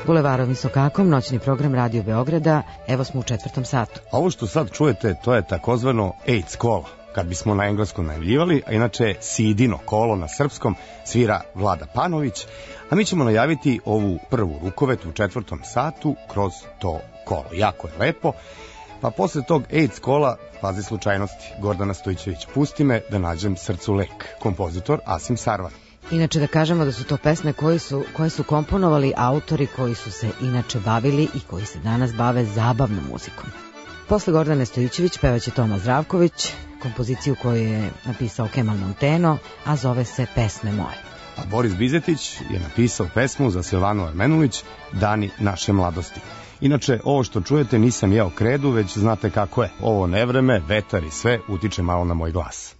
Bulevarom i Sokakom, noćni program Radio Beograda, evo smo u 4. satu. Ovo što sad čujete, to je takozvano AIDS kolo, kad bismo na engleskom najavljivali, a inače Sidino kolo na srpskom svira Vlada Panović, a mi ćemo najaviti ovu prvu rukovet u 4. satu kroz to kolo. Jako je lepo, pa posle tog AIDS kola, pazi slučajnosti, Gordana Stojićević, pusti me da nađem srcu lek, kompozitor Asim Sarvar. Inače da kažemo da su to pesme koje su komponovali autori koji su se inače bavili i koji se danas bave zabavnom muzikom. Posle Gordane Stojićević pevaće Toma Zdravković, kompoziciju koju je napisao Kemal Monteno, a zove se Pesme moje. A Boris Bizetić je napisao pesmu za Silvanu Armenulić, Dani naše mladosti. Inače, ovo što čujete nisam jeo kredu, već znate kako je. Ovo nevreme, vetar i sve utiče malo na moj glas.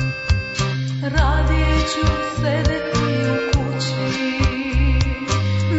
Radit ću sedeti u kući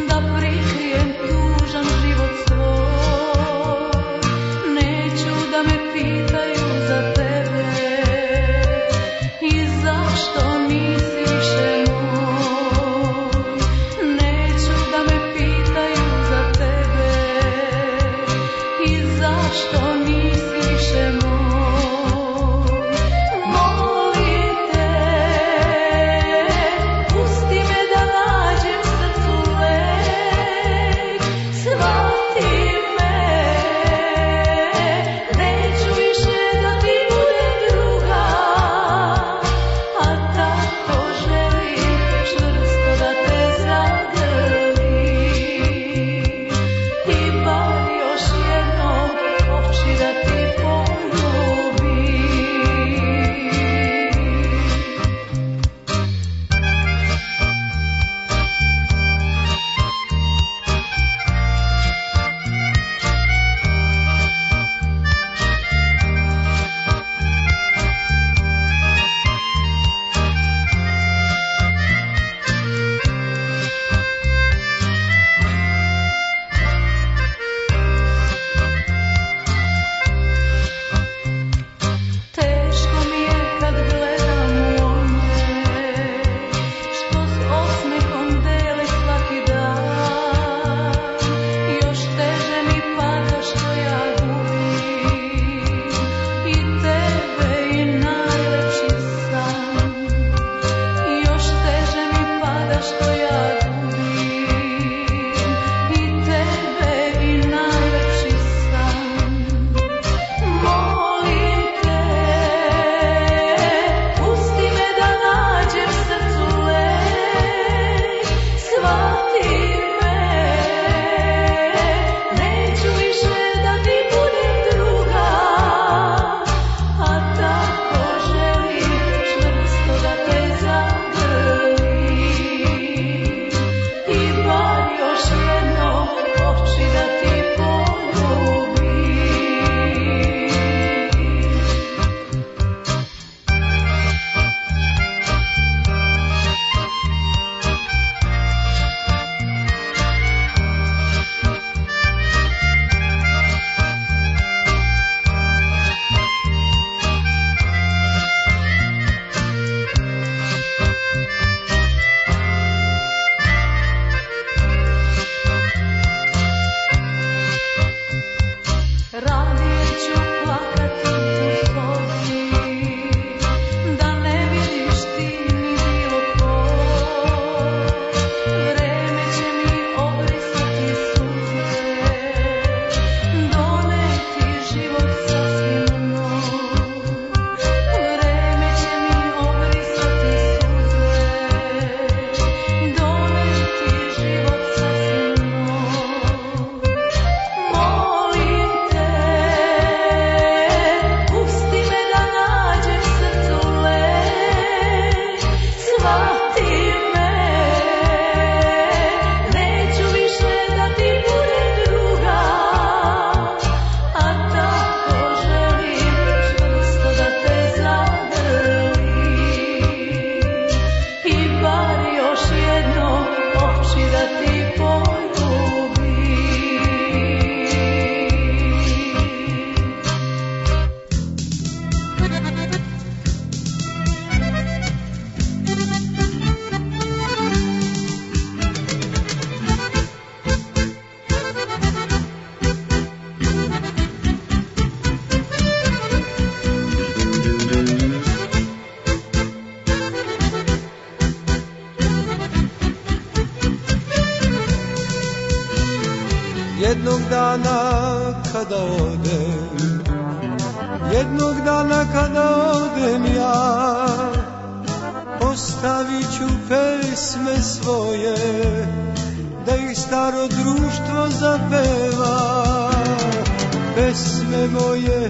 dana kada odem ja, ostavit ću pesme svoje, da ih staro društvo zapeva. Pesme moje,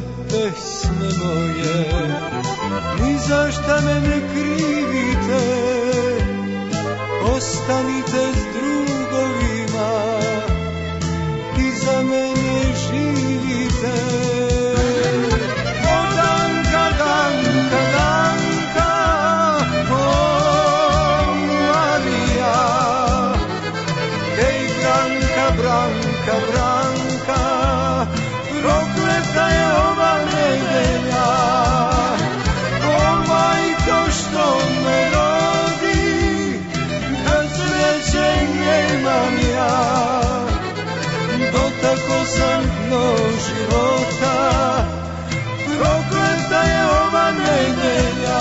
ni za šta me ne krivite, ostanite s drugovima i za mene živite. O Danka, Danka, Danka, o Marija, ej Branka, Branka, Branka, prokleta je ova nedelja. O majko što me rodi, kad sreće nemam ja, dotako sam dno života, prokleta je ova nedelja.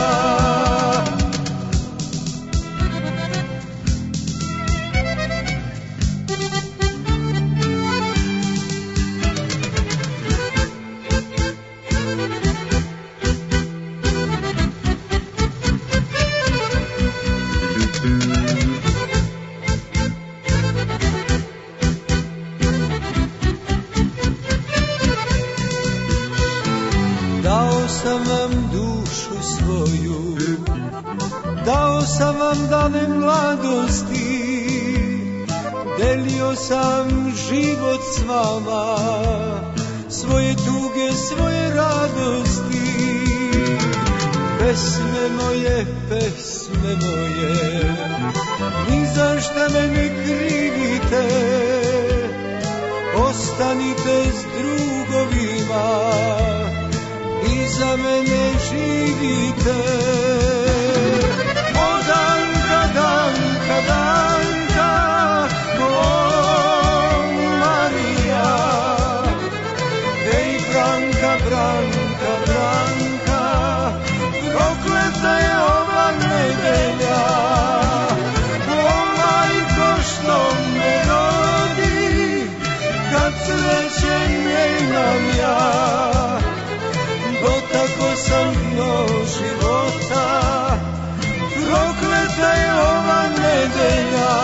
Dao sam vam dane mladosti, delio sam život s vama, svoje tuge, svoje radosti. Pesme moje, ni za šta me ne krivite, ostanite s drugovima i za mene živite. O Danka, Danka, Danka, o Marija, ej Branka, Branka, Branka, prokleta je ova nedelja. O majko što me rodi, kad sreće nemam ja, dotako sam dno života, prokleta je ova nedelja.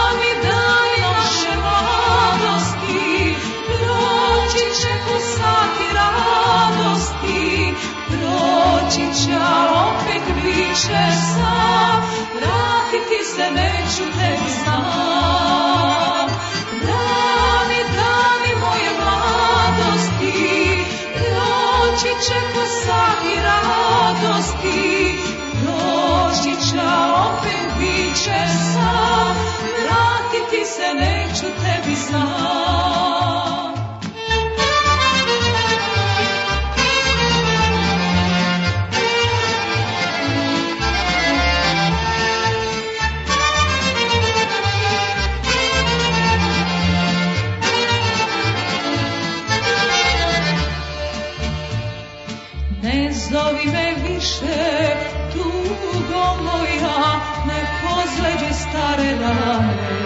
Naše mladosti proći će ko sad neću tebi znam. Dani, dani moje mladosti, proći će ko sati radosti, doći će, opet bit će sam, vratiti se neću tebi znam. Ne zovi me više, tugo moja, ne pozleđi stare rane,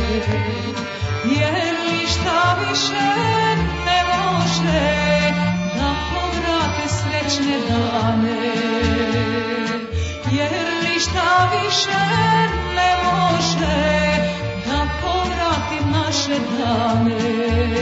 jer ništa više ne može da povrate srećne dane, jer ništa više ne može da povrati naše dane.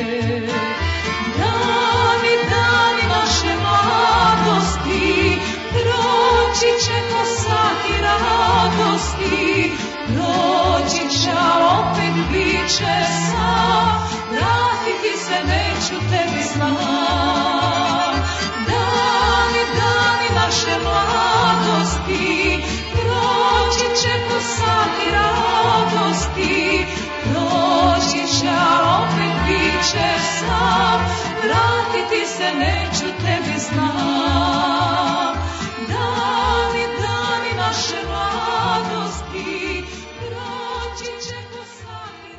Dani, dani naše mladosti, proći će ko sati radosti, proći će, opet bit će sam, vratiti se neću tebi znam. Dani, dani naše mladosti, proći će ko sati radosti, proći će, opet bit će sam, vratiti se neću tebi znam. Dani, dani naše mladosti, proći će ko sati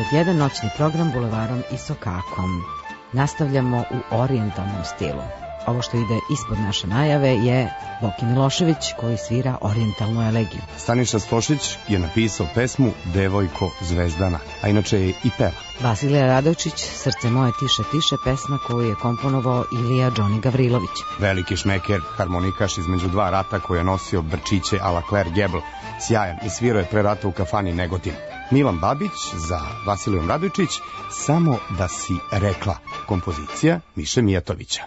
991, noćni program Bulevarom i Sokakom. Nastavljamo u orijentalnom stilu. Ovo što ide ispod naše najave je Boki Milošević koji svira orijentalnu elegiju. Staniša Stošić je napisao pesmu Devojko Zvezdana, a inače je i peva. Vasilija Radojčić, Srce moje tiše tiše, pesma koju je komponovao Ilija Džoni Gavrilović. Veliki šmeker, harmonikaš između dva rata koji je nosio brčiće a la Claire Gebel, sjajan i svirao je pre rata u kafani Negotin. Milan Babić za Vasilijom Radojčić, Samo da si rekla, kompozicija Miše Mijatovića.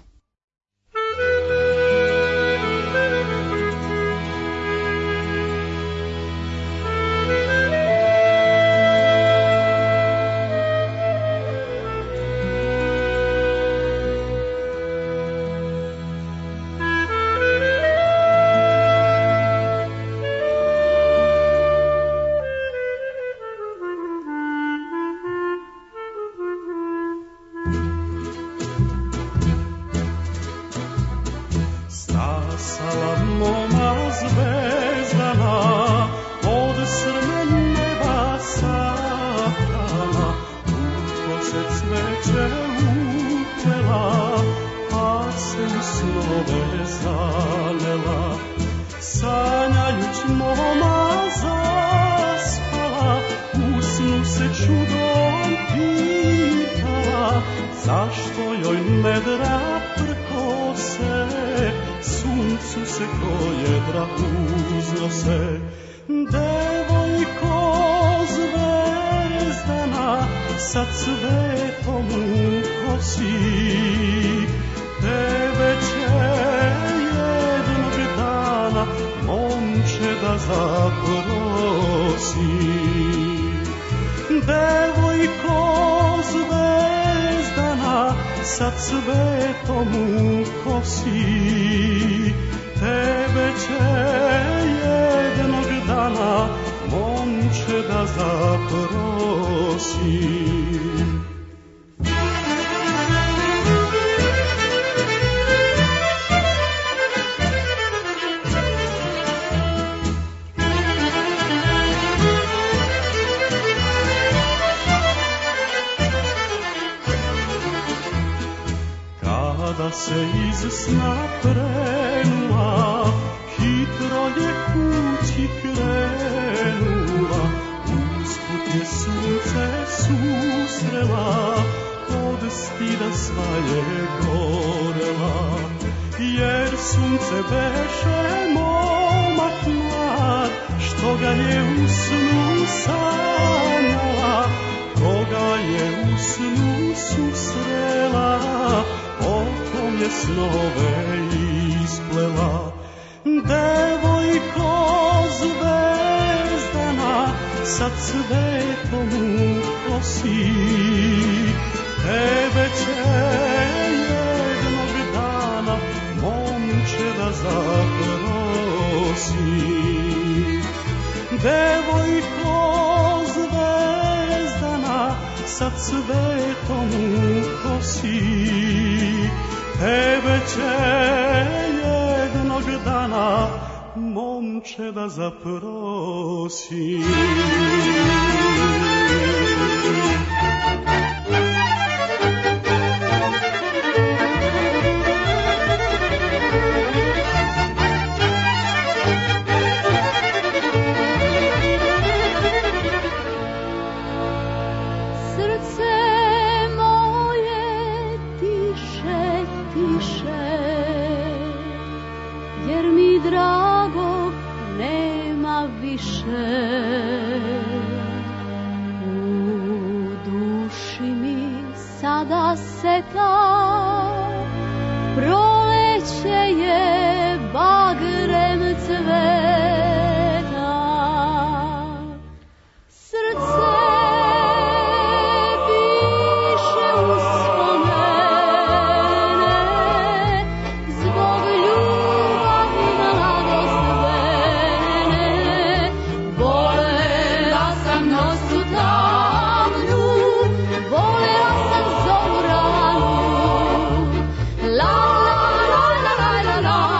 La la la la la la.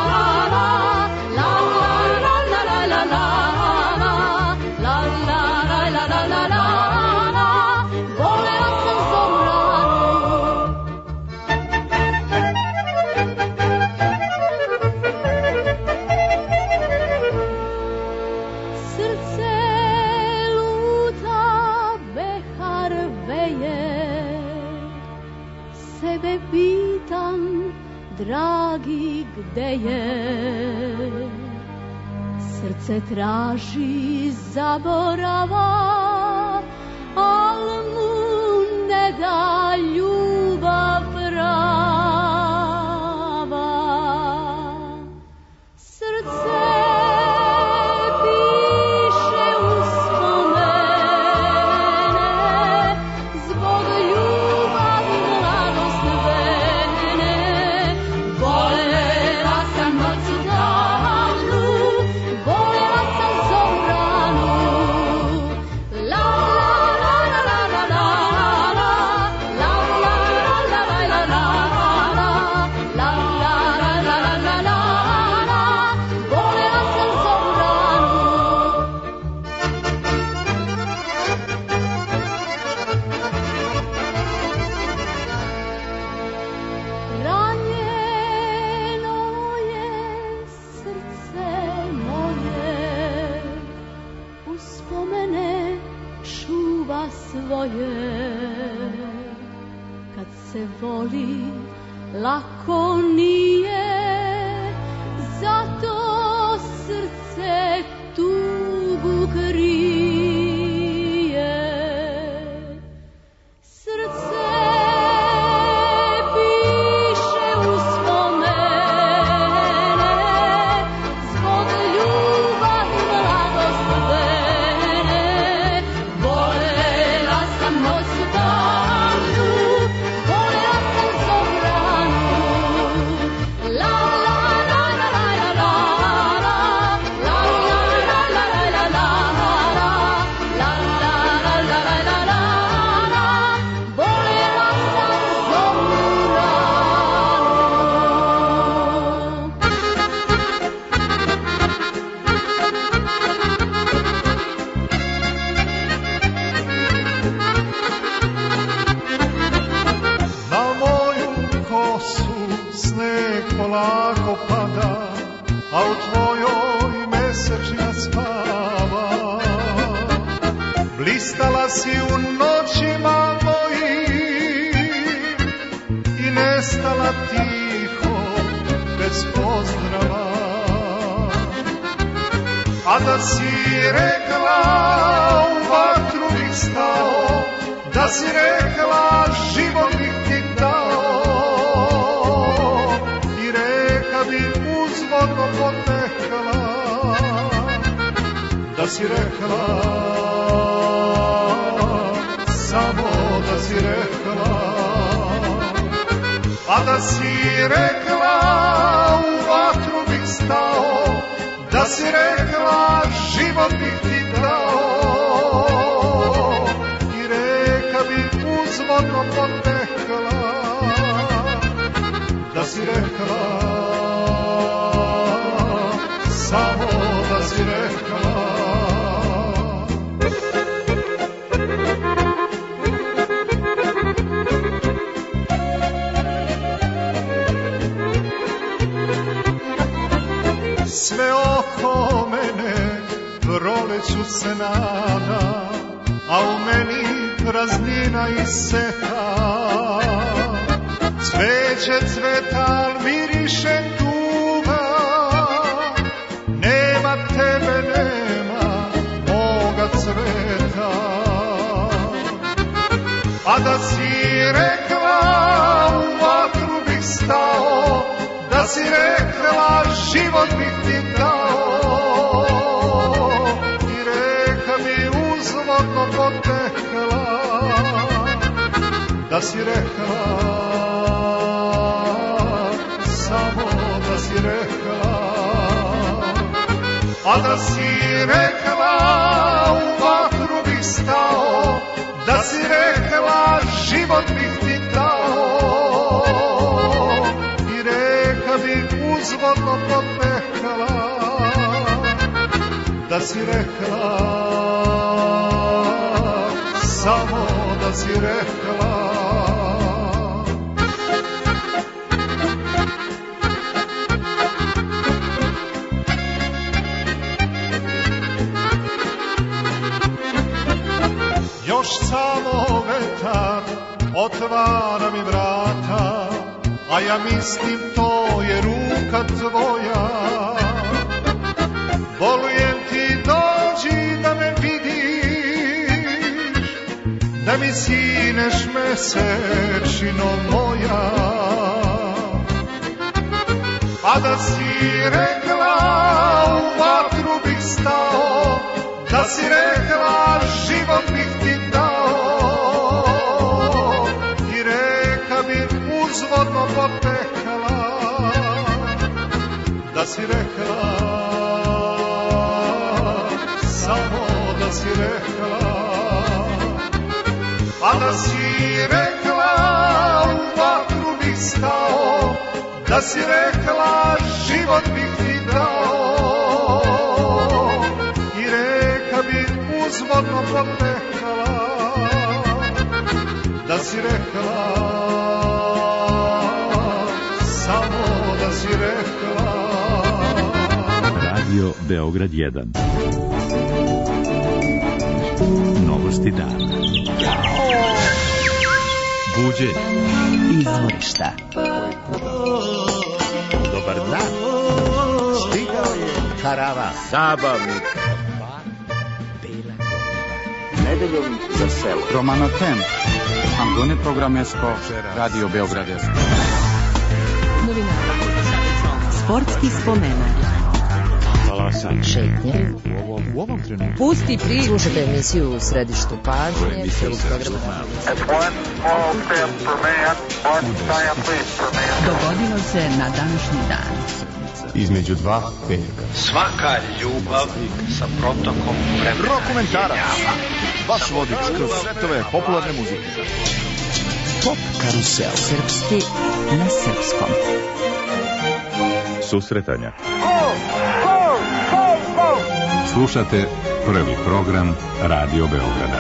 sebe pitam, dragi, gde je? Srce traži zaborava, al mu ne da ljubav prava. Srce piše uspomene, zbog ljubavi mladost vene. Volela sam noć davnu, volela sam zoru ranu. La la la la la la la, la la la la la la la, la la la la la la, volela sam zoru ranu. Ranjeno je srce moje, uspomene čuva svoje. Kad se voli, lako nije, zato srce tugu krije. Srce piše uspomene, zbog ljubavi mladost vene. Volela sam noć davnu, volela sam zoru ranu. La la la la la la la, la la la la la la la, la la la la la la, volela sam zoru Na moju kosu sneg polako pada, a u tvojoj mesečina spava. Blistala si u noćima mojim i nestala tiho bez pozdrava. A da si rekla u vatru bih stao, da si rekla život bih ti dao, i reka bi uzvodno potekla, da si rekla, samo da si rekla. A da si rekla u vatru bih stao, da si rekla život bih ti dao, i reka bi uzvodno potekla, da si rekla, samo da si rekla. Sve oko mene proleću se nada, a u meni praznina i seta. Cveće cveta, al miriše tuga, nema tebe, nema moga cveta. A da si rekla u vatru bih stao, da si rekla život bih ti dao, i reka mi uzvodno potekla, da si rekla, samo da si rekla. A da si rekla u vatru bih stao, da si rekla život bih ti dao, i reka bi uzvodno potekla, da si rekla, samo da si rekla. Još samo vetar otvara mi vrata, a ja mislim to je ruka tvoja. Bolujem ti, dođi da me vidiš, da mi sineš mesečino moja. A da si rekla u vatru bih stao, da si rekla život bih ti dao, i reka bi uzvodno potekala, da si rekla, samo da si rekla. A da si rekla u vatru bih stao, da si rekla život bih ti dao, i reka bi uzvodno potekala, da si rekla, samo da si rekla. Radio Beograd 1. Novosti dana. Buđenje. Izvorišta. Dobar dan. Stigao je karavan. Zabavnik. Nedeljom za selo. Romanotem. Angone programesko. Radio Beograd 1. Novinara. Sportski spomenak. Šetnje. U ovom trenutku. Pusti priču. Slušajte emisiju u središtu pažnje. Dogodilo se na današnji dan. Između dva petka. Svaka ljubav sa protokom vremena. Rokomentarac. Vaš vodič kroz svetove popularne muzike. Pop karusel. Srpski na srpskom. Susretanja. Slušate prvi program Radio Beograda.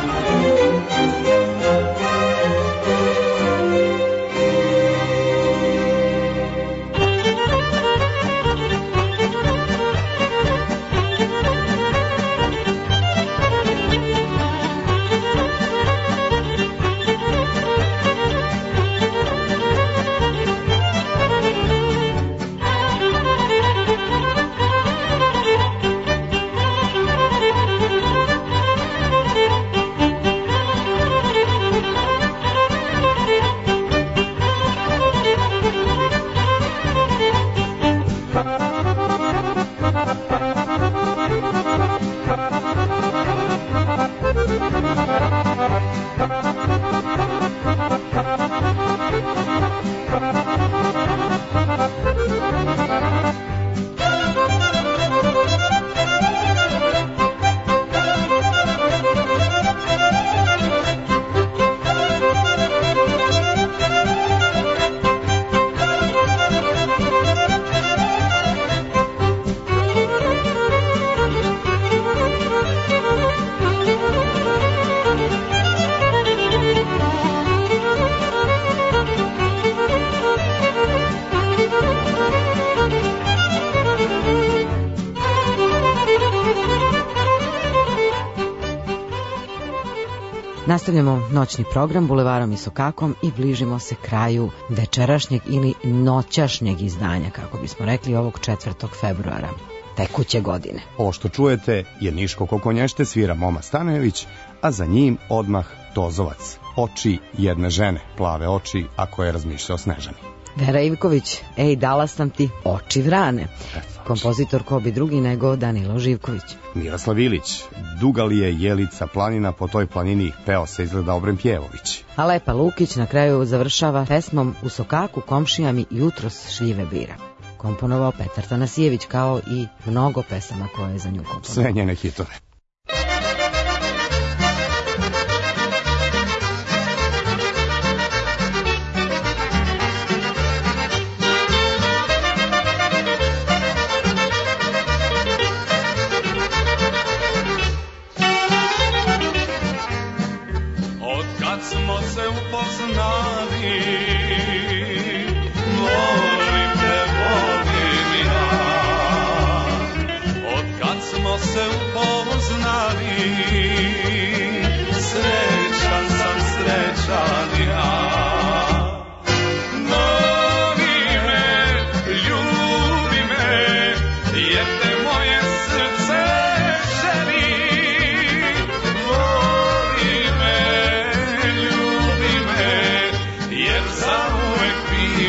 Nastavljamo noćni program bulevarom i sokakom i bližimo se kraju večerašnjeg ili noćašnjeg izdanja, kako bismo rekli, ovog 4. februara tekuće godine. Ovo što čujete je Niško Kokonješte, svira Moma Stanojević, a za njim odmah Tozovac. Oči jedne žene, plave oči, ako je razmišljao Snežani. Vera Ivković, ej, dala sam ti oči vrane. Kompozitor ko bi drugi nego Danilo Živković. Miroslav Ilić, duga li je Jelica planina, po toj planini peo se izgleda Obrem Pjevović. A Lepa Lukić na kraju završava pesmom U sokaku komšija mi jutros šljive bira. Komponovao Petar Tanasijević, kao i mnogo pesama koje je za nju komponovao. Sve njene hitove. se upoznali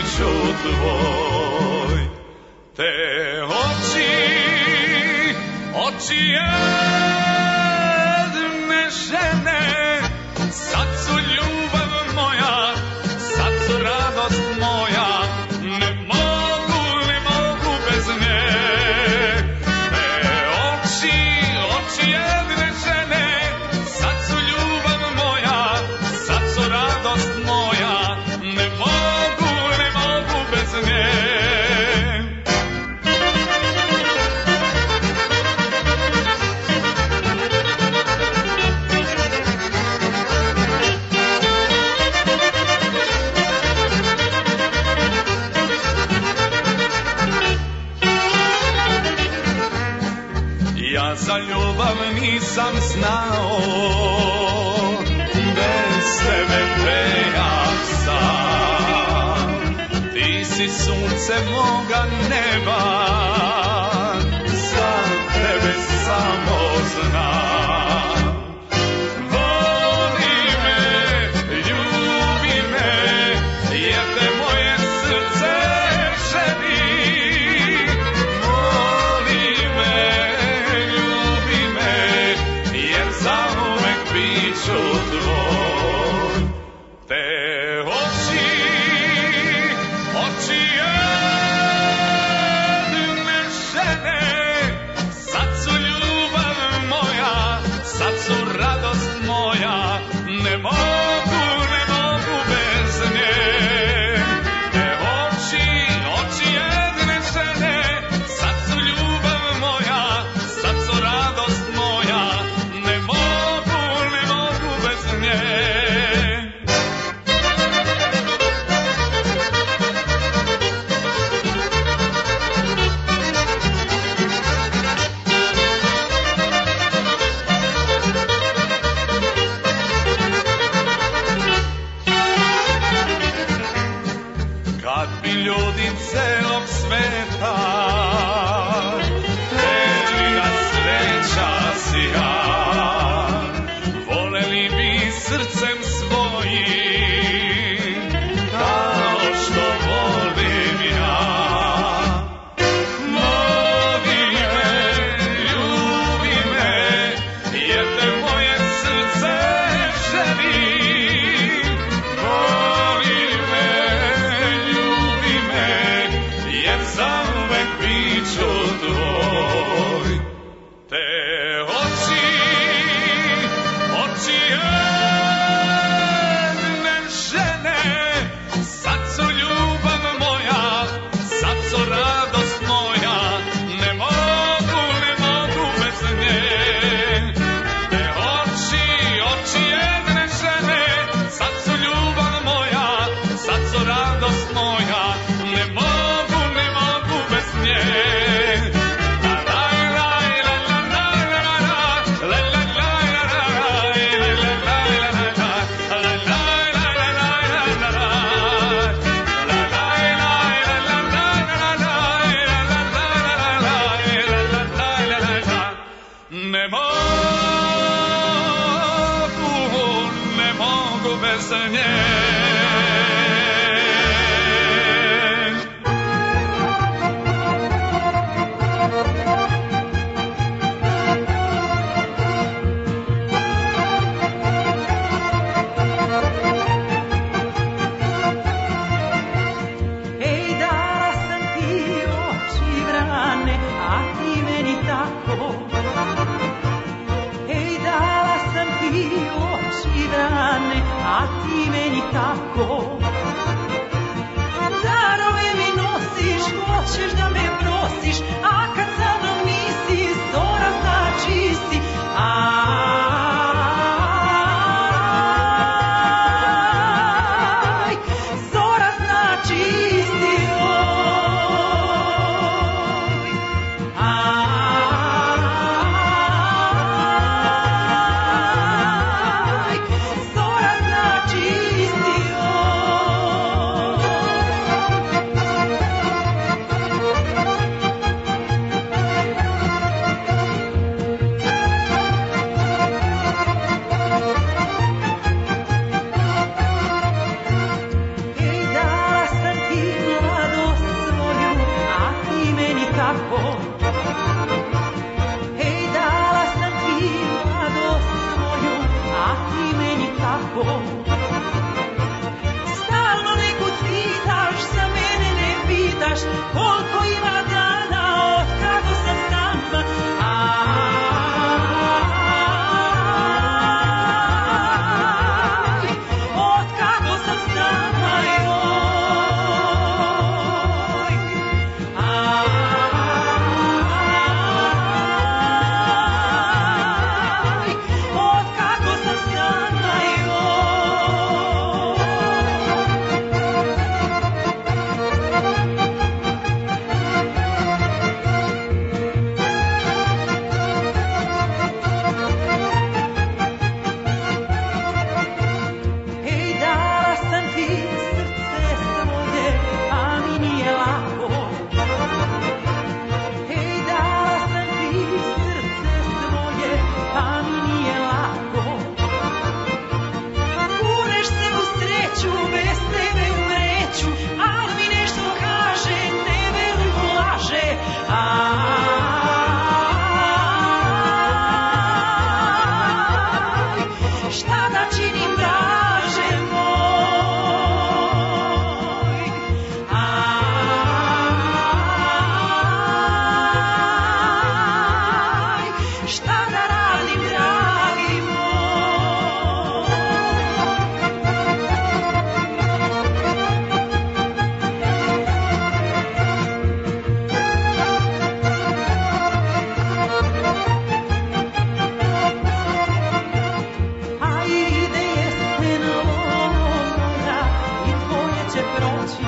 biću tvoj. Te oči jedne žene, sad su ljubav moja, sad su radost moja, ne mogu bez nje. Te oči jedne žene, sad su ljubav moja, sad su radost moja, ne mogu bez nje. Ja za ljubav nisam znao, bez tebe prejak sam. Ti si sunce moga neba, za tebe samo znam. Voli me, ljubi me, jer te moje srce želi. Biću tvoj. Te oči jedne žene, sad su ljubav moja, sad su radost moja, ne mogu bez nje. Te oči jedne žene, sad su ljubav moja, sad su radost moja, ne mogu bez nje. Kad bi ljudi celog sveta hteli da sreća sija, voleli bi srcem svojim, kao što volim ja. Voli me, ljubi me, jer te moje srce želi. Voli me, ljubi me, jer zauvek biću tvoj. Te oči jedne žene, sad su ljubav moja, sad su radost moja, ne mogu bez nje. Te oči jedne žene, sad su ljubav moja, sad su radost moja, ne mogu bez nje. Ne mogu bez nje. A ti meni tako darove mi nosiš, hoćeš da me prosiš, a kad sa mnom nisi, zora znači si. Aj, zora znači si.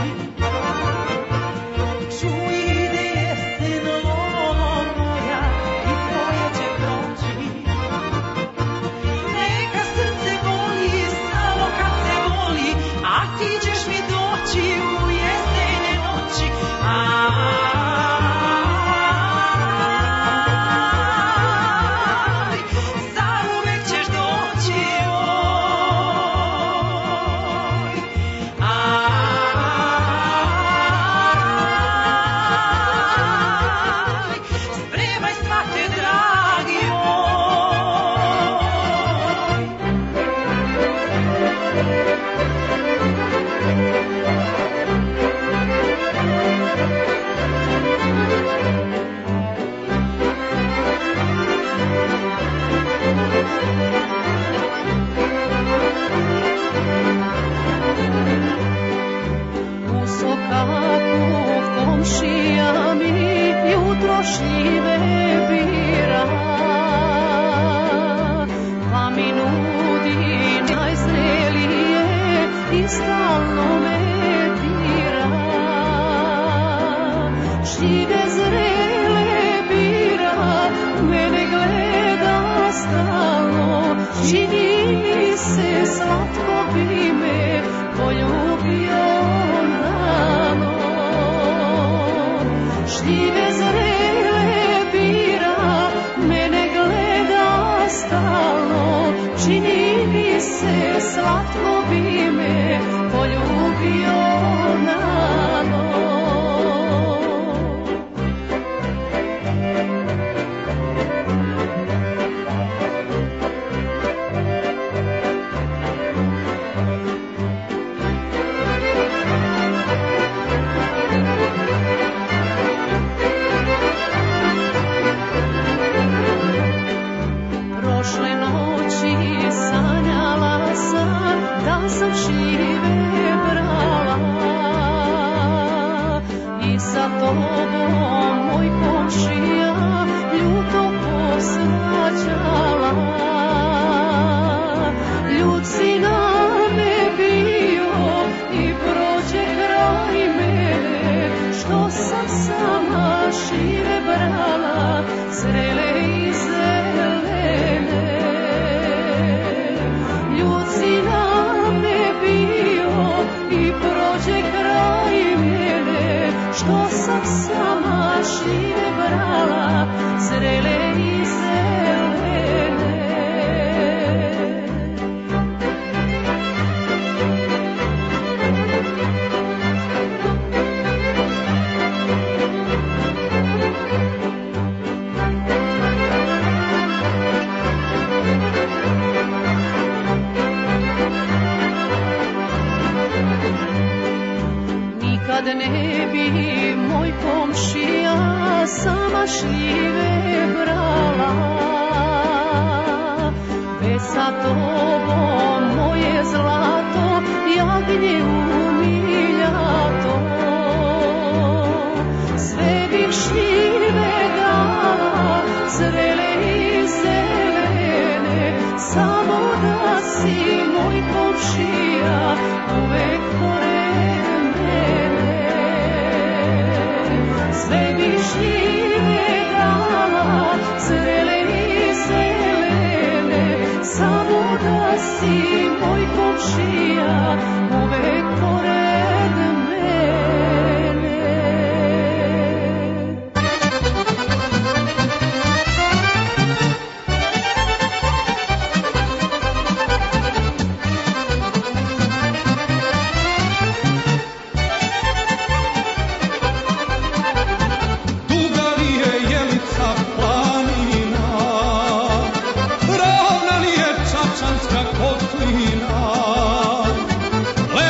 Ravna li je Čačanska kotlina,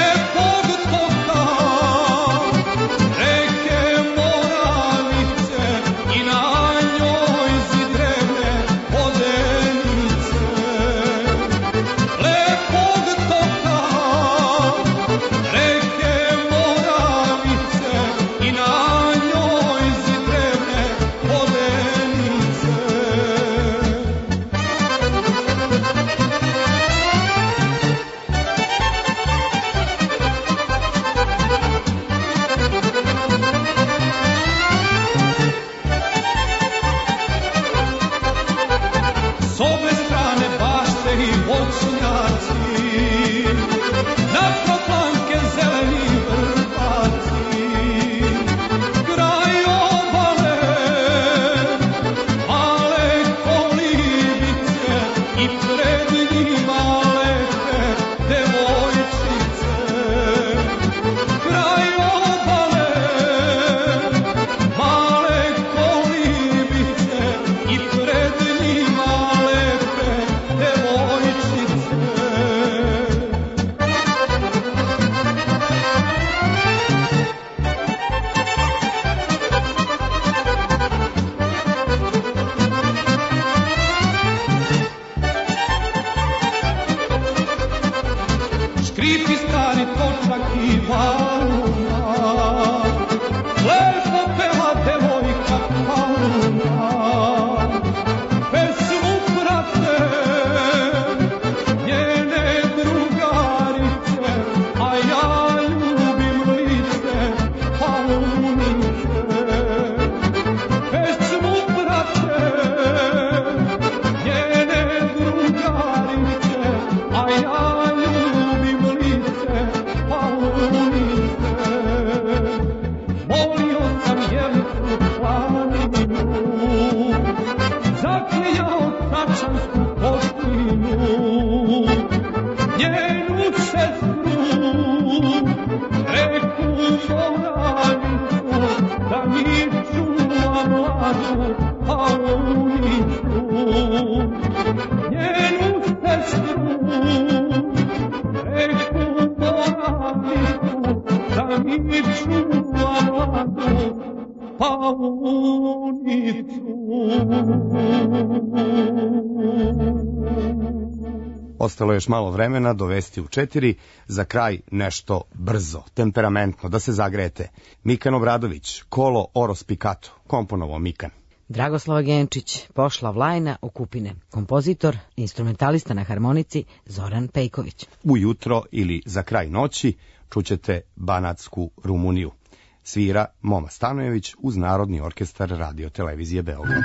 čuvanu paunicu. Ostalo je još malo vremena do vesti u 4, za kraj nešto brzo, temperamentno, da se zagrejete. Mikan Obradović, Kolo Oros Picato, komponovao Mikan. Dragoslava Genčić, Pošla Vlajna u Kupine. Kompozitor, instrumentalista na harmonici Zoran Pejković. Ujutro ili za kraj noći čućete Banatsku Rumuniju. Svira Moma Stanojević uz Narodni orkestar Radio Televizije Beograd.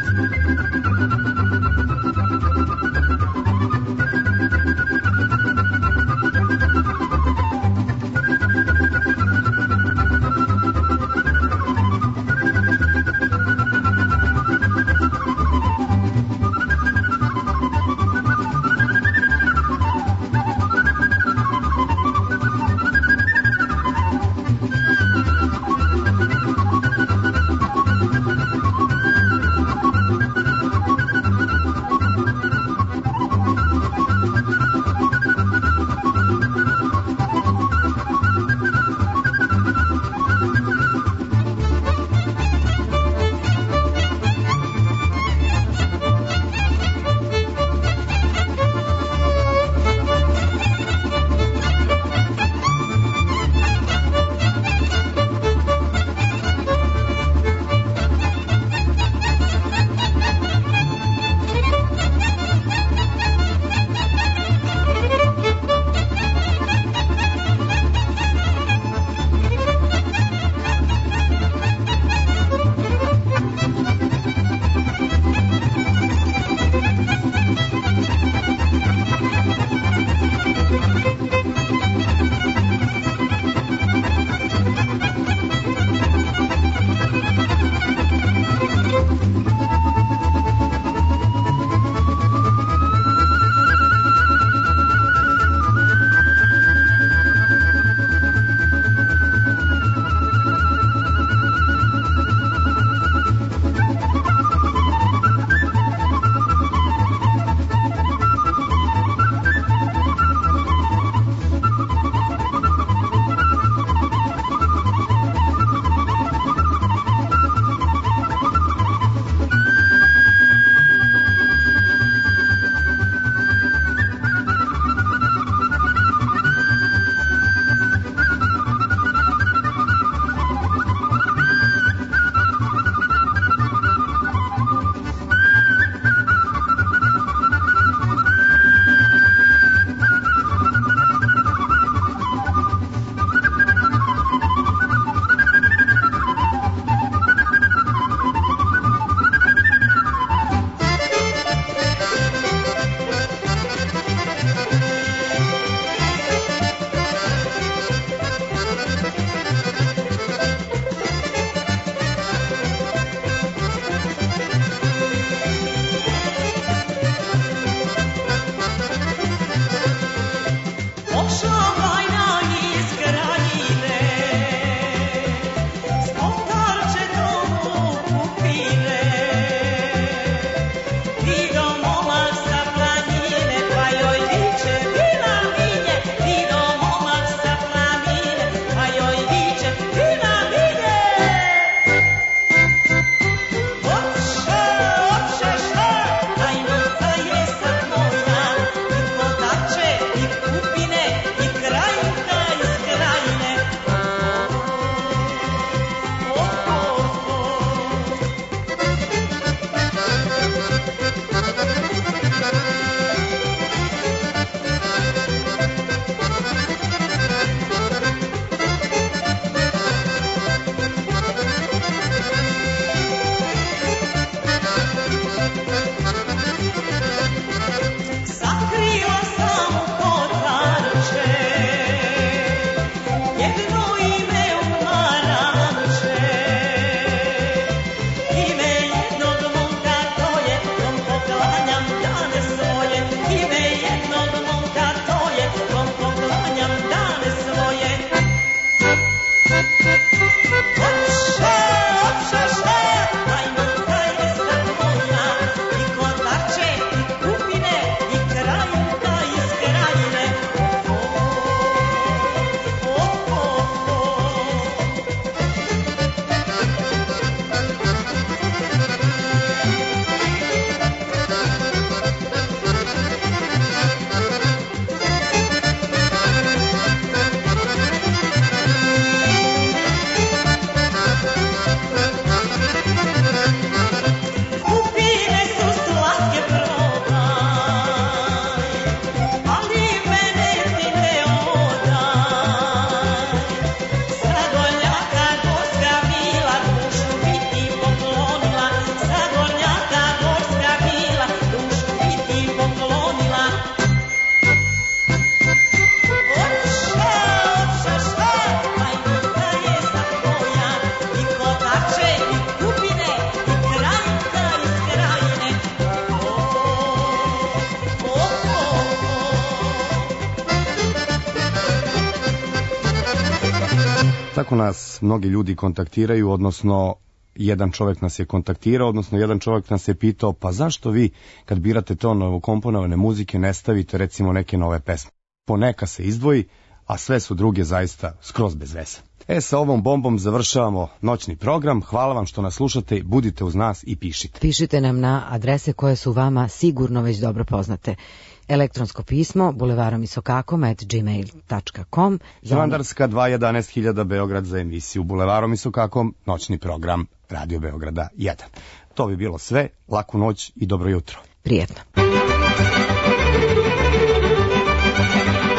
tako nas mnogi ljudi kontaktiraju, odnosno jedan čovjek nas je kontaktirao, odnosno jedan čovjek nas je pitao, pa zašto vi kad birate to novokomponovane muzike ne stavite recimo neke nove pesme? Poneka se izdvoji, a sve su druge zaista skroz bez veze. Sa ovom bombom završavamo noćni program. Hvala vam što nas slušate, budite uz nas i pišite. Pišite nam na adrese koje su vama sigurno već dobro poznate. Elektronsko pismo bulevaromisokakom@gmail.com. Hilandarska 211.000 Beograd za emisiju Bulevarom i Sokakom, noćni program Radio Beograda 1. To bi bilo sve, laku noć i dobro jutro. Prijetno.